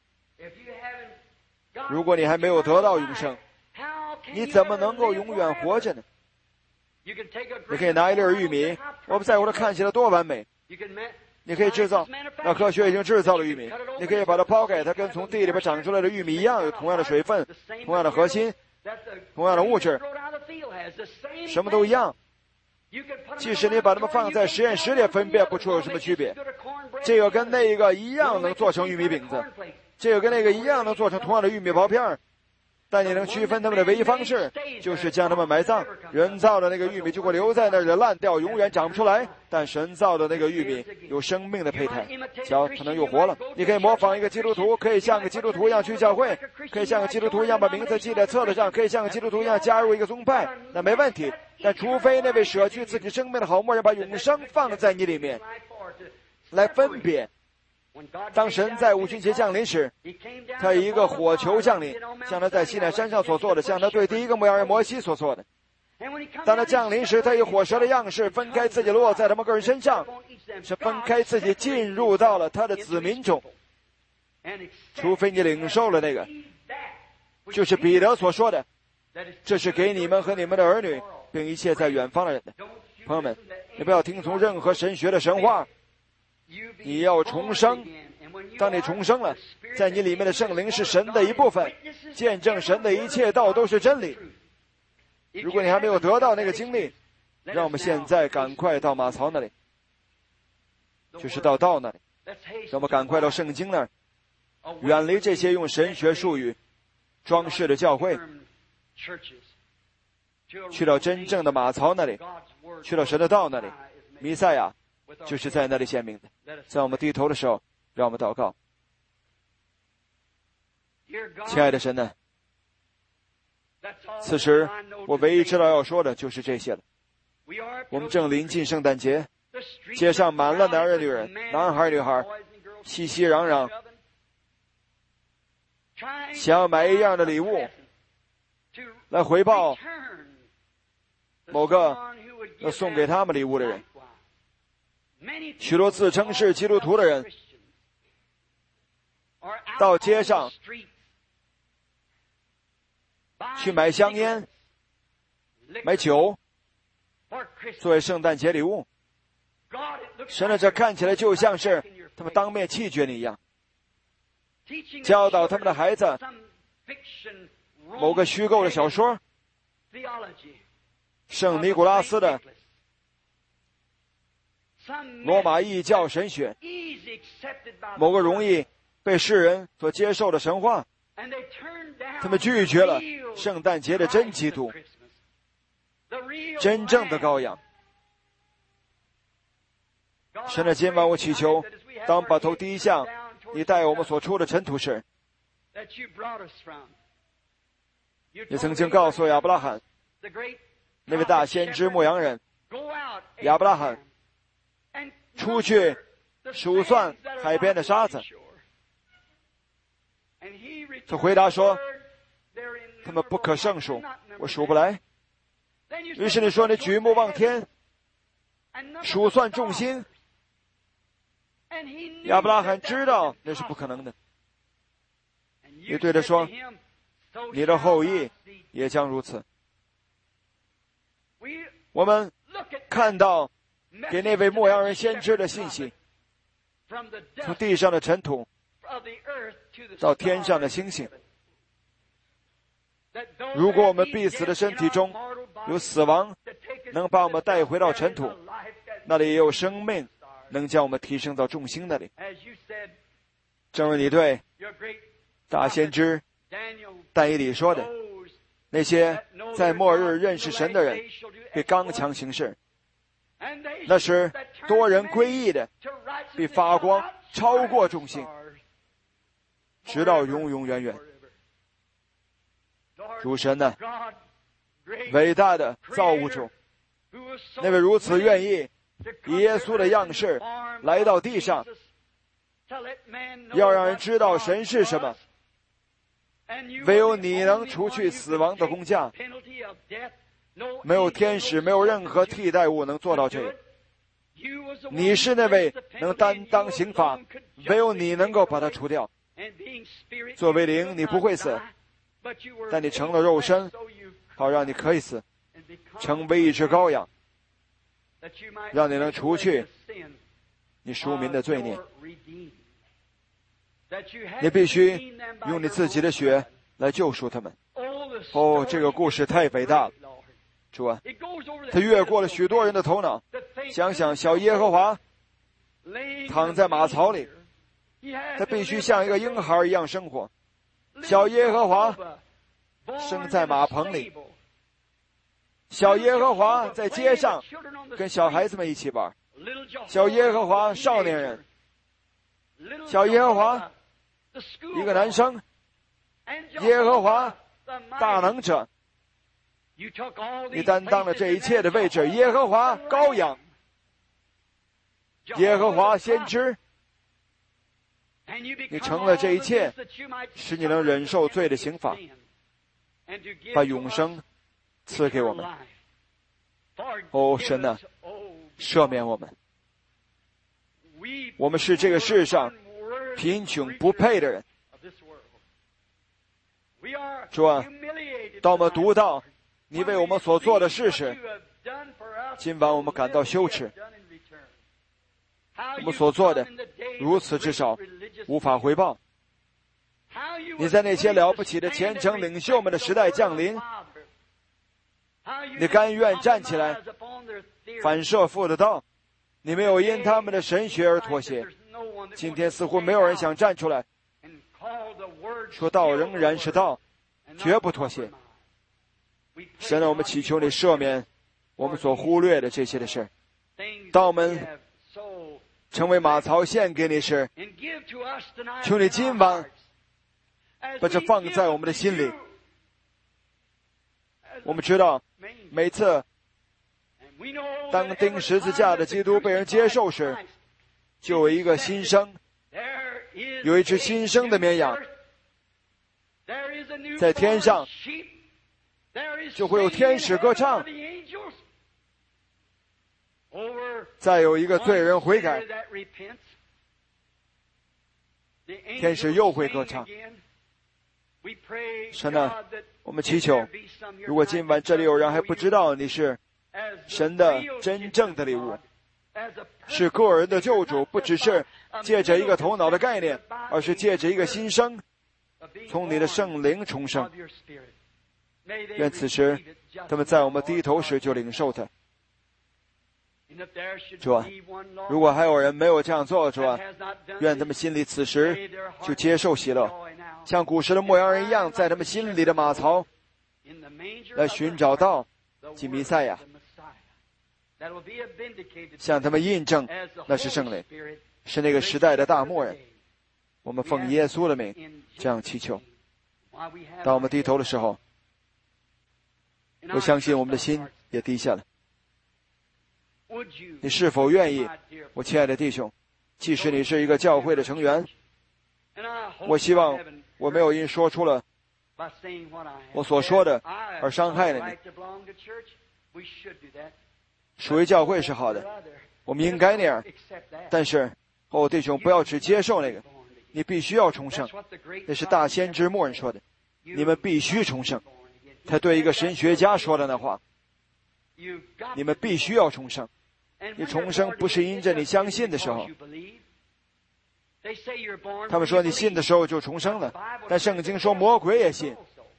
如果你还没有得到永生，你怎么能够永远活着呢？你可以拿一粒玉米，我不在乎它看起来多完美，你可以制造，那科学已经制造了玉米，你可以把它抛开，它跟从地里边长出来的玉米一样，有同样的水分，同样的核心，同样的物质，什么都一样。即使你把它们放在实验室里，分辨不出有什么区别。这个跟那个一样能做成玉米饼子，这个跟那个一样能做成同样的玉米薄片，但你能区分它们的唯一方式就是将它们埋葬。人造的那个玉米就会留在那儿烂掉，永远长不出来，但神造的那个玉米有生命的胚胎，瞧，它能又活了。你可以模仿一个基督徒，可以像个基督徒一样去教会，可以像个基督徒一样把名字记在册子上，可以像个基督徒一样加入一个宗派，那没问题。但除非那位舍去自己生命的好牧人把永生放在你里面来分别。当神在五旬节降临时，他以一个火球降临，像他在西奈山上所做的，像他对第一个牧羊人摩西所做的。当他降临时，他以火蛇的样式分开自己，落在他们个人身上，是分开自己进入到了他的子民中。除非你领受了那个，就是彼得所说的，这是给你们和你们的儿女并一切在远方的人的。朋友们，你不要听从任何神学的神话，你要重生。当你重生了，在你里面的圣灵是神的一部分，见证神的一切道都是真理。如果你还没有得到那个经历，让我们现在赶快到马槽那里，就是到道那里，让我们赶快到圣经那儿，远离这些用神学术语装饰的教会，去到真正的马槽那里，去到神的道那里。弥赛亚就是在那里显明的。在我们低头的时候，让我们祷告。亲爱的神呢，此时我唯一知道要说的就是这些了。我们正临近圣诞节，街上满了男人女人，男孩女孩，熙熙攘攘。 想要买一样的礼物来回报某个要送给他们礼物的人。许多自称是基督徒的人到街上去买香烟、买酒作为圣诞节礼物。神的，这看起来就像是他们当面弃绝你一样，教导他们的孩子某个虚构的小说，圣尼古拉斯的罗马异教神学，某个容易被世人所接受的神话。他们拒绝了圣诞节的真基督，真正的羔羊。神的，今晚我祈求，当把头低向你带我们所出的尘土时，你曾经告诉亚伯拉罕，那位大先知牧羊人亚伯拉罕出去数算海边的沙子。他回答说，他们不可胜数，我数不来。于是你说，你举目望天，数算众星。亚伯拉罕知道那是不可能的。你对他说，你的后裔也将如此。我们看到给那位牧羊人先知的信息，从地上的尘土到天上的星星。如果我们必死的身体中有死亡能把我们带回到尘土，那里也有生命能将我们提升到众星那里。正如你对大先知但以理说的，那些在末日认识神的人必刚强行事，那时多人归义的必发光超过众星，直到永永远远。主神呢，伟大的造物主，那位如此愿意以耶稣的样式来到地上，要让人知道神是什么。唯有你能除去死亡的工价，没有天使，没有任何替代物能做到这个。你是那位能担当刑罚，唯有你能够把它除掉。作为灵，你不会死，但你成了肉身，好让你可以死，成为一只羔羊，让你能除去你属民的罪孽。你必须用你自己的血来救赎他们。哦，这个故事太伟大了，主啊，他越过了许多人的头脑。想想小耶和华躺在马槽里，他必须像一个婴孩一样生活。小耶和华生在马棚里，小耶和华在街上跟小孩子们一起玩，小耶和华少年人，小耶和华一个男生，耶和华大能者，你担当了这一切的位置。耶和华羔羊，耶和华先知，你成了这一切，使你能忍受罪的刑罚，把永生赐给我们。哦，神啊，赦免我们，我们是这个世上贫穷不配的人。主啊，当我们读到你为我们所做的事时，今晚我们感到羞耻。我们所做的如此之少，无法回报。你在那些了不起的虔诚领袖们的时代降临，你甘愿站起来反射父的道，你没有因他们的神学而妥协。今天似乎没有人想站出来说道仍然是道，绝不妥协。神啊，我们祈求你赦免我们所忽略的这些的事。当我们成为马槽献给你时，求你今晚把这放在我们的心里。我们知道每次当钉十字架的基督被人接受时，就有一个新生，有一只新生的绵羊在天上就会有天使歌唱。再有一个罪人悔改，天使又会歌唱。神啊，我们祈求，如果今晚这里有人还不知道你是神的真正的礼物，是个人的救主，不只是借着一个头脑的概念，而是借着一个心声，从你的圣灵重生。愿此时他们在我们低头时就领受它。主啊，如果还有人没有这样做，主啊，愿他们心里此时就接受喜乐，像古时的牧羊人一样，在他们心里的马槽来寻找到即弥赛亚，向他们印证那是圣灵，是那个时代的大牧人。我们奉耶稣的名这样祈求。当我们低头的时候，我相信我们的心也低下了。你是否愿意，我亲爱的弟兄，即使你是一个教会的成员，我希望我没有因说出了我所说的而伤害了你。属于教会是好的，我们应该那样，但是弟兄不要只接受那个，你必须要重生。那是大先知默人说的，你们必须重生。他对一个神学家说的那话，你们必须要重生。你重生不是因着你相信的时候，他们说你信的时候就重生了，但圣经说魔鬼也信。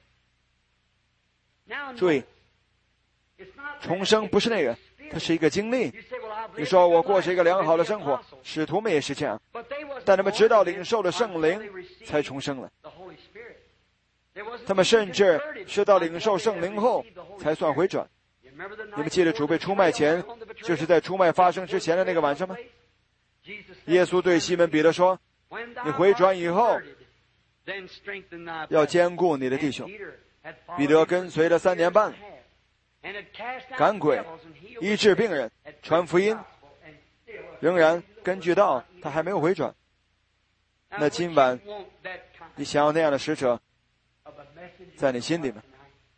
注意，重生不是那个，它是一个经历。你说我过着一个良好的生活，使徒们也是这样，但他们直到领受了圣灵才重生了。他们甚至是到领受圣灵后才算回转。你们记得主被出卖前，就是在出卖发生之前的那个晚上吗？耶稣对西门彼得说，你回转以后要兼顾你的弟兄。彼得跟随了3年半，赶鬼，医治病人，传福音，仍然根据道他还没有回转。那今晚你想要那样的使者在你心里吗？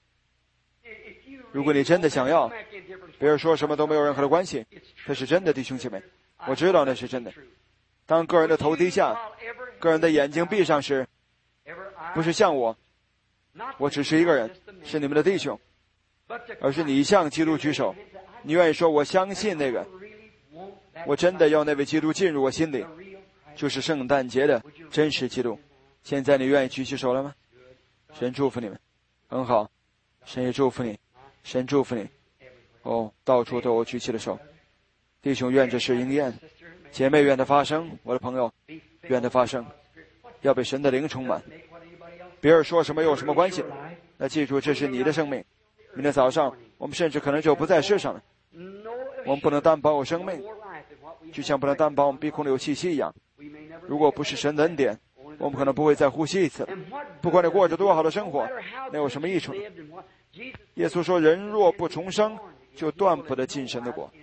如果你真的想要，别人说什么都没有任何的关系，这是真的，弟兄姐妹，我知道那是真的。当个人的头低下，个人的眼睛闭上时，不是像我只是一个人，是你们的弟兄，而是你向基督举手，你愿意说我相信那个，我真的要那位基督进入我心里，就是圣诞节的真实基督。现在你愿意举起手了吗？神祝福你们，很好，神也祝福你，神祝福你。到处都有举起了手。弟兄愿这事应验，姐妹愿它发生，我的朋友愿它发生，要被神的灵充满。别人说什么有什么关系？那记住，这是你的生命。明天早上我们甚至可能就不在世上了。我们不能担保有生命，就像不能担保我们鼻孔里有气息一样。如果不是神的恩典，我们可能不会再呼吸一次。不管你过着多好的生活，那有什么益处呢？耶稣说，人若不重生，就断不得进神的国。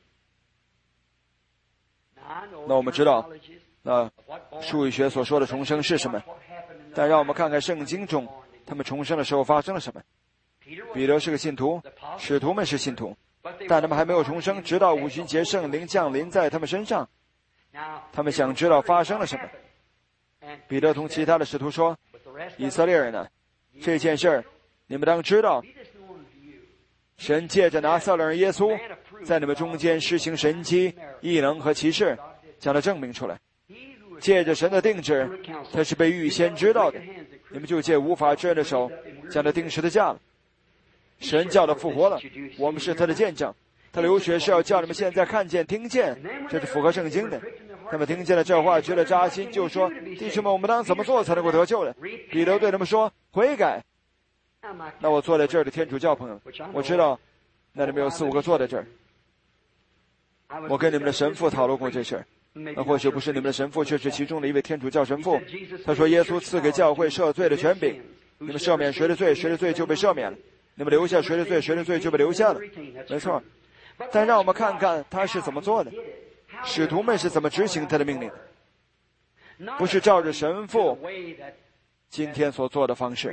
那我们知道术语学所说的重生是什么，但让我们看看圣经中他们重生的时候发生了什么。彼得是个信徒，使徒们是信徒，但他们还没有重生，直到五旬节圣灵降临在他们身上。他们想知道发生了什么。彼得同其他的使徒说，以色列人啊，这件事你们当知道，神借着拿撒勒人耶稣在你们中间施行神迹异能和奇事，将它证明出来。借着神的定旨，他是被预先知道的，你们就借无法知人的手将他钉十字架了。神叫他复活了，我们是他的见证。他流血是要叫你们现在看见听见，这是符合圣经的。他们听见了这话，觉得扎心，就说，弟兄们，我们当怎么做才能够得救呢？彼得对他们说，悔改。那我坐在这儿的天主教朋友，我知道那里面有4-5个坐在这儿，我跟你们的神父讨论过这事儿。那或许不是你们的神父，却是其中的一位天主教神父。他说，耶稣赐给教会赦罪的权柄，你们赦免谁的罪，谁的罪就被赦免了；你们留下谁的罪，谁的罪就被留下了。没错，但让我们看看他是怎么做的，使徒们是怎么执行他的命令的。不是照着神父今天所做的方式。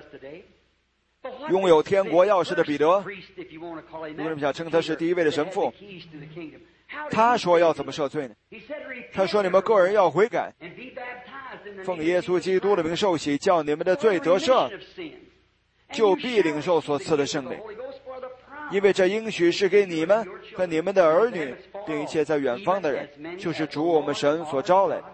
拥有天国钥匙的彼得，如果你们想称他是第一位的神父，他说要怎么赦罪呢？他说你们个人要悔改，奉耶稣基督的名受洗，叫你们的罪得赦，就必领受所赐的圣灵。因为这应许是给你们和你们的儿女，并一切在远方的人，就是主我们神所招来的。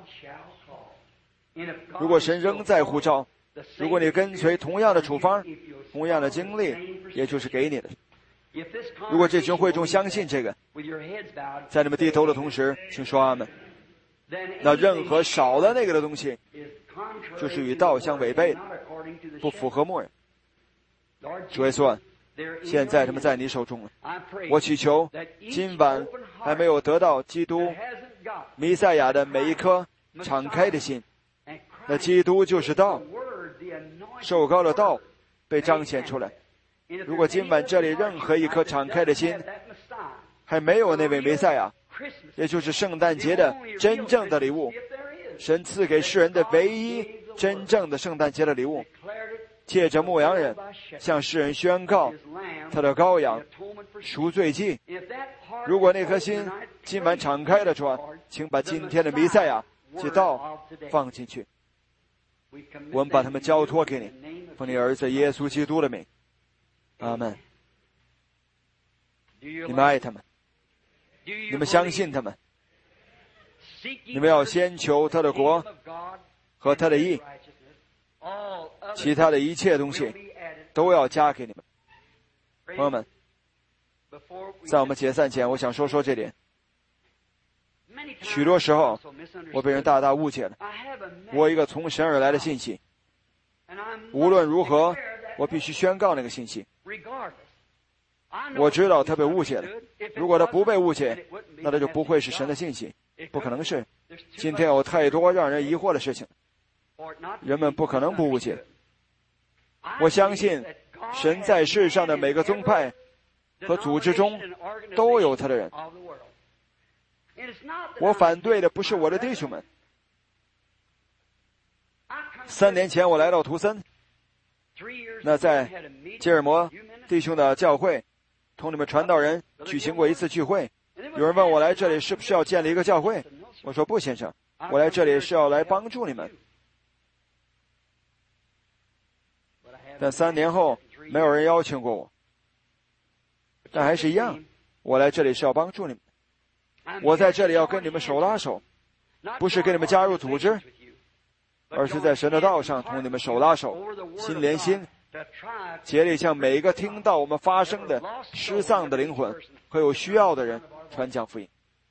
如果神仍在呼召，如果你跟随同样的处方，同样的经历，也就是给你的。如果这群会众相信这个，在你们低头的同时，请说阿们。那任何少了那个的东西，就是与道相违背的，不符合默认。主耶稣，现在他们在你手中了。我祈求今晚还没有得到基督弥赛亚的每一颗敞开的心，那基督就是道，受膏的道被彰显出来。如果今晚这里任何一颗敞开的心还没有那位弥赛亚，也就是圣诞节的真正的礼物，神赐给世人的唯一真正的圣诞节的礼物，借着牧羊人向世人宣告他的羔羊赎罪祭。如果那颗心今晚敞开了，主啊，请把今天的弥赛亚及道放进去。我们把他们交托给你，奉你儿子耶稣基督的名，阿们。你们爱他们，你们相信他们，你们要先求他的国和他的义，其他的一切东西都要加给你们。朋友们，在我们解散前，我想说说这点。许多时候我被人大大误解了，我一个从神而来的信息，无论如何我必须宣告那个信息。我知道他被误解了，如果他不被误解，那他就不会是神的信息，不可能是。今天有太多让人疑惑的事情，人们不可能不误解。我相信神在世上的每个宗派和组织中都有他的人。我反对的不是我的弟兄们。3年前我来到图森，那在吉尔摩弟兄的教会同你们传道人举行过一次聚会。有人问我来这里是不是要建立一个教会，我说不，先生，我来这里是要来帮助你们。但3年后没有人邀请过我，但还是一样，我来这里是要帮助你们。我在这里要跟你们手拉手，不是跟你们加入组织，而是在神的道上同你们手拉手，心连心，竭力向每一个听到我们发声的失丧的灵魂和有需要的人传讲福音。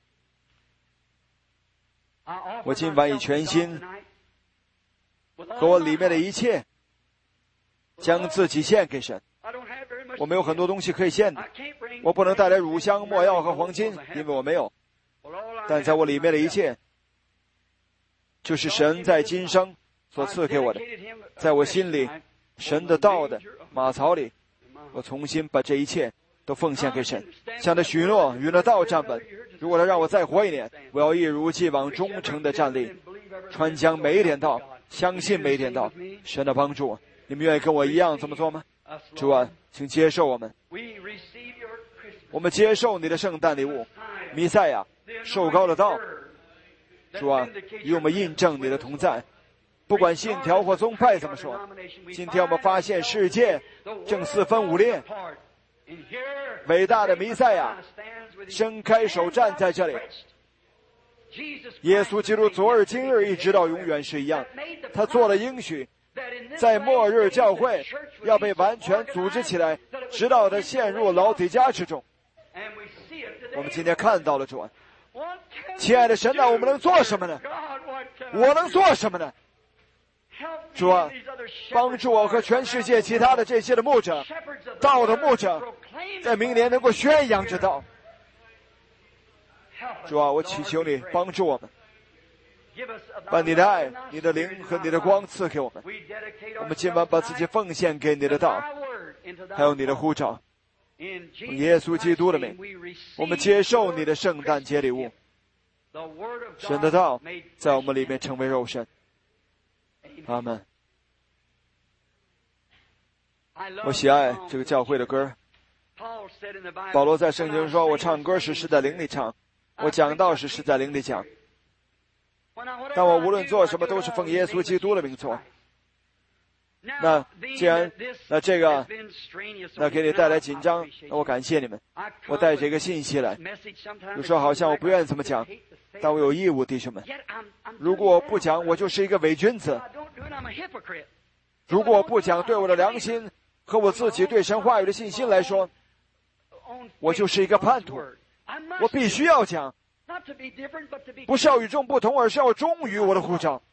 我今晚以全心和我里面的一切将自己献给神。我没有很多东西可以献的，我不能带来乳香、没药和黄金，因为我没有。但在我里面的一切，就是神在今生所赐给我的，在我心里神的道的马槽里，我重新把这一切都奉献给神，向他许诺与那道站稳。如果他让我再活1年，我要一如既往忠诚的站立，传讲每一点道，相信每一点道。神的帮助，你们愿意跟我一样这么做吗？主啊，请接受我们，我们接受你的圣诞礼物，弥赛亚受膏的道。主啊，与我们印证你的同在，不管信条或宗派怎么说。今天我们发现世界正4分5裂，伟大的弥赛亚伸开手站在这里。耶稣基督昨日今日一直到永远是一样，他做了应许，在末日教会要被完全组织起来，直到他陷入老底嘉之中。我们今天看到了主啊，亲爱的神啊，我们能做什么呢？我能做什么呢？主啊，帮助我和全世界其他的这些的牧者，道的牧者，在明年能够宣扬这道。主啊，我祈求你帮助我们，把你的爱、你的灵和你的光赐给我们。我们今晚把自己奉献给你的道，还有你的呼召。用耶稣基督的名，我们接受你的圣诞节礼物。神的道在我们里面成为肉身。阿们。 我喜爱这个教会的歌。保罗在圣经中说，我唱歌时是在灵里唱，我讲道时是在灵里讲，但我无论做什么都是奉耶稣基督的名做。那既然这个给你带来紧张，那我感谢你们。我带着一个信息来，有时候好像我不愿意这么讲，但我有义务，弟兄们。如果我不讲，我就是一个伪君子。如果我不讲，对我的良心和我自己对神话语的信心来说，我就是一个叛徒。我必须要讲，不是要与众不同，而是要忠于我的呼召。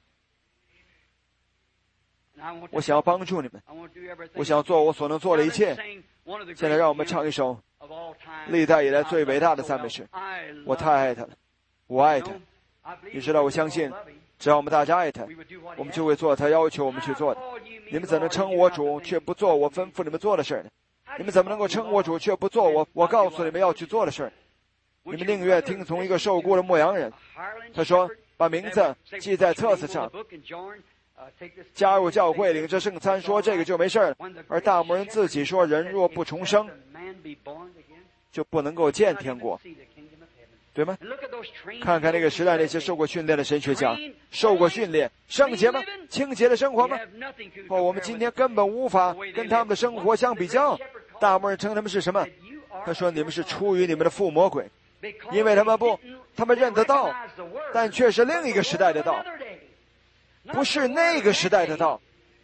我想要帮助你们，我想要做我所能做的一切。现在让我们唱一首历代以来最伟大的赞美诗。我太爱他了，我爱他。你知道，我相信只要我们大家爱他，我们就会做他要求我们去做的。你们怎能称我主却不做我吩咐你们做的事呢？你们怎么能够称我主却不做我告诉你们要去做的事？你们宁愿听从一个受雇的牧羊人。他说，把名字记在册子上，加入教会，领着圣餐，说这个就没事了。而大牧人自己说，人若不重生，就不能够见天国，对吗？看看那个时代那些受过训练的神学家，受过训练，圣洁吗？清洁的生活吗？我们今天根本无法跟他们的生活相比较。大牧人称他们是什么？他说，你们是出于你们的父魔鬼，因为他们认得道，但却是另一个时代的道，不是那个时代的道。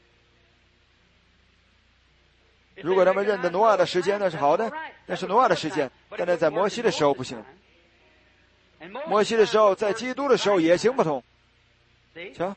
如果他们认得挪亚的时间，那是好的，那是挪亚的时间，但是在摩西的时候不行。摩西的时候，在基督的时候也行不通。瞧，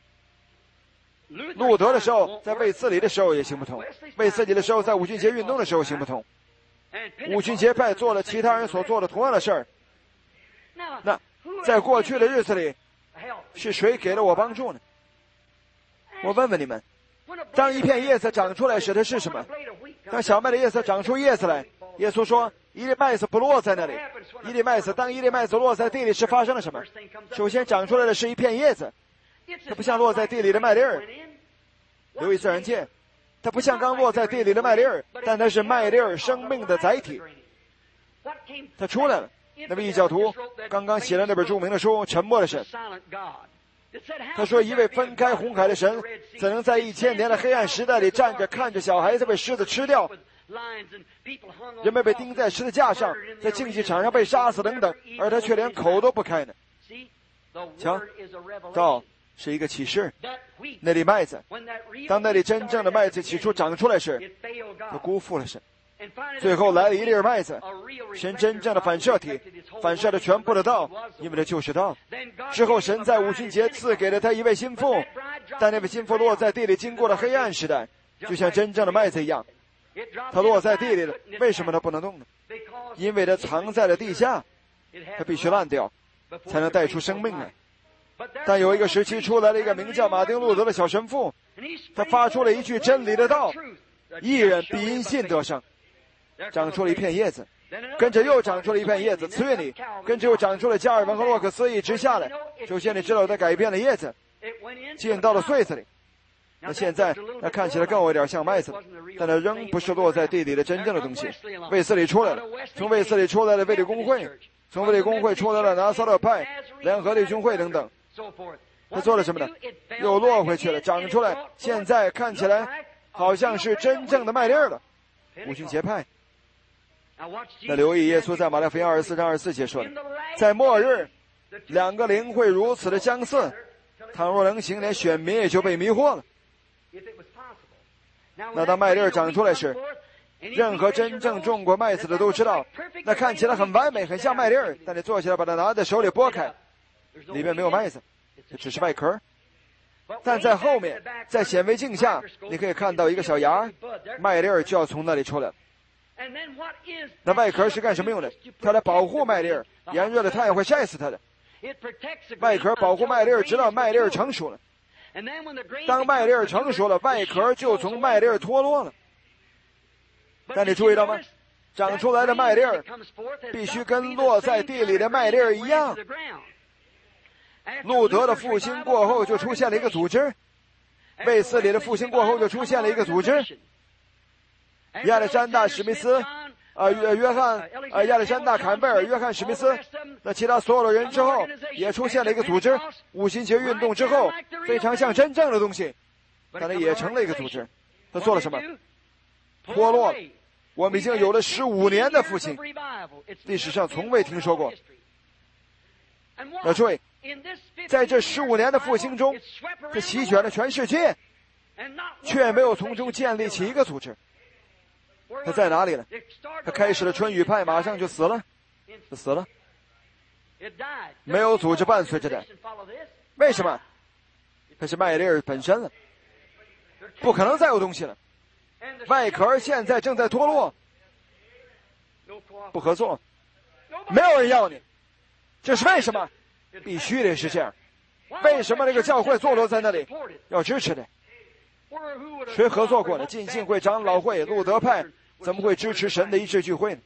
路德的时候，在卫斯理的时候也行不通，卫斯理的时候，在五旬节运动的时候行不通。五旬节派做了其他人所做的同样的事儿。那在过去的日子里，是谁给了我帮助呢？我问问你们，当一片叶子长出来时，它是什么？当小麦的叶子长出叶子来，耶稣说，一粒麦子不落在那里。当一粒麦子落在地里时，发生了什么？首先长出来的是一片叶子，它不像落在地里的麦粒儿。留意自然界，它不像刚落在地里的麦粒儿，但它是麦粒儿生命的载体。它出来了。那位异教徒刚刚写了那本著名的书《沉默的神》，他说，一位分开红海的神怎能在1000年的黑暗时代里站着看着小孩子被狮子吃掉，人们被钉在十字架上，在竞技场上被杀死等等，而他却连口都不开呢？瞧，道是一个启示。那粒麦子，当那粒真正的麦子起初长出来时，就辜负了神。最后来了一粒麦子，神真正的反射体，反射了全部的道，因为它就是道。之后神在五旬节赐给了他一位心腹，但那位心腹落在地里，经过了黑暗时代，就像真正的麦子一样，它落在地里了。为什么它不能动呢？因为它藏在了地下，它必须烂掉，才能带出生命来。但有一个时期出来了一个名叫马丁路德的小神父，他发出了一句真理的道，义人必因信得生。长出了一片叶子，跟着又长出了一片叶子，次月里跟着又长出了加尔文和洛克斯，一直下来。首先你知道它改变了叶子，进到了穗子里。那现在那看起来更有点像麦子了，但它仍不是落在地里的真正的东西。卫斯理出来了，从卫斯理出来了卫理公会，从卫理公会出来了拿撒勒派、联合弟兄会等等。他做了什么呢？又落回去了，长出来，现在看起来好像是真正的麦粒了。五旬节派。那留意耶稣在马太福音24章24节说的，在末日两个灵会如此的相似，倘若能行，连选民也就被迷惑了。那当麦粒长出来时，任何真正种过麦子的都知道，那看起来很完美，很像麦粒，但你坐起来把它拿在手里剥开，里面没有麦子，只是外壳。但在后面，在显微镜下，你可以看到一个小芽，麦粒就要从那里出来。那外壳是干什么用的？它来保护麦粒，炎热的太阳会晒死它的。外壳保护麦粒，直到麦粒成熟了。当麦粒成熟了，外壳就从麦粒脱落了。但你注意到吗？长出来的麦粒必须跟落在地里的麦粒一样。路德的复兴过后就出现了一个组织，卫斯理的复兴过后就出现了一个组织。 亚历山大·史密斯、亚历山大·坎贝尔、约翰·史密斯，那其他所有的人之后，也出现了一个组织。五旬节运动之后，非常像真正的东西，但它也成了一个组织。他做了什么？脱落了。我们已经有了15年的复兴，历史上从未听说过。注意，在这15年的复兴中，它席卷了全世界，却没有从中建立起一个组织。他在哪里呢？他开始了春雨派，马上就死了，没有组织伴随着他。为什么？他是麦利尔本身了，不可能再有东西了。外壳现在正在脱落，不合作，没有人要你，这是为什么？必须得是这样。为什么这个教会坐落在那里？要支持的。谁合作过呢？浸信会、长老会、路德派怎么会支持神的一致聚会呢？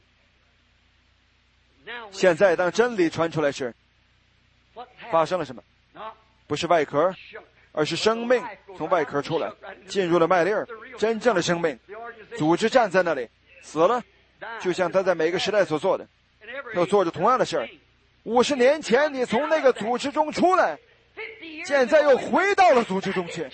现在当真理传出来时，发生了什么？不是外壳，而是生命从外壳出来，进入了麦利尔，真正的生命。组织站在那里，死了，就像他在每个时代所做的，要做着同样的事儿。50年前你从那个组织中出来，现在又回到了组织中去。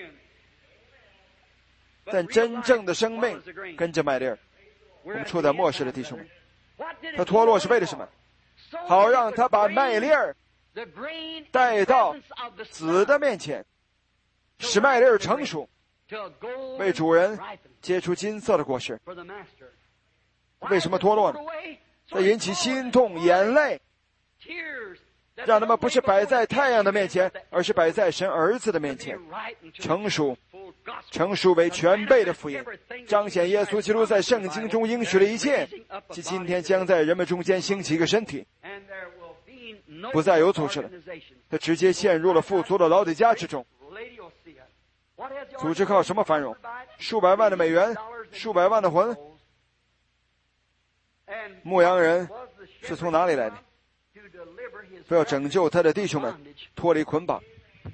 但真正的生命跟着麦利尔。我们处在末世的弟兄们，他脱落是为了什么？好让他把麦利尔带到子的面前，使麦利尔成熟，为主人结出金色的果实。为什么脱落呢？它引起心痛、眼泪，让他们不是摆在太阳的面前，而是摆在神儿子的面前，成熟为全备的福音，彰显耶稣基督在圣经中应许的一切，即今天将在人们中间兴起一个身体，不再有组织了，他直接陷入了富足的老底嘉之中。组织靠什么繁荣？数百万的美元，数百万的魂。牧羊人是从哪里来的？不要拯救他的弟兄们脱离捆绑。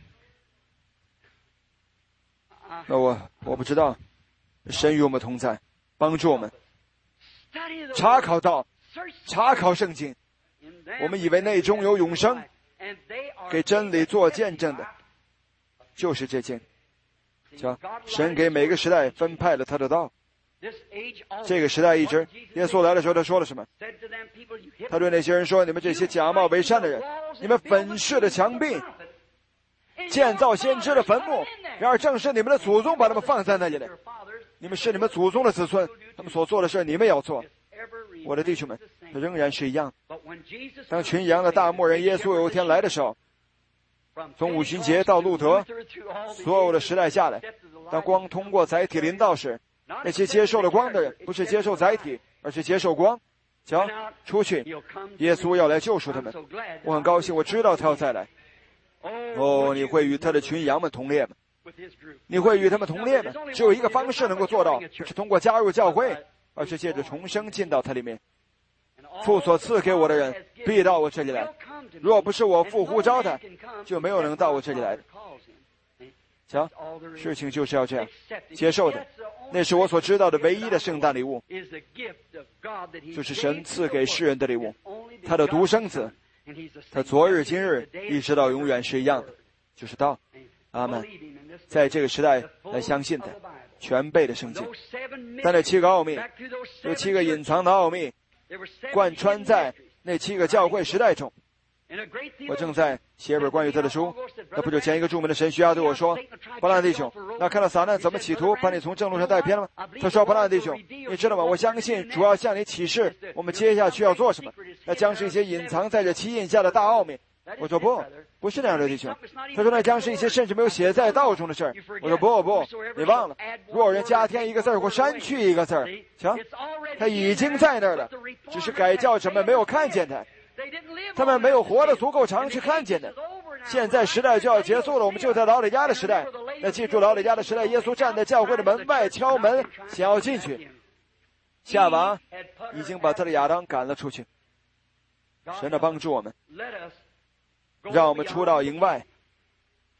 那我不知道，神与我们同在，帮助我们查考道，查考圣经。我们以为内中有永生，给真理做见证的就是这经。神给每个时代分派了他的道。这个时代一直，耶稣来的时候他说了什么？他对那些人说，你们这些假冒为善的人，你们粉饰的墙壁，建造先知的坟墓，然而正是你们的祖宗把他们放在那里的。你们是你们祖宗的子孙，他们所做的事你们也要做。我的弟兄们，仍然是一样。当群羊的大牧人耶稣有一天来的时候，从五旬节到路德，所有的时代下来，当光通过载体临到时，那些接受了光的人不是接受载体，而是接受光。瞧，出去，耶稣要来救赎他们。我很高兴，我知道他要再来。哦，你会与他的群羊们同列吗？你会与他们同列吗？只有一个方式能够做到，就是通过加入教会，而是借着重生进到他里面。父所赐给我的人必到我这里来，若不是我父呼召他，就没有能到我这里来的。瞧，事情就是要这样，接受的。那是我所知道的唯一的圣诞礼物，就是神赐给世人的礼物，他的独生子，他昨日今日一直到永远是一样的，就是道。阿们。在这个时代来相信他全备的圣经，但那7个奥秘，有7个隐藏的奥秘，贯穿在那7个教会时代中。我正在写一本关于他的书，那不久前一个著名的神学家对我说，伯兰弟兄，那看到撒旦怎么企图把你从正路上带偏了吗？他说，伯兰弟兄，你知道吗？我相信主要向你启示我们接下去要做什么，那将是一些隐藏在这7印下的大奥秘。我说不是那样的弟兄。他说那将是一些甚至没有写在道中的事儿。我说不，你忘了，若有人加添一个字儿或删去一个字儿，瞧，他已经在那儿了，只是改教者们没有看见他，他们没有活得足够长去看见的。现在时代就要结束了，我们就在老李家的时代。那记住老李家的时代，耶稣站在教会的门外敲门，想要进去。夏娃已经把他的亚当赶了出去。神的帮助我们，让我们出到营外，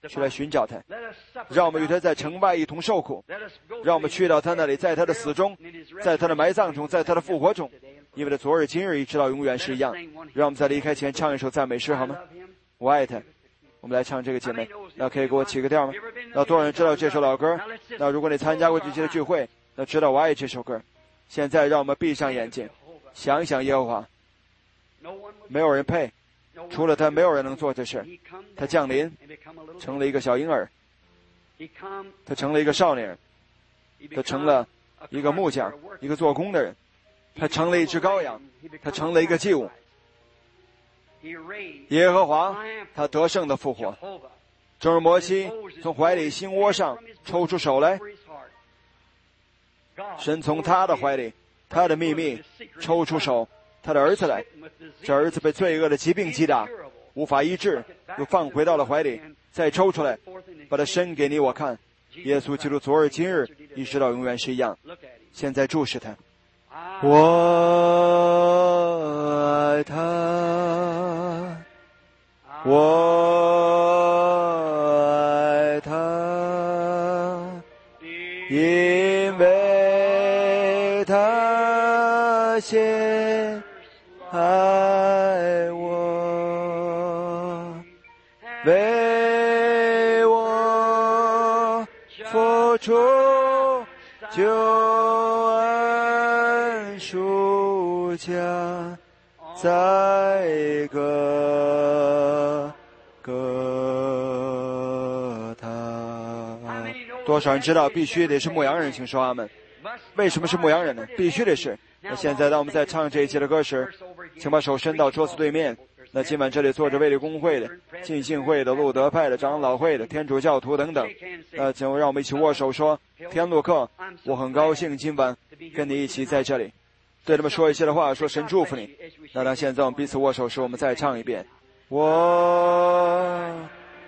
去来寻找他，让我们与他在城外一同受苦，让我们去到他那里，在他的死中，在他的埋葬中，在他的复活中，因为他昨日今日一直到永远是一样。让我们在离开前唱一首赞美诗好吗？我爱他。我们来唱这个姐妹，那可以给我起个调吗？那多少人知道这首老歌？那如果你参加过这些的聚会，那知道我爱这首歌。现在让我们闭上眼睛，想一想耶和华。没有人配，除了他没有人能做这事。他降临，成了一个小婴儿，他成了一个少年人，他成了一个木匠，一个做工的人，他成了一只羔羊，他成了一个祭物。耶和华他得胜的复活，正如摩西从怀里心窝上抽出手来，神从他的怀里，他的秘密抽出手，他的儿子来。这儿子被罪恶的疾病击打，无法医治，又放回到了怀里，再抽出来，把他伸给你我看。耶稣基督昨日今日一直到永远是一样。现在注视他，我爱他，我爱他，因为他先爱我，为我付出救恩赎价，在各他。多少人知道必须得是牧羊人？请说阿们。为什么是牧羊人呢？必须得是。那现在当我们在唱这一节的歌时，请把手伸到桌子对面。那今晚这里坐着卫理公会的、浸信会的、路德派的、长老会的、天主教徒等等，请让我们一起握手说，天路客，我很高兴今晚跟你一起在这里，对他们说一些的话，说神祝福你。那当现在我们彼此握手时，我们再唱一遍，我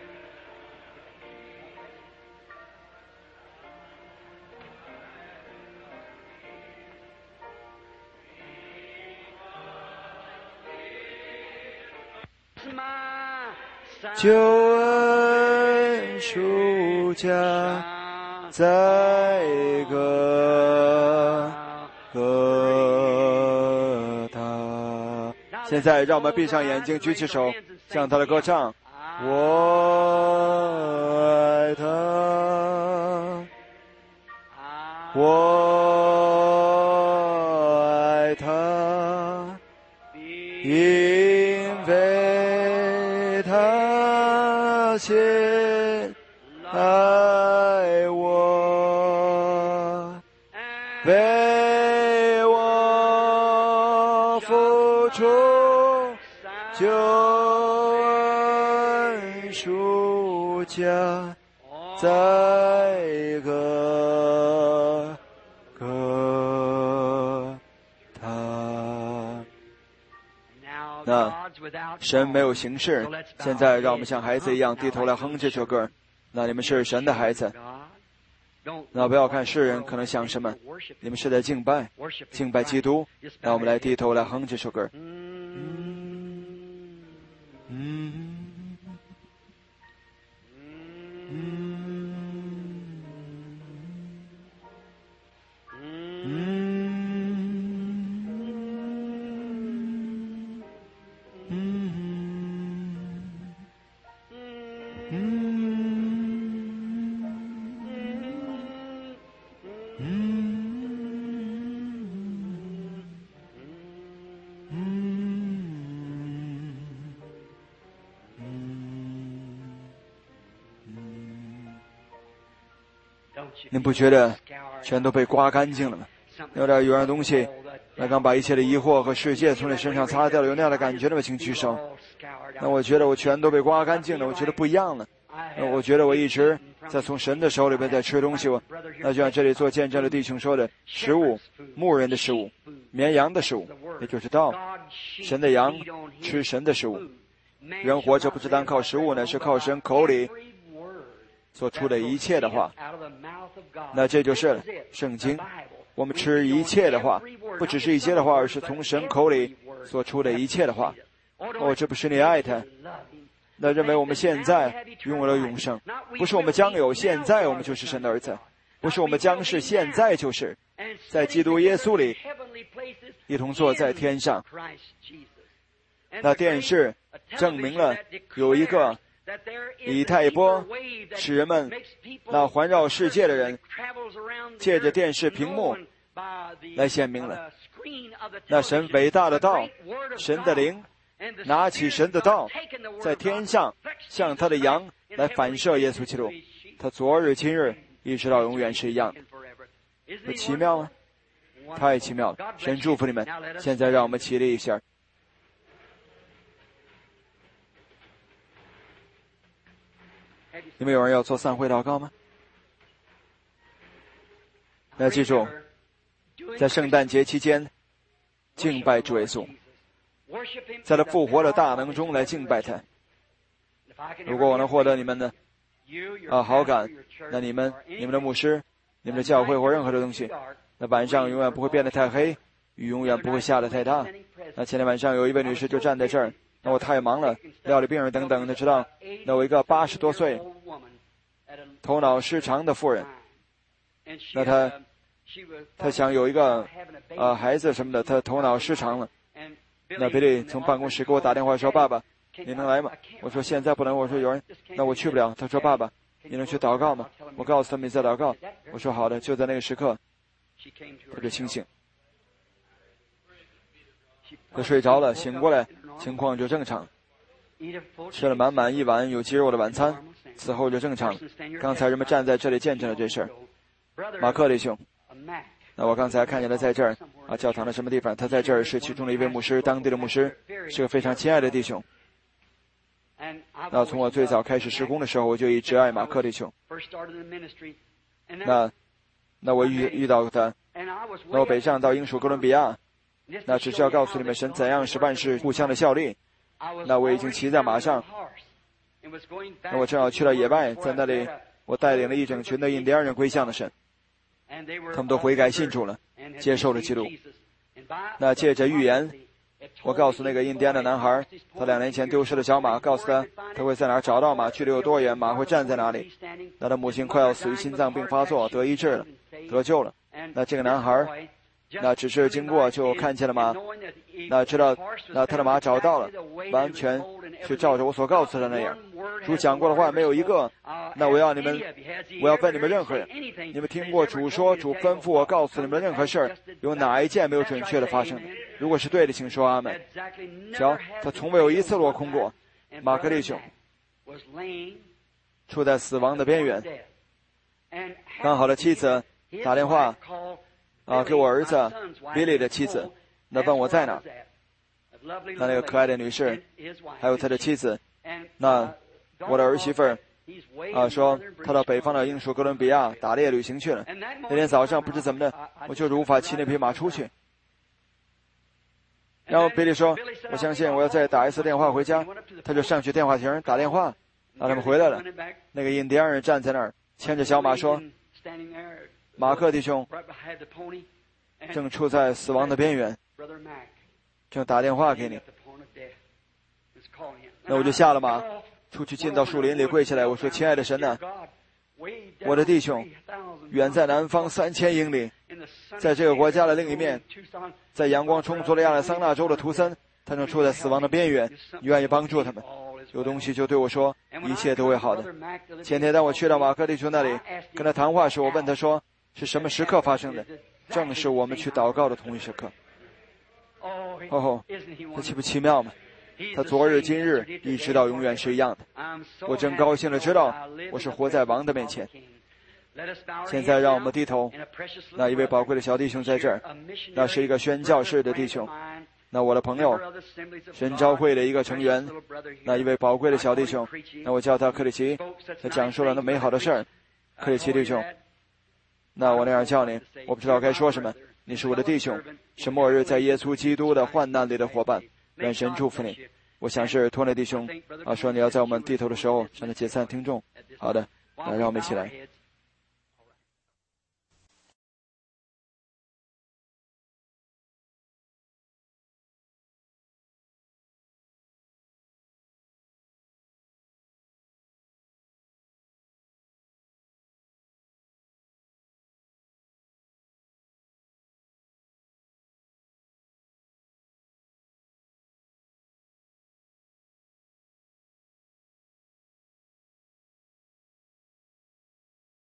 救恩赎价，在各他。现在让我们闭上眼睛，举起手，向他的歌唱，我爱他，我爱他，因为他先爱我，为我付出救恩赎价，在各他。那神没有形式，现在让我们像孩子一样低头来哼这首歌。那你们是神的孩子，那不要看世人可能想什么，你们是在敬拜基督。那我们来低头来哼这首歌。您不觉得全都被刮干净了吗？有样东西来刚把一切的疑惑和世界从你身上擦掉了，有那样的感觉了吗？请举手。那我觉得我全都被刮干净了，我觉得不一样了。我觉得我一直在从神的手里边在吃东西。那就像这里做见证的弟兄说的，食物，牧人的食物，绵羊的食物，也就是道。神的羊吃神的食物。人活着不是单靠食物呢，是靠神口里所出的一切的话。那这就是圣经。我们吃一切的话，不只是一些的话，而是从神口里所出的一切的话。哦，这不是你爱他， 那认为我们现在拥有了永生，不是我们将有，现在我们就是神的儿子，不是我们将是，现在就是在基督耶稣里一同坐在天上。那电视证明了有一个以太波，使人们那环绕世界的人借着电视屏幕来显明了那神伟大的道，神的灵拿起神的道，在天上向他的羊来反射耶稣基督，他昨日今日一直到永远是一样的。不奇妙吗？太奇妙了！神祝福你们。现在让我们起立一下。你们有人要做散会祷告吗？要记住，在圣诞节期间敬拜主耶稣，在他复活的大能中来敬拜他。如果我能获得你们的好感，那你们的牧师、你们的教会或任何的东西，那晚上永远不会变得太黑，雨永远不会下得太大。那前天晚上有一位女士就站在这儿，那我太忙了，料理病人等等，他知道，那我一个80多岁头脑失常的妇人，那他想有一个孩子什么的，他头脑失常了。那比利从办公室给我打电话说：“爸爸，你能来吗？”我说：“现在不能。”我说：“有人，那我去不了。”他说：“爸爸，你能去祷告吗？”我告诉他们你在祷告。我说：“好的。”就在那个时刻，他就清醒，他睡着了，醒过来，情况就正常。吃了满满一碗有鸡肉的晚餐，此后就正常了。刚才人们站在这里见证了这事儿。马克弟兄，那我刚才看见他在这儿教堂的什么地方？他在这儿是其中的一位牧师，当地的牧师，是个非常亲爱的弟兄。那从我最早开始施工的时候，我就一直爱马克弟兄。那我遇到他，那我北上到英属哥伦比亚，那只是要告诉你们神怎样使万事互相的效力。那我已经骑在马上，那我正好去了野外，在那里我带领了一整群的印第安人归向了神，他们都悔改信主了，接受了基督。那借着预言，我告诉那个印第安的男孩，他2年前丢失了小马，告诉他会在哪儿找到马，距离有多远，马会站在哪里。那他母亲快要死于心脏病发作，得医治了，得救了。那这个男孩那只是经过就看见了马，那知道那他的马找到了，完全是照着我所告诉他的那样。主讲过的话没有一个。那我要问你们任何人，你们听过主说，主吩咐我告诉你们任何事儿，有哪一件没有准确的发生的？如果是对的，请说阿们。瞧，他从未有一次落空过。马克弟兄处在死亡的边缘，刚好的妻子打电话给我儿子比利的妻子，那问我在哪儿。那个可爱的女士还有他的妻子，那我的儿媳妇儿说他到北方的英属哥伦比亚打猎旅行去了。那天早上不知怎么的，我就是无法骑那匹马出去。然后比利说：“我相信我要再打一次电话回家。”他就上去电话亭打电话，他们回来了。那个印第安人站在那儿，牵着小马说：“马克弟兄正处在死亡的边缘，正打电话给你。”那我就下了马，出去进到树林里跪下来，我说：“亲爱的神啊，我的弟兄远在南方3000英里，在这个国家的另一面，在阳光充足的亚利桑那州的图森，他正处在死亡的边缘，你愿意帮助他们？有东西就对我说，一切都会好的。”前天当我去到马克弟兄那里跟他谈话时，我问他说是什么时刻发生的，正是我们去祷告的同一时刻。这岂不奇妙吗？他昨日今日一直到永远是一样的。我真高兴地知道我是活在王的面前。现在让我们低头。那一位宝贵的小弟兄在这儿，那是一个宣教士的弟兄，那我的朋友，神召会的一个成员，那一位宝贵的小弟兄，那我叫他克里奇，他讲述了那美好的事儿。克里奇弟兄，那我那样叫你，我不知道该说什么。你是我的弟兄，是末日在耶稣基督的患难里的伙伴。愿神祝福你。我想是托内弟兄说你要在我们低头的时候向他解散听众。好的，那让我们一起来。